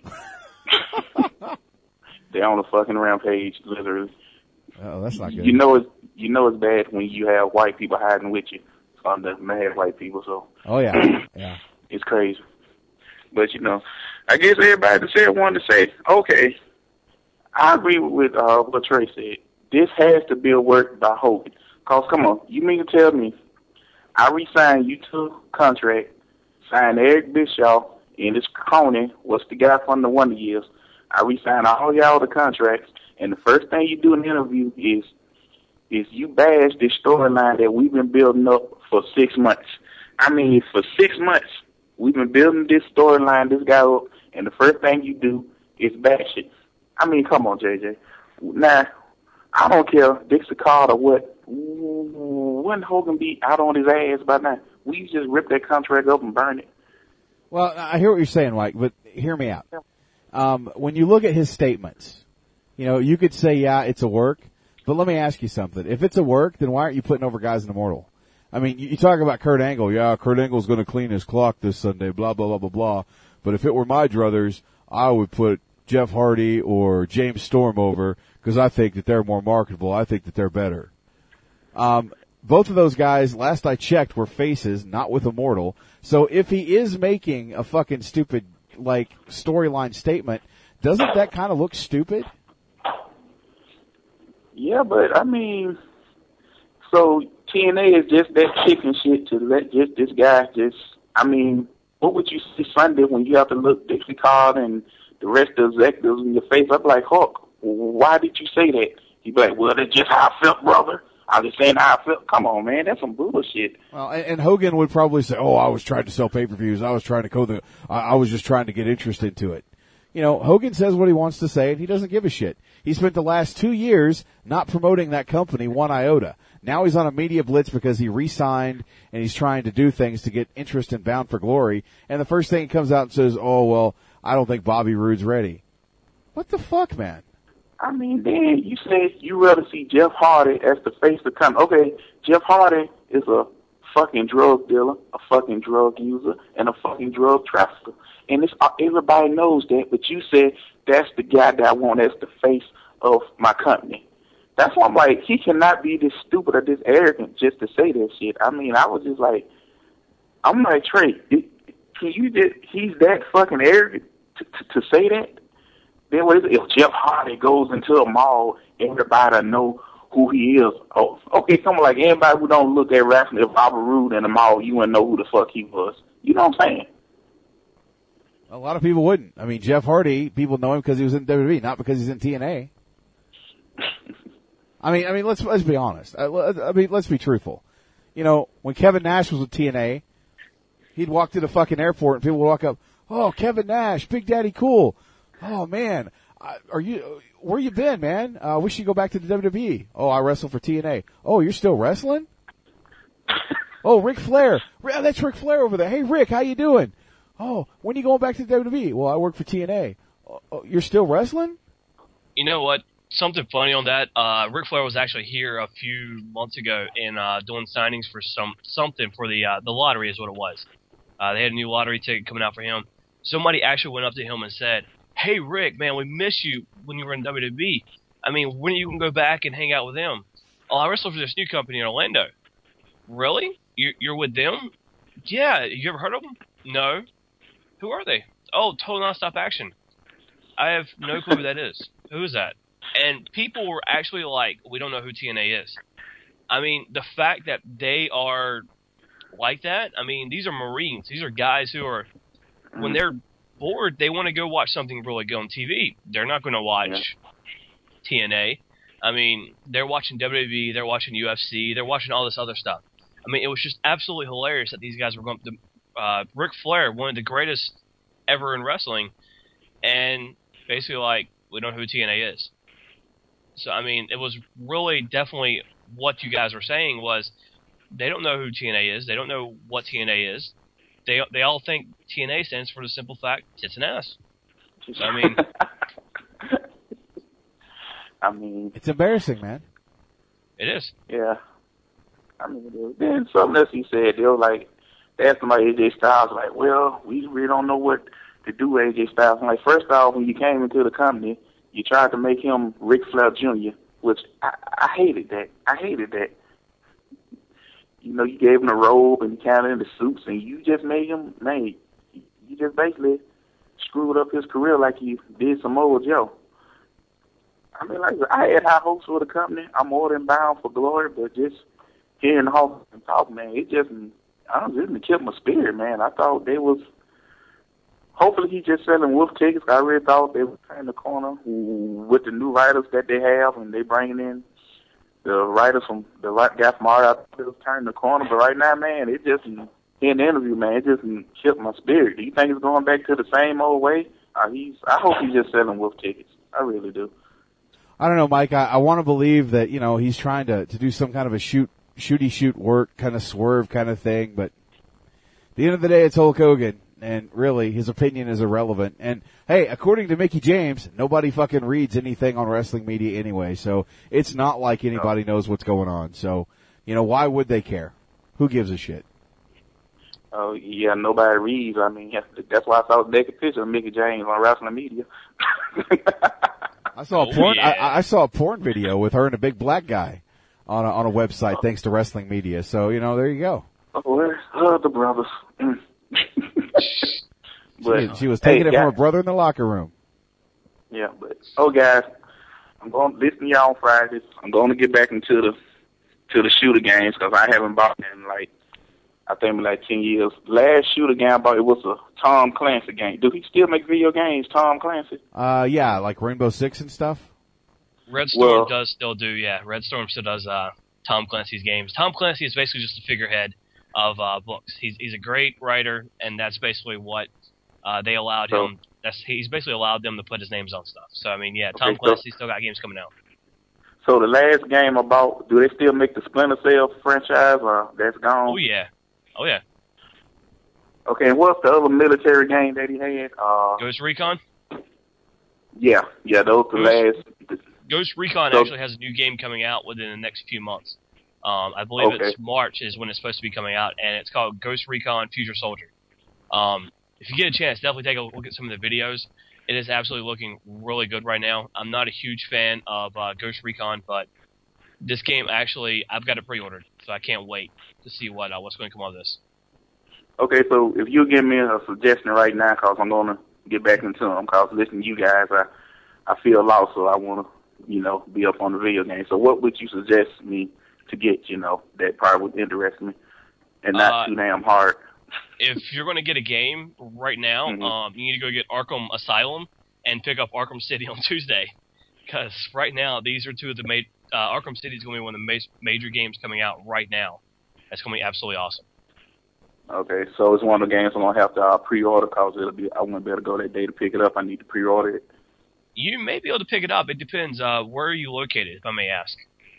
They're on a fucking rampage, literally. Oh, that's not good. You know it's bad when you have white people hiding with you. The mad white people, so. Oh yeah, yeah. It's crazy. But I guess everybody that said wanted to say, okay, I agree with what Trey said. This has to be a work by Hogan. Cause come on, you mean to tell me I re-signed you to a contract, signed Eric Bischoff, and this crony was the guy from the Wonder Years. I re-sign all y'all the contracts, and the first thing you do in the interview is you bash this storyline that we've been building up for 6 months. I mean, for 6 months, we've been building this storyline, this guy up, and the first thing you do is bash it. I mean, come on, JJ. Now, I don't care, Dixie Card or what. Wouldn't Hogan be out on his ass by now? We just rip that contract up and burn it. Well, I hear what you're saying, Mike, but hear me out. When you look at his statements, you could say, yeah, it's a work, but let me ask you something. If it's a work, then why aren't you putting over guys in Immortal? I mean, you talk about Kurt Angle. Yeah, Kurt Angle's going to clean his clock this Sunday, blah, blah, blah, blah, blah. But if it were my druthers, I would put Jeff Hardy or James Storm over because I think that they're more marketable. I think that they're better. Both of those guys, last I checked, were faces, not with Immortal. So if he is making a fucking stupid, storyline statement, doesn't that kind of look stupid? Yeah, but, I mean, so TNA is just that chicken shit to let just this guy I mean, what would you see Sunday when you have to look Dixie Card and the rest of the executives in your face? I'm like, Hulk, why did you say that? He'd be like, well, that's just how I felt, brother. I was just saying how I felt. Come on, man, that's some bullshit. Well, and Hogan would probably say, I was trying to sell pay-per-views. I was trying to I was just trying to get interest into it. Hogan says what he wants to say, and he doesn't give a shit. He spent the last 2 years not promoting that company one iota. Now he's on a media blitz because he re-signed, and he's trying to do things to get interest in Bound for Glory. And the first thing he comes out and says, I don't think Bobby Roode's ready. What the fuck, man? I mean, then you said you rather see Jeff Hardy as the face of the company. Okay, Jeff Hardy is a fucking drug dealer, a fucking drug user, and a fucking drug trafficker. And everybody knows that, but you said that's the guy that I want as the face of my company. That's why I'm like, he cannot be this stupid or this arrogant just to say that shit. I mean, I was just like, I'm like, Trey, he's that fucking arrogant to say that? Then what is it? If Jeff Hardy goes into a mall, everybody know who he is. Oh, okay, someone like anybody who don't look at wrestling, if Bobby Roode in the mall, you wouldn't know who the fuck he was. You know what I'm saying? A lot of people wouldn't. I mean, Jeff Hardy, people know him because he was in WWE, not because he's in TNA. I mean, let's be honest. Let's be truthful. When Kevin Nash was with TNA, he'd walk to the fucking airport and people would walk up, oh, Kevin Nash, Big Daddy Cool. Oh man, where you been, man? Wish you go back to the WWE. Oh, I wrestle for TNA. Oh, you're still wrestling? Oh, Ric Flair. That's Ric Flair over there. Hey, Rick, how you doing? Oh, when are you going back to the WWE? Well, I work for TNA. Oh, you're still wrestling? You know what? Something funny on that. Ric Flair was actually here a few months ago and doing signings for something for the lottery is what it was. They had a new lottery ticket coming out for him. Somebody actually went up to him and said, hey, Rick, man, we miss you when you were in WWE. I mean, when are you going to go back and hang out with them? Oh, I wrestle for this new company in Orlando. Really? You're with them? Yeah. You ever heard of them? No. Who are they? Oh, Total Nonstop Action. I have no clue who that is. Who is that? And people were actually like, we don't know who TNA is. I mean, the fact that they are like that, I mean, these are Marines. These are guys who are, when they're bored, they want to go watch something really good on TV. They're not going to watch TNA. I mean, they're watching WWE, they're watching UFC, they're watching all this other stuff. I mean, it was just absolutely hilarious that these guys were going to, Ric Flair, one of the greatest ever in wrestling, and basically like, we don't know who TNA is. So, I mean, it was really definitely what you guys were saying was they don't know who TNA is. They don't know what TNA is. They all think TNA stands for the simple fact, tits and ass. So, I mean... It's embarrassing, man. It is. Yeah. I mean, then something else he said, they asked somebody AJ Styles, like, well, we really don't know what to do with AJ Styles. I'm like, first off, when you came into the company, you tried to make him Ric Flair Jr., which I hated that. I hated that. You know, you gave him a robe and kind of in the suits, and you just made him, you just basically screwed up his career like you did Samoa Joe. I mean, like, I had high hopes for the company. I'm more than bound for glory, but just hearing Hulk talk, man, it just, I don't know, it killed my spirit, man. I thought they was hopefully he's just selling wolf tickets. I really thought they were turning the corner with the new writers that they have, and they bringing in the writers from the guy from Mario. I thought they was turning the corner, but right now, man, it just in the interview, man, it just killed my spirit. Do you think it's going back to the same old way? I hope he's just selling wolf tickets. I really do. I don't know, Mike. I want to believe that, you know, he's trying to do some kind of a shooty work, kind of swerve kind of thing, but at the end of the day, it's Hulk Hogan, and really, his opinion is irrelevant. And, hey, according to Mickey James, nobody fucking reads anything on wrestling media anyway, so it's not like anybody knows what's going on. So, you know, why would they care? Who gives a shit? Oh, yeah, nobody reads. I mean, that's why I saw the naked picture of Mickey James on wrestling media. I saw a porn. I saw a porn video with her and a big black guy on a website, thanks to wrestling media. So, you know, there you go. Oh, the brothers. But she was taking it from her brother in the locker room. Yeah, but guys, I'm going to listen to y'all on Fridays. I'm going to get back into the shooter games because I haven't bought in I think like 10 years. Last shooter game I bought, it was a Tom Clancy game. Do he still make video games, Tom Clancy? Yeah, like Rainbow Six and stuff. Red Storm does still do, yeah. Red Storm still does Tom Clancy's games. Tom Clancy is basically just a figurehead of books. He's a great writer, and that's basically what they allowed him. He's basically allowed them to put his names on stuff. So I mean, yeah, Tom Clancy still got games coming out. So the last game I bought, do they still make the Splinter Cell franchise, or that's gone? Oh yeah. Okay, and what's the other military game that he had? Ghost Recon? Yeah, those the last. Ghost Recon actually has a new game coming out within the next few months. I believe it's March is when it's supposed to be coming out, and it's called Ghost Recon Future Soldier. If you get a chance, definitely take a look at some of the videos. It is absolutely looking really good right now. I'm not a huge fan of Ghost Recon, but this game actually, I've got it pre-ordered, so I can't wait to see what's going to come out of this. Okay, so if you give me a suggestion right now, because I'm going to get back into them, because listening to you guys, I feel lost, so I want to, be up on the video game. So what would you suggest me to get, that probably would interest me and not too damn hard? If you're going to get a game right now, you need to go get Arkham Asylum and pick up Arkham City on Tuesday. Because right now, these are two of the Arkham City is going to be one of the major games coming out right now. That's going to be absolutely awesome. Okay, so it's one of the games I'm going to have to pre-order because I won't be able to go that day to pick it up. I need to pre-order it. You may be able to pick it up. It depends. Where are you located, if I may ask?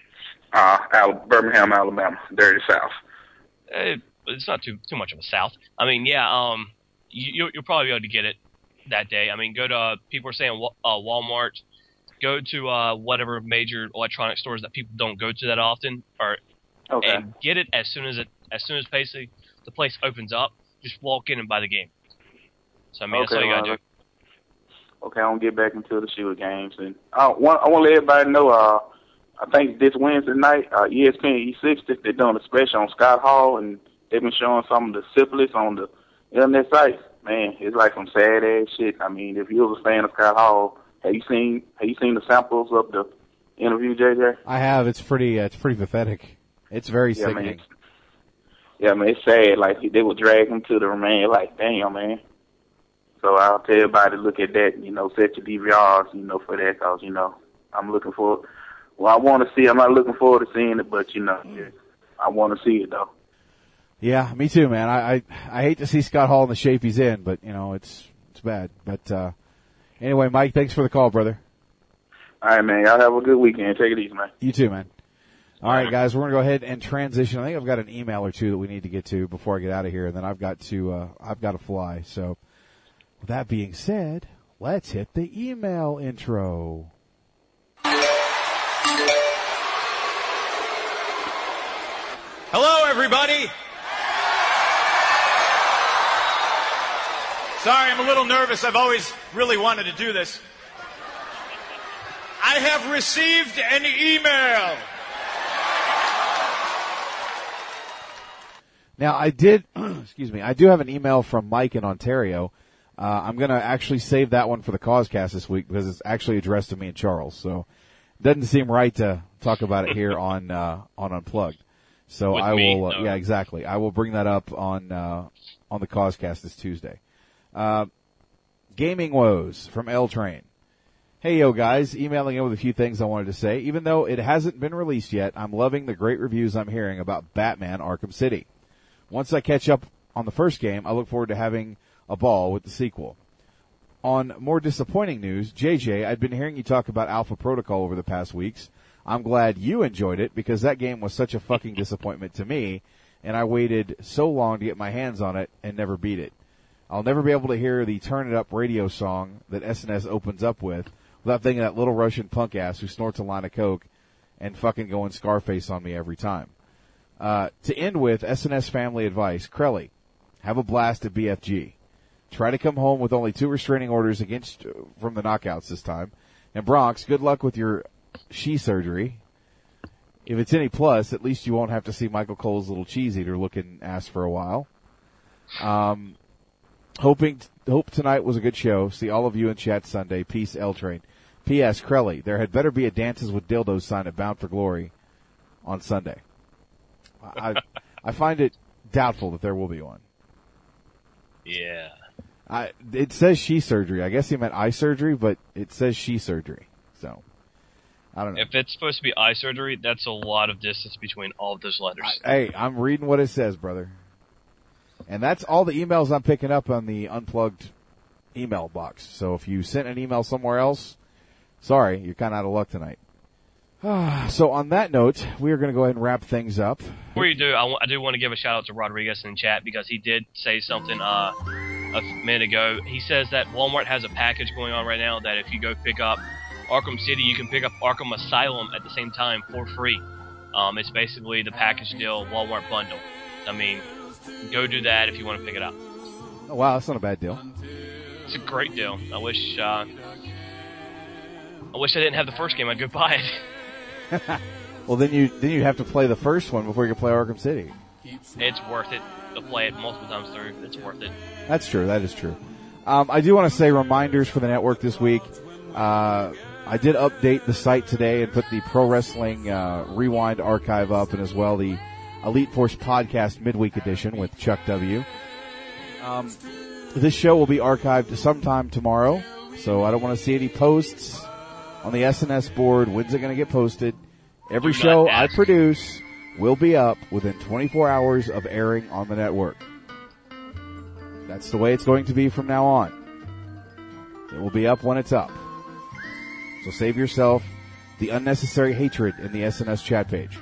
Birmingham, Alabama, dirty South. It's not too much of a South. I mean, yeah, you'll probably be able to get it that day. I mean, go to, people are saying Walmart, go to whatever major electronic stores that people don't go to that often, and get it as soon as basically the place opens up. Just walk in and buy the game. So I mean, that's all you gotta do. Okay, I'm gonna get back into the shooter games, and I want to let everybody know. I think this Wednesday night, ESPN E60, they're doing a special on Scott Hall, and they've been showing some of the syphilis on the internet sites. Man, it's like some sad ass shit. I mean, if you was a fan of Scott Hall, have you seen the samples of the interview, JJ? I have. It's pretty pathetic. It's very sickening. Man, it's sad. Like, they would drag him to the remain. Like, damn, man. So I'll tell everybody to look at that, set your DVRs, for that, because, I'm looking for, I want to see, I'm not looking forward to seeing it, but, I want to see it, though. Yeah, me too, man. I hate to see Scott Hall in the shape he's in, but, it's bad. But, anyway, Mike, thanks for the call, brother. All right, man. Y'all have a good weekend. Take it easy, man. You too, man. All right, guys, we're going to go ahead and transition. I think I've got an email or two that we need to get to before I get out of here, and then I've got to fly. So, with that being said, let's hit the email intro. Hello, everybody. Sorry, I'm a little nervous. I've always really wanted to do this. I have received an email. Now, I do have an email from Mike in Ontario. I'm going to actually save that one for the CauseCast this week because it's actually addressed to me and Charles. So it doesn't seem right to talk about it here on Unplugged. So I will, yeah, exactly. I will bring that up on the CauseCast this Tuesday. Gaming Woes from L Train. Hey, yo, guys. Emailing in with a few things I wanted to say. Even though it hasn't been released yet, I'm loving the great reviews I'm hearing about Batman Arkham City. Once I catch up on the first game, I look forward to having a ball with the sequel. On more disappointing news, JJ, I'd been hearing you talk about Alpha Protocol over the past weeks. I'm glad you enjoyed it because that game was such a fucking disappointment to me, and I waited so long to get my hands on it and never beat it. I'll never be able to hear the Turn It Up radio song that SNS opens up with without thinking of that little Russian punk ass who snorts a line of coke and fucking going Scarface on me every time. To end with, SNS family advice. Crelly, have a blast at BFG. Try to come home with only 2 restraining orders from the knockouts this time. And Bronx, good luck with your she surgery. If it's any plus, at least you won't have to see Michael Cole's little cheese eater looking ass for a while. Hope tonight was a good show. See all of you in chat Sunday. Peace, L Train. P.S. Crelly, there had better be a Dances with Dildos sign at Bound for Glory on Sunday. I find it doubtful that there will be one. Yeah. It says she surgery. I guess he meant eye surgery, but it says she surgery. So, I don't know. If it's supposed to be eye surgery, that's a lot of distance between all of those letters. Hey, I'm reading what it says, brother. And that's all the emails I'm picking up on the Unplugged email box. So if you sent an email somewhere else, sorry, you're kind of out of luck tonight. So on that note, we are going to go ahead and wrap things up. Before you do, I do want to give a shout out to Rodriguez in chat because he did say something a minute ago. He says that Walmart has a package going on right now that if you go pick up Arkham City, you can pick up Arkham Asylum at the same time for free. It's basically the package deal Walmart bundle. I mean, go do that if you want to pick it up. Oh, wow, that's not a bad deal. It's a great deal. I wish I didn't have the first game. I'd go buy it. Well, then you have to play the first one before you can play Arkham City. It's worth it to play it multiple times through. It's worth it. That's true. That is true. I do want to say reminders for the network this week. I did update the site today and put the Pro Wrestling Rewind archive up, and as well the Elite Force Podcast Midweek Edition with Chuck W. This show will be archived sometime tomorrow, so I don't want to see any posts on the SNS board. When's it going to get posted? Every show I produce will be up within 24 hours of airing on the network. That's the way it's going to be from now on. It will be up when it's up. So save yourself the unnecessary hatred in the SNS chat page.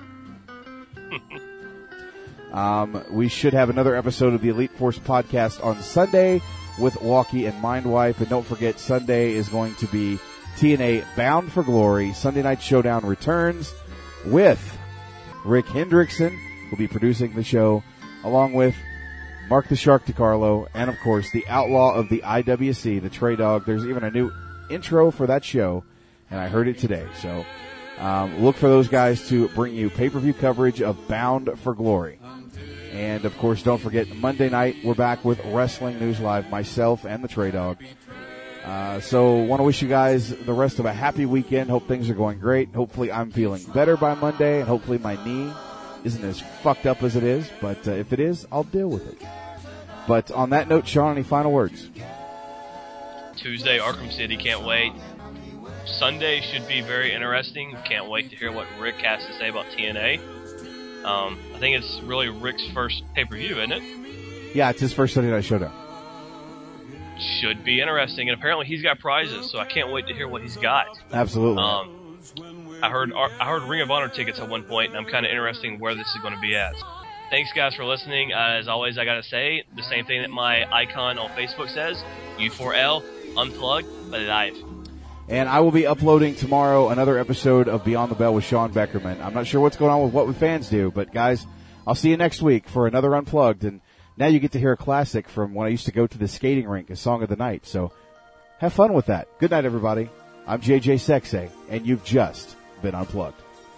We should have another episode of the Elite Force podcast on Sunday with Walkie and Mindwipe. And don't forget, Sunday is going to be TNA Bound for Glory. Sunday Night Showdown returns with Rick Hendrickson, who'll be producing the show, along with Mark the Shark DiCarlo, and of course the Outlaw of the IWC, the Trey Dog. There's even a new intro for that show, and I heard it today. So look for those guys to bring you pay-per-view coverage of Bound for Glory. And of course, don't forget, Monday night we're back with Wrestling News Live, myself and the Trey Dog. So want to wish you guys the rest of a happy weekend. Hope things are going great. Hopefully I'm feeling better by Monday, and hopefully my knee isn't as fucked up as it is. But if it is, I'll deal with it. But on that note, Sean, any final words? Tuesday, Arkham City, can't wait. Sunday should be very interesting. Can't wait to hear what Rick has to say about TNA. I think it's really Rick's first pay-per-view, isn't it? Yeah, it's his first Sunday Night Showdown. Should be interesting, and apparently he's got prizes, so I can't wait to hear what he's got. Absolutely. I heard Ring of Honor tickets at one point, and I'm kind of interested in where this is going to be at. Thanks, guys, for listening. As always, I got to say the same thing that my icon on Facebook says, U4L, Unplugged, but live. And I will be uploading tomorrow another episode of Beyond the Bell with Sean Beckerman. I'm not sure what's going on with What Would Fans Do, but guys, I'll see you next week for another Unplugged. And now you get to hear a classic from when I used to go to the skating rink, a song of the night. So have fun with that. Good night, everybody. I'm JJ Sexay, and you've just been Unplugged.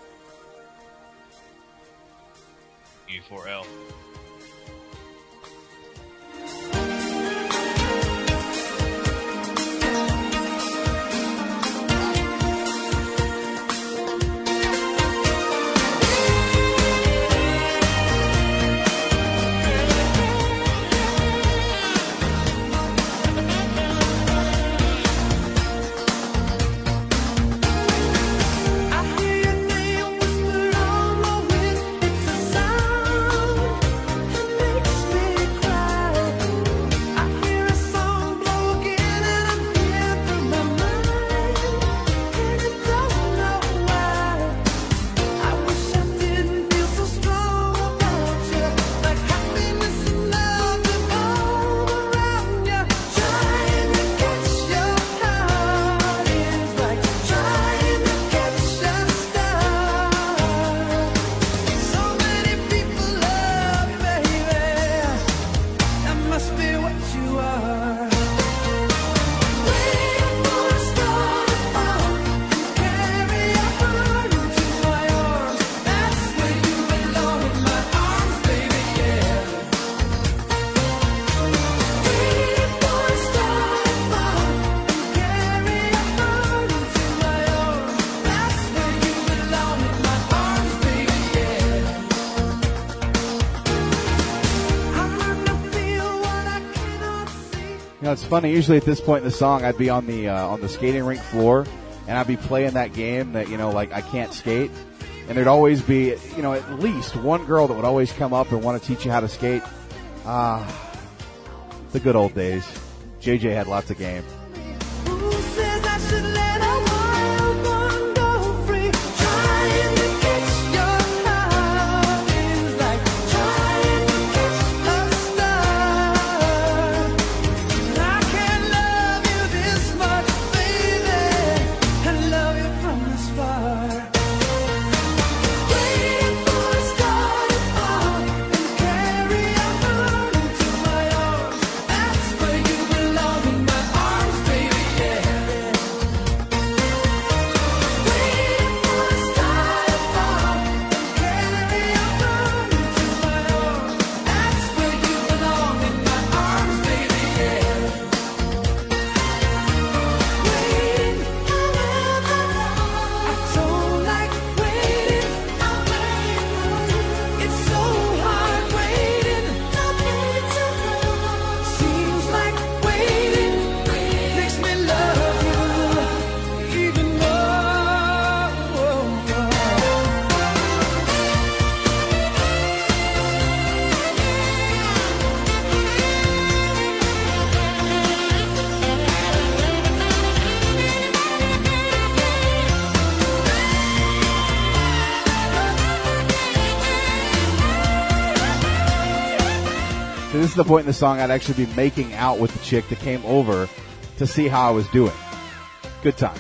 U4L. it's funny. Usually at this point in the song, I'd be on the skating rink floor, and I'd be playing that game that, like I can't skate. And there'd always be, at least one girl that would always come up and want to teach you how to skate. The good old days. JJ had lots of game. This is the point in the song I'd actually be making out with the chick that came over to see how I was doing. Good times.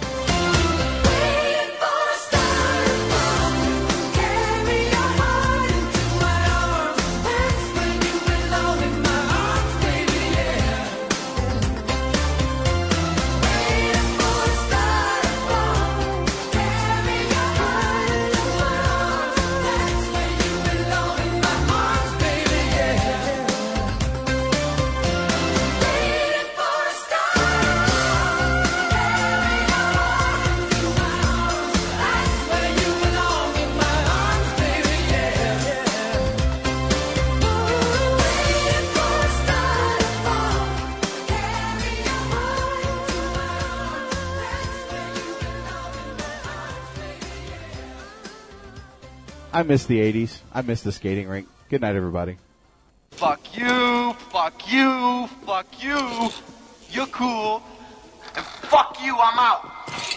I miss the 80s. I miss the skating rink. Good night, everybody. Fuck you, fuck you, fuck you. You're cool. And fuck you, I'm out.